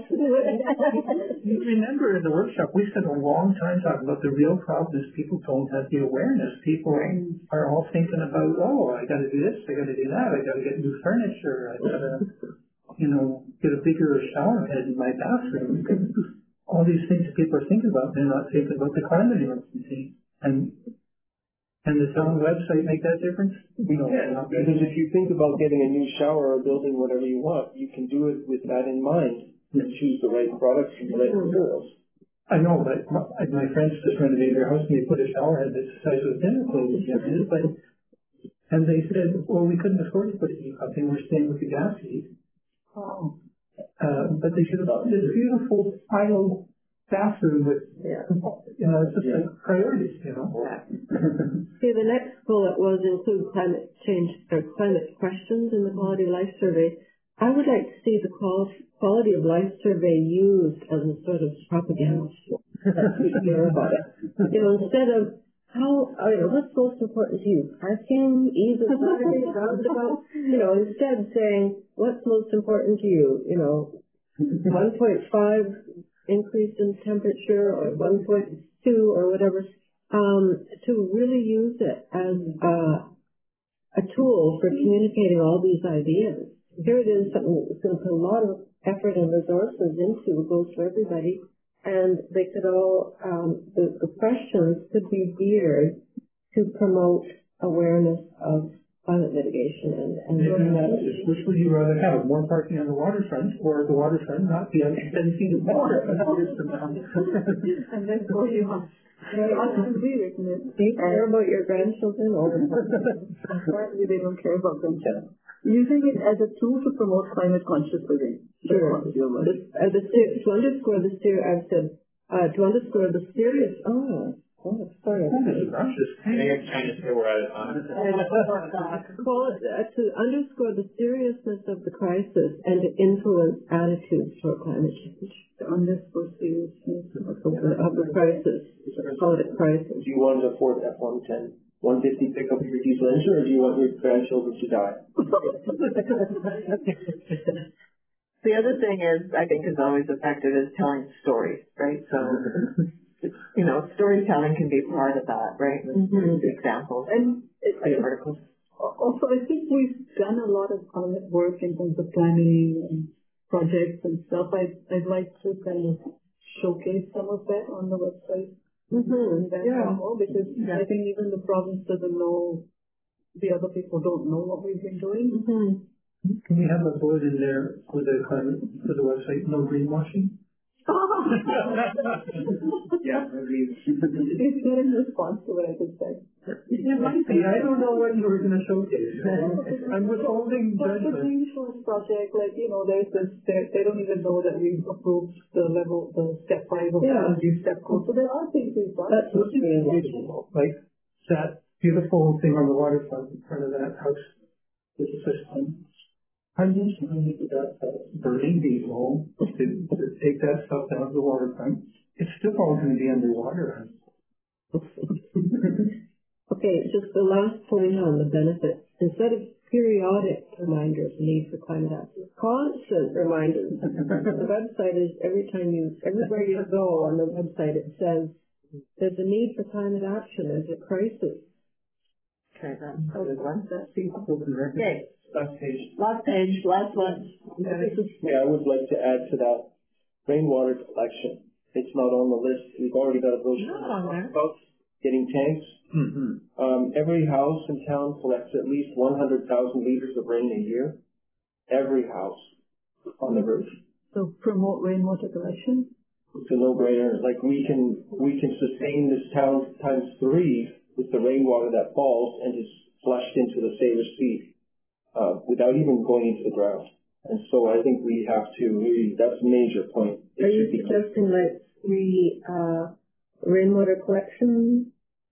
you remember in the workshop, we spent a long time talking about the real problem is people don't have the awareness. People are all thinking about, oh, I got to do this, I got to do that, I got to get new furniture, I got to, you know, get a bigger shower head in my bathroom. All these things that people are thinking about, they're not thinking about the climate emergency. And and does our website make that difference? We can, because if you think about getting a new shower or building whatever you want, you can do it with that in mind and choose the right products and the right materials. I know, but my, my friends just renovated their house and they put a shower head that's the size of a dinner plate in it, but and they said, well, we couldn't afford to put a heat pump in, we're staying with the gas heat. Oh. Uh, but they should have done this beautiful final bathroom with, Yeah. you know, it's just like priorities, you know. See, the next bullet was include climate change or climate questions in the quality of life survey. I would like to see the qual- quality of life survey used as a sort of propaganda. That's what you hear about it. You know, instead of how, I don't know, what's most important to you? Parking, ease of driving, roundabout? You know, instead saying, what's most important to you? You know, one point five increase in temperature or one point two or whatever, um, to really use it as uh, a tool for communicating all these ideas. Here it is, something that's going to put a lot of effort and resources into, goes for everybody, and they could all, um, the, the questions could be geared to promote awareness of climate mitigation and, and And that is, which would you rather have, more parking on the waterfront or the waterfront not be on ten feet of water? And that's what you want. I agree with you. do you care about your grandchildren or Apparently they don't care about themselves. Using it as a tool to promote climate conscious living. sure. The, uh, the, to underscore the ser- I've said, uh, to underscore the serious, oh, oh sorry. I think I'm trying to say we're out of time. Call it, uh, to underscore the seriousness of the crisis and to influence attitudes toward climate change. To underscore seriousness Of the, of the crisis. Call it a crisis. Do you want a Ford F one ten one fifty pickup for your diesel engine, or do you want your grandchildren to die? The other thing is, I think is always effective is telling stories, right? So, you know, storytelling can be part of that, right? Mm-hmm. Examples, And it, like articles. also, I think we've done a lot of climate work in terms of planning and projects and stuff. I'd, I'd like to kind of showcase some of that on the website. Mm-hmm. Yeah. Because yeah. I think even the province doesn't know, the other people don't know what we've been doing. Mm-hmm. Can we have a bullet in there for the climate, for the website, no greenwashing? Yeah, I mean, it's not in response to what I just said. It might be. I don't know what you were going to showcase. I'm withholding But the judgment. Green Shores project, like, you know, there's this, they, they don't even know that we've approved the level, the step five of Yeah. the energy step code. So there are things we've done. That's what's really wonderful. Like that beautiful thing on the waterfront in front of that house with the system. Hundreds and hundreds of that stuff, burning diesel to, to take that stuff down to the waterfront. It's still all going to be underwater. Okay, just the last point on the benefits. Instead of periodic reminders, need for climate action, constant reminders. The website is every time you, everywhere you go on the website, it says there's a need for climate action. There's a crisis. Okay, that's a good one. That seems Okay, last page. last page, last one. Yeah, I would like to add to that rainwater collection. It's not on the list. We've already got a brochure Not on there. about getting tanks. Mm-hmm. Um, every house in town collects at least one hundred thousand liters of rain a year. Every house on the roof. So promote rainwater collection. It's a no-brainer. Like we can, we can sustain this town times three with the rainwater that falls and is flushed into the Sailor Sea, uh, without even going into the ground. And so I think we have to really, that's a major point. It Are you should be suggesting like free uh, rainwater collection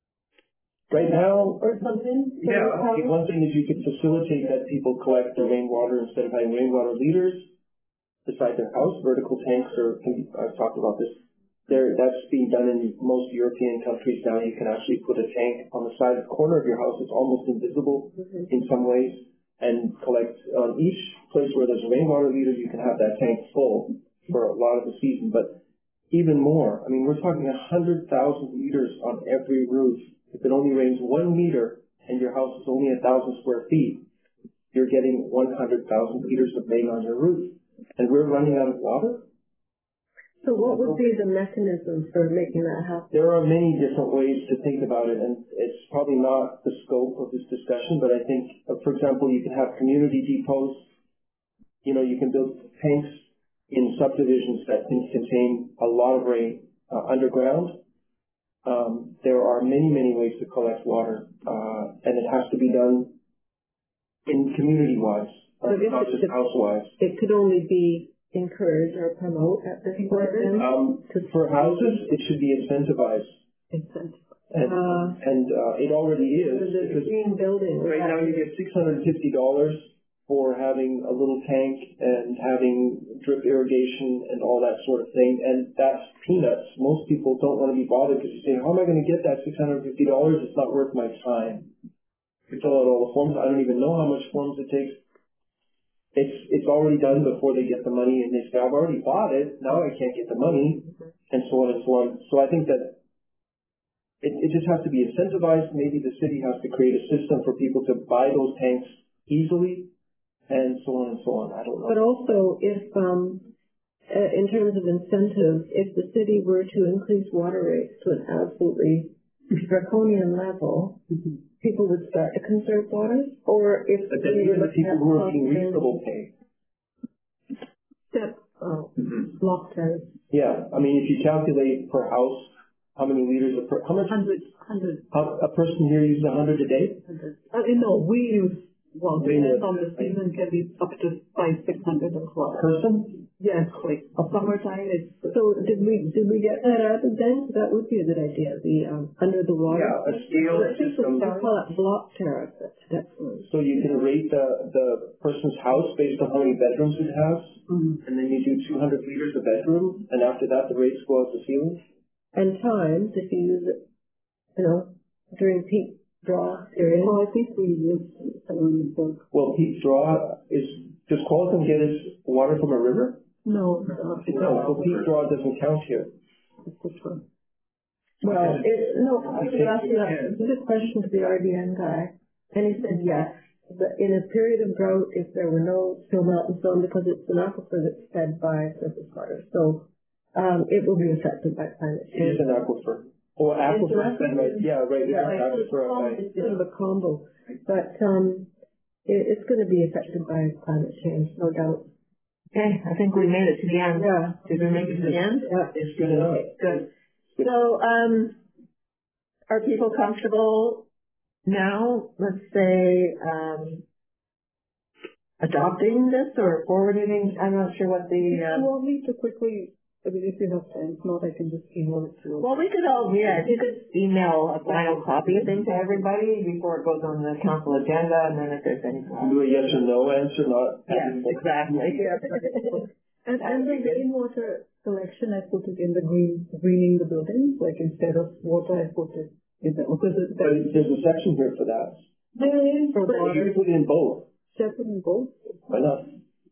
right now, or something? yeah, okay, one thing is you could facilitate that people collect the rainwater instead of having rainwater leaders beside their house. Vertical tanks are, I've talked about this. There, that's being done in most European countries now. You can actually put a tank on the side of the corner of your house. It's almost invisible mm-hmm. in some ways, and collect on each place where there's a rainwater leader. You can have that tank full for a lot of the season, but even more. I mean, we're talking a hundred thousand liters on every roof. If it only rains one meter and your house is only a thousand square feet, you're getting one hundred thousand liters of rain on your roof, and we're running out of water. So what would be the mechanism for making that happen? There are many different ways to think about it, and it's probably not the scope of this discussion, but I think, uh, for example, you can have community depots. You know, you can build tanks in subdivisions that can contain a lot of rain uh, underground. Um, there are many, many ways to collect water, uh, and it has to be done in community-wise, uh, not just house-wise. It could only be encourage or promote at this point? Um, for houses, it should be incentivized. Incentivized. And, uh, and uh, it already is. The green building. Right now you get six hundred fifty dollars for having a little tank and having drip irrigation and all that sort of thing. And that's peanuts. Most people don't want to be bothered because you say, how am I going to get that six hundred fifty dollars? It's not worth my time. You fill out all the forms. I don't even know how much forms it takes. It's it's already done before they get the money, and they say, I've already bought it, now I can't get the money, and so on and so on. So I think that it, it just has to be incentivized. Maybe the city has to create a system for people to buy those tanks easily, and so on and so on. I don't know. But also, if um, uh, in terms of incentives, if the city were to increase water rates to an absolutely draconian level, mm-hmm. people would start to conserve water, or if but then even the people who are being reasonable pay. Step oh, mm-hmm. block tariff. Yeah, I mean, if you calculate per house, how many liters a per, how much? Hundred, hundred. How, a person here uses a hundred a day. Hundred. I mean, no, we use well, depends on the season, can be up to five, six hundred as well. Person? Yes, like summertime. It's so. Did we did we get that added then? That would be a good idea. The um, under the water. Yeah, a scale system. We call it block tariff. That's so you can rate the the person's house based on how many bedrooms it has, mm-hmm. and then you do two hundred liters a bedroom, and after that the rates go out the ceiling. And times if you use it, you know, during peak draw period. Well, I think we use um, well, peak draw is does Qualicum get its water from a river? No, no. No, so peak draw doesn't count here. Well, it, no, I was asking a good question to the R D N guy, and he said yes. But in a period of drought, if there were no snow melt and so on, because it's an aquifer that's fed by surface water. So um, it will be affected by climate It is change. an aquifer. Oh, aquifer, It's an right, yeah, right, it's Yeah, an it's, aquifer. a- I- it's kind of a combo, but, um, it, it's gonna be affected by climate change, no doubt. Okay, I think we made it to the end. Yeah. Did we make it to the end? Yeah. It's good enough. Okay, good. So, um, are people comfortable now, let's say, um, adopting this or forwarding? I'm not sure what the, You uh, want me to quickly, I mean, if you have time, if not, I can just email it to you. well, we could all, yeah, if you could email a final copy of thing to everybody before it goes on the council agenda, and then if there's any Do problems. a yes or no answer, not. Yes, exactly. And, and the rainwater collection, I put it in the green, greening the buildings, like instead of water, I put it in the, because it's But there's a section here for that. there is for You water, should put it in both. separate in both. Why not?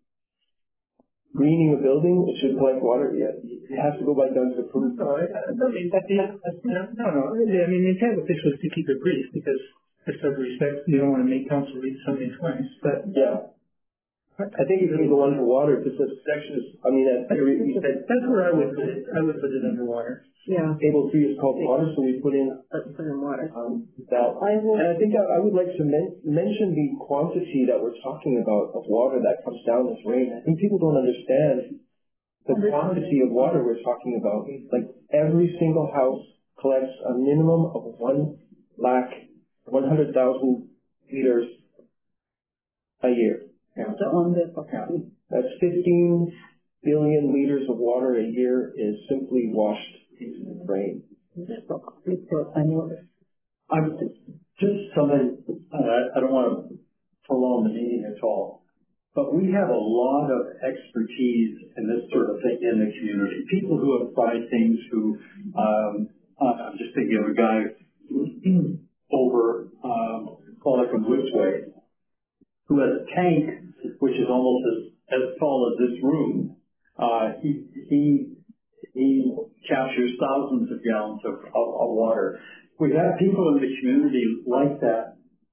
Greening a building, it should collect water, yeah, it has to go by Doug's approval. No, I, I don't mean that, no, no, no, I mean, the intent with this was to keep it brief, because just out of respect, you don't want to make council read something twice, but. Yeah. I think it can go underwater, because the section is, I mean, that, you said, That's where I would put it, I would put it underwater. Yeah, table three is called water, so we put in, let's put in water. um, that. And I think I, I would like to men- mention the quantity that we're talking about of water that comes down this rain. I think people don't understand the quantity of water we're talking about. Like, every single house collects a minimum of one lakh, one hundred thousand liters a year. So on the, That's fifteen billion liters of water a year is simply washed into the rain. I know this. I'm just something, I, I don't want to prolong the meeting at all, but we have a lot of expertise in this sort of thing in the community. People who have tried things who, um, uh, I'm just thinking of a guy over, um, Pollock and Woods Way, who has a tank which is almost as, as tall as this room. Uh, he, he, he captures thousands of gallons of, of, of water. We have people in the community like that,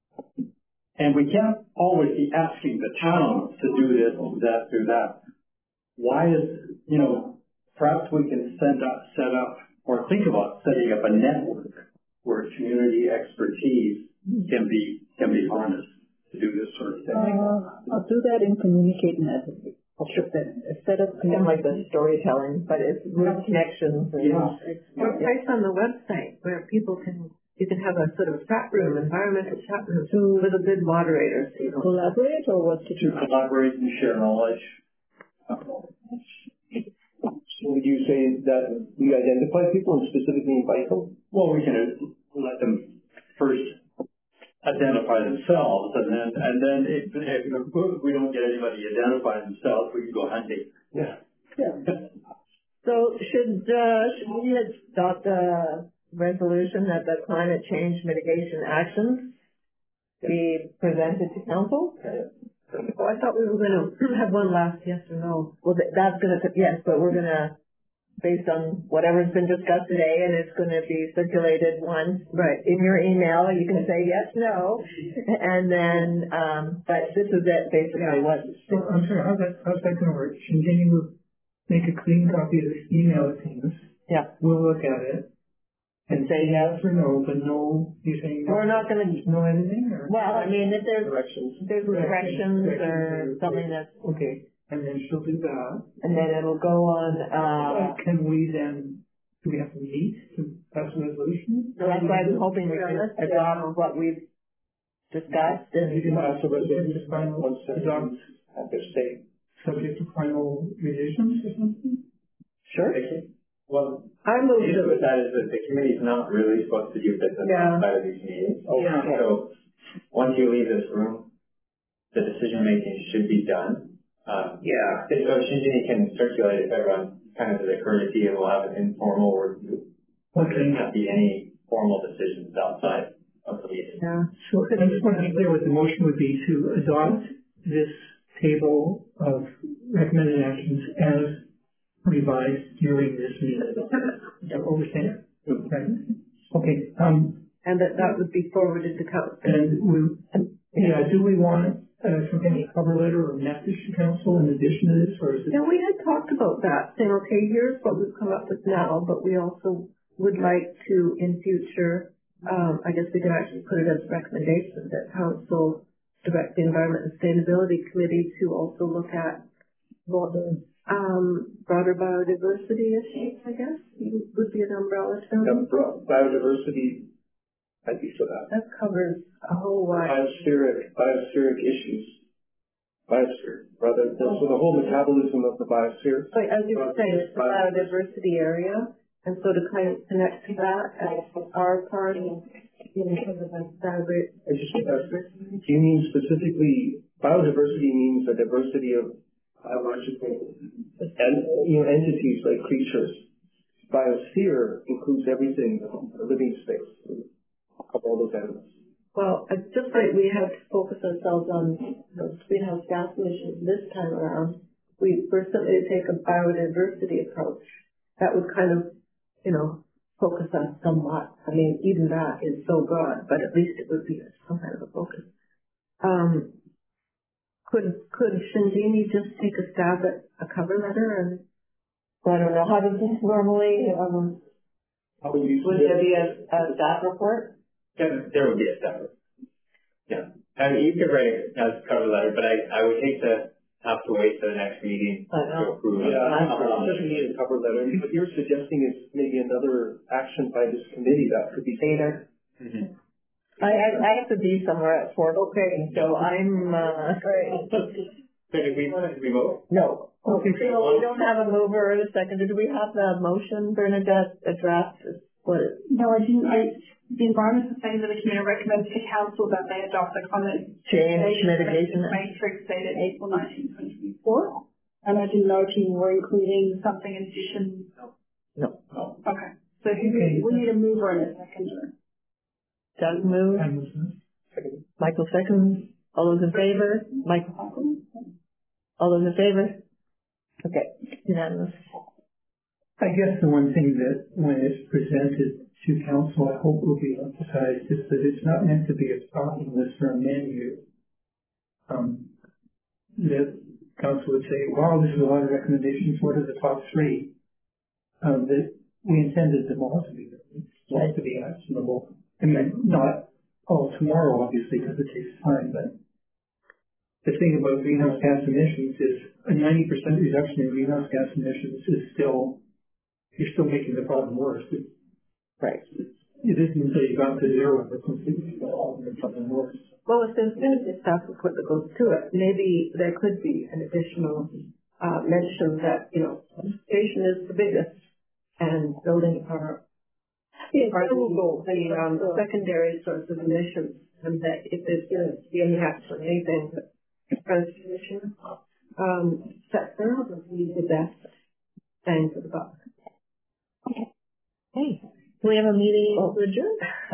and we can't always be asking the town to do this, do that, do that. Why is, you know, perhaps we can send up, set up, or think about setting up a network where community expertise can be, can be harnessed to do this sort of thing. Uh, I'll do that in communicate method. I'll put that instead of Kind of like the storytelling, but it's with connections. And Yeah. Or place on the website where people can, you can have a sort of chat room, environmental chat room to, with a good moderator. So you don't collaborate or what to To do? collaborate and share knowledge. So would you say that we identify people and specifically invite them? Well, we can let them first identify themselves, and then and then if, if we don't get anybody identify themselves, we can go hunting. Yeah. So should, uh, should we adopt a resolution that the climate change mitigation actions be presented to council? Oh, I thought we were gonna have one last yes or no. Well, th- that's gonna, yes, but we're gonna, based on whatever's been discussed today, and it's gonna be circulated once. Right. In your email, you can say yes, no, and then, um, but this is it, basically, what. So, I'm sorry, how's that, how's that gonna work? Can you make a clean copy of this email to us? Yeah. We'll look at it. And Say yes. or no, but no, you're saying no? We're not gonna, No anything, or? well, I mean, if there's, Directions. there's corrections or something that's, Okay, and then she'll do that. and then it'll go on, uh, Uh, Can we then, do we have to meet to pass a resolution? so that's why I'm hoping we can adopt what we've discussed You and, can pass a resolution Just final once adopt, at their state. subject to final revisions or something? sure. Well, I the moved issue to, with that is that the committee's not really supposed to do business Yeah. outside of these meetings. Yeah. So once you leave this room, the decision making should be done. Um, Yeah. so Shinjini can circulate it to everyone kind of as a courtesy, and we'll have an informal review. But there Okay. can't be any formal decisions outside of the meeting. yeah. So I just want to be clear what the motion would be to adopt this table of recommended actions as revised during this meeting. Is that what we're saying? Right. Okay, um, And that that would be forwarded to council. and we, yeah, do we want, uh, some kind of cover letter or message to council in addition to this, or is it? Yeah, we had talked about that, saying, okay, here's what we've come up with now, but we also would like to, in future, um, I guess we can actually put it as a recommendation that council direct the Environment and Sustainability Committee to also look at broader, um, broader biodiversity issues, I guess, would be an umbrella term. Yeah, biodiversity, I'd be for that. That covers a whole wide. Biospheric, biospheric issues. Biosphere, rather, the, so the whole metabolism of the biosphere. So as you were saying, it's a biodiversity area, and so to kind of connect to that as our part of, you know, sort of like biodiversity. Do you mean specifically, biodiversity means the diversity of biological and, you know, entities like creatures. Biosphere includes everything, the living space of all those animals. Well, it's just like we have to focus ourselves on those greenhouse gas emissions this time around. We were simply to take a biodiversity approach. That would kind of, you know, focus us somewhat. I mean, even that is so broad, but at least it would be some kind of a focus. Um, could could Shinjini just take a stab at a cover letter and? Well, I don't know. How does this normally? Um, How would you would there be a, a staff report? There, there would be a separate. Yeah. I mean, you could write it as a cover letter, but I, I would hate to have to wait till the next meeting to approve it. Yeah, it doesn't need a cover letter. What you're suggesting is maybe another action by this committee that could be later. Mm-hmm. I, I I have to be somewhere at four. Okay, so I'm. Uh, So did we want to remote? no. Okay, so we don't have a mover or a second. Did we have the motion, Bernadette, a draft? What? No, I didn't. I, the Environment and Sustainability Committee recommends to Council that they adopt the climate Change mitigation matrix dated April nineteenth, twenty twenty-four. And I didn't know if you were including something in addition. No. No. Okay. So who, okay. We need a mover and a seconder. Doug moves. Michael seconds. All those in favor? Michael. All those in favor? Okay. Unanimous. I guess the one thing that when it's presented to council, I hope will be emphasized is that it's not meant to be a stocking list or a menu. Um, that council would say, wow, this is a lot of recommendations. What are the top three? Um, that we intended them all to be, all to be actionable. I mean, not all tomorrow, obviously, because it takes time, but the thing about greenhouse gas emissions is a ninety percent reduction in greenhouse gas emissions is still, you're still making the problem worse. It, right. It isn't until you got to zero that completely the problem worse. Well, if there's going to be a staff report that goes to it, maybe there could be an additional uh, mention that, you know, station is the biggest and building are, yeah, are the, the um, secondary source of emissions, and that if there's going to be any action, anything that transportation um, sector would be the best bang for the buck. Okay. Hey, do we have a meeting oh. to adjourn?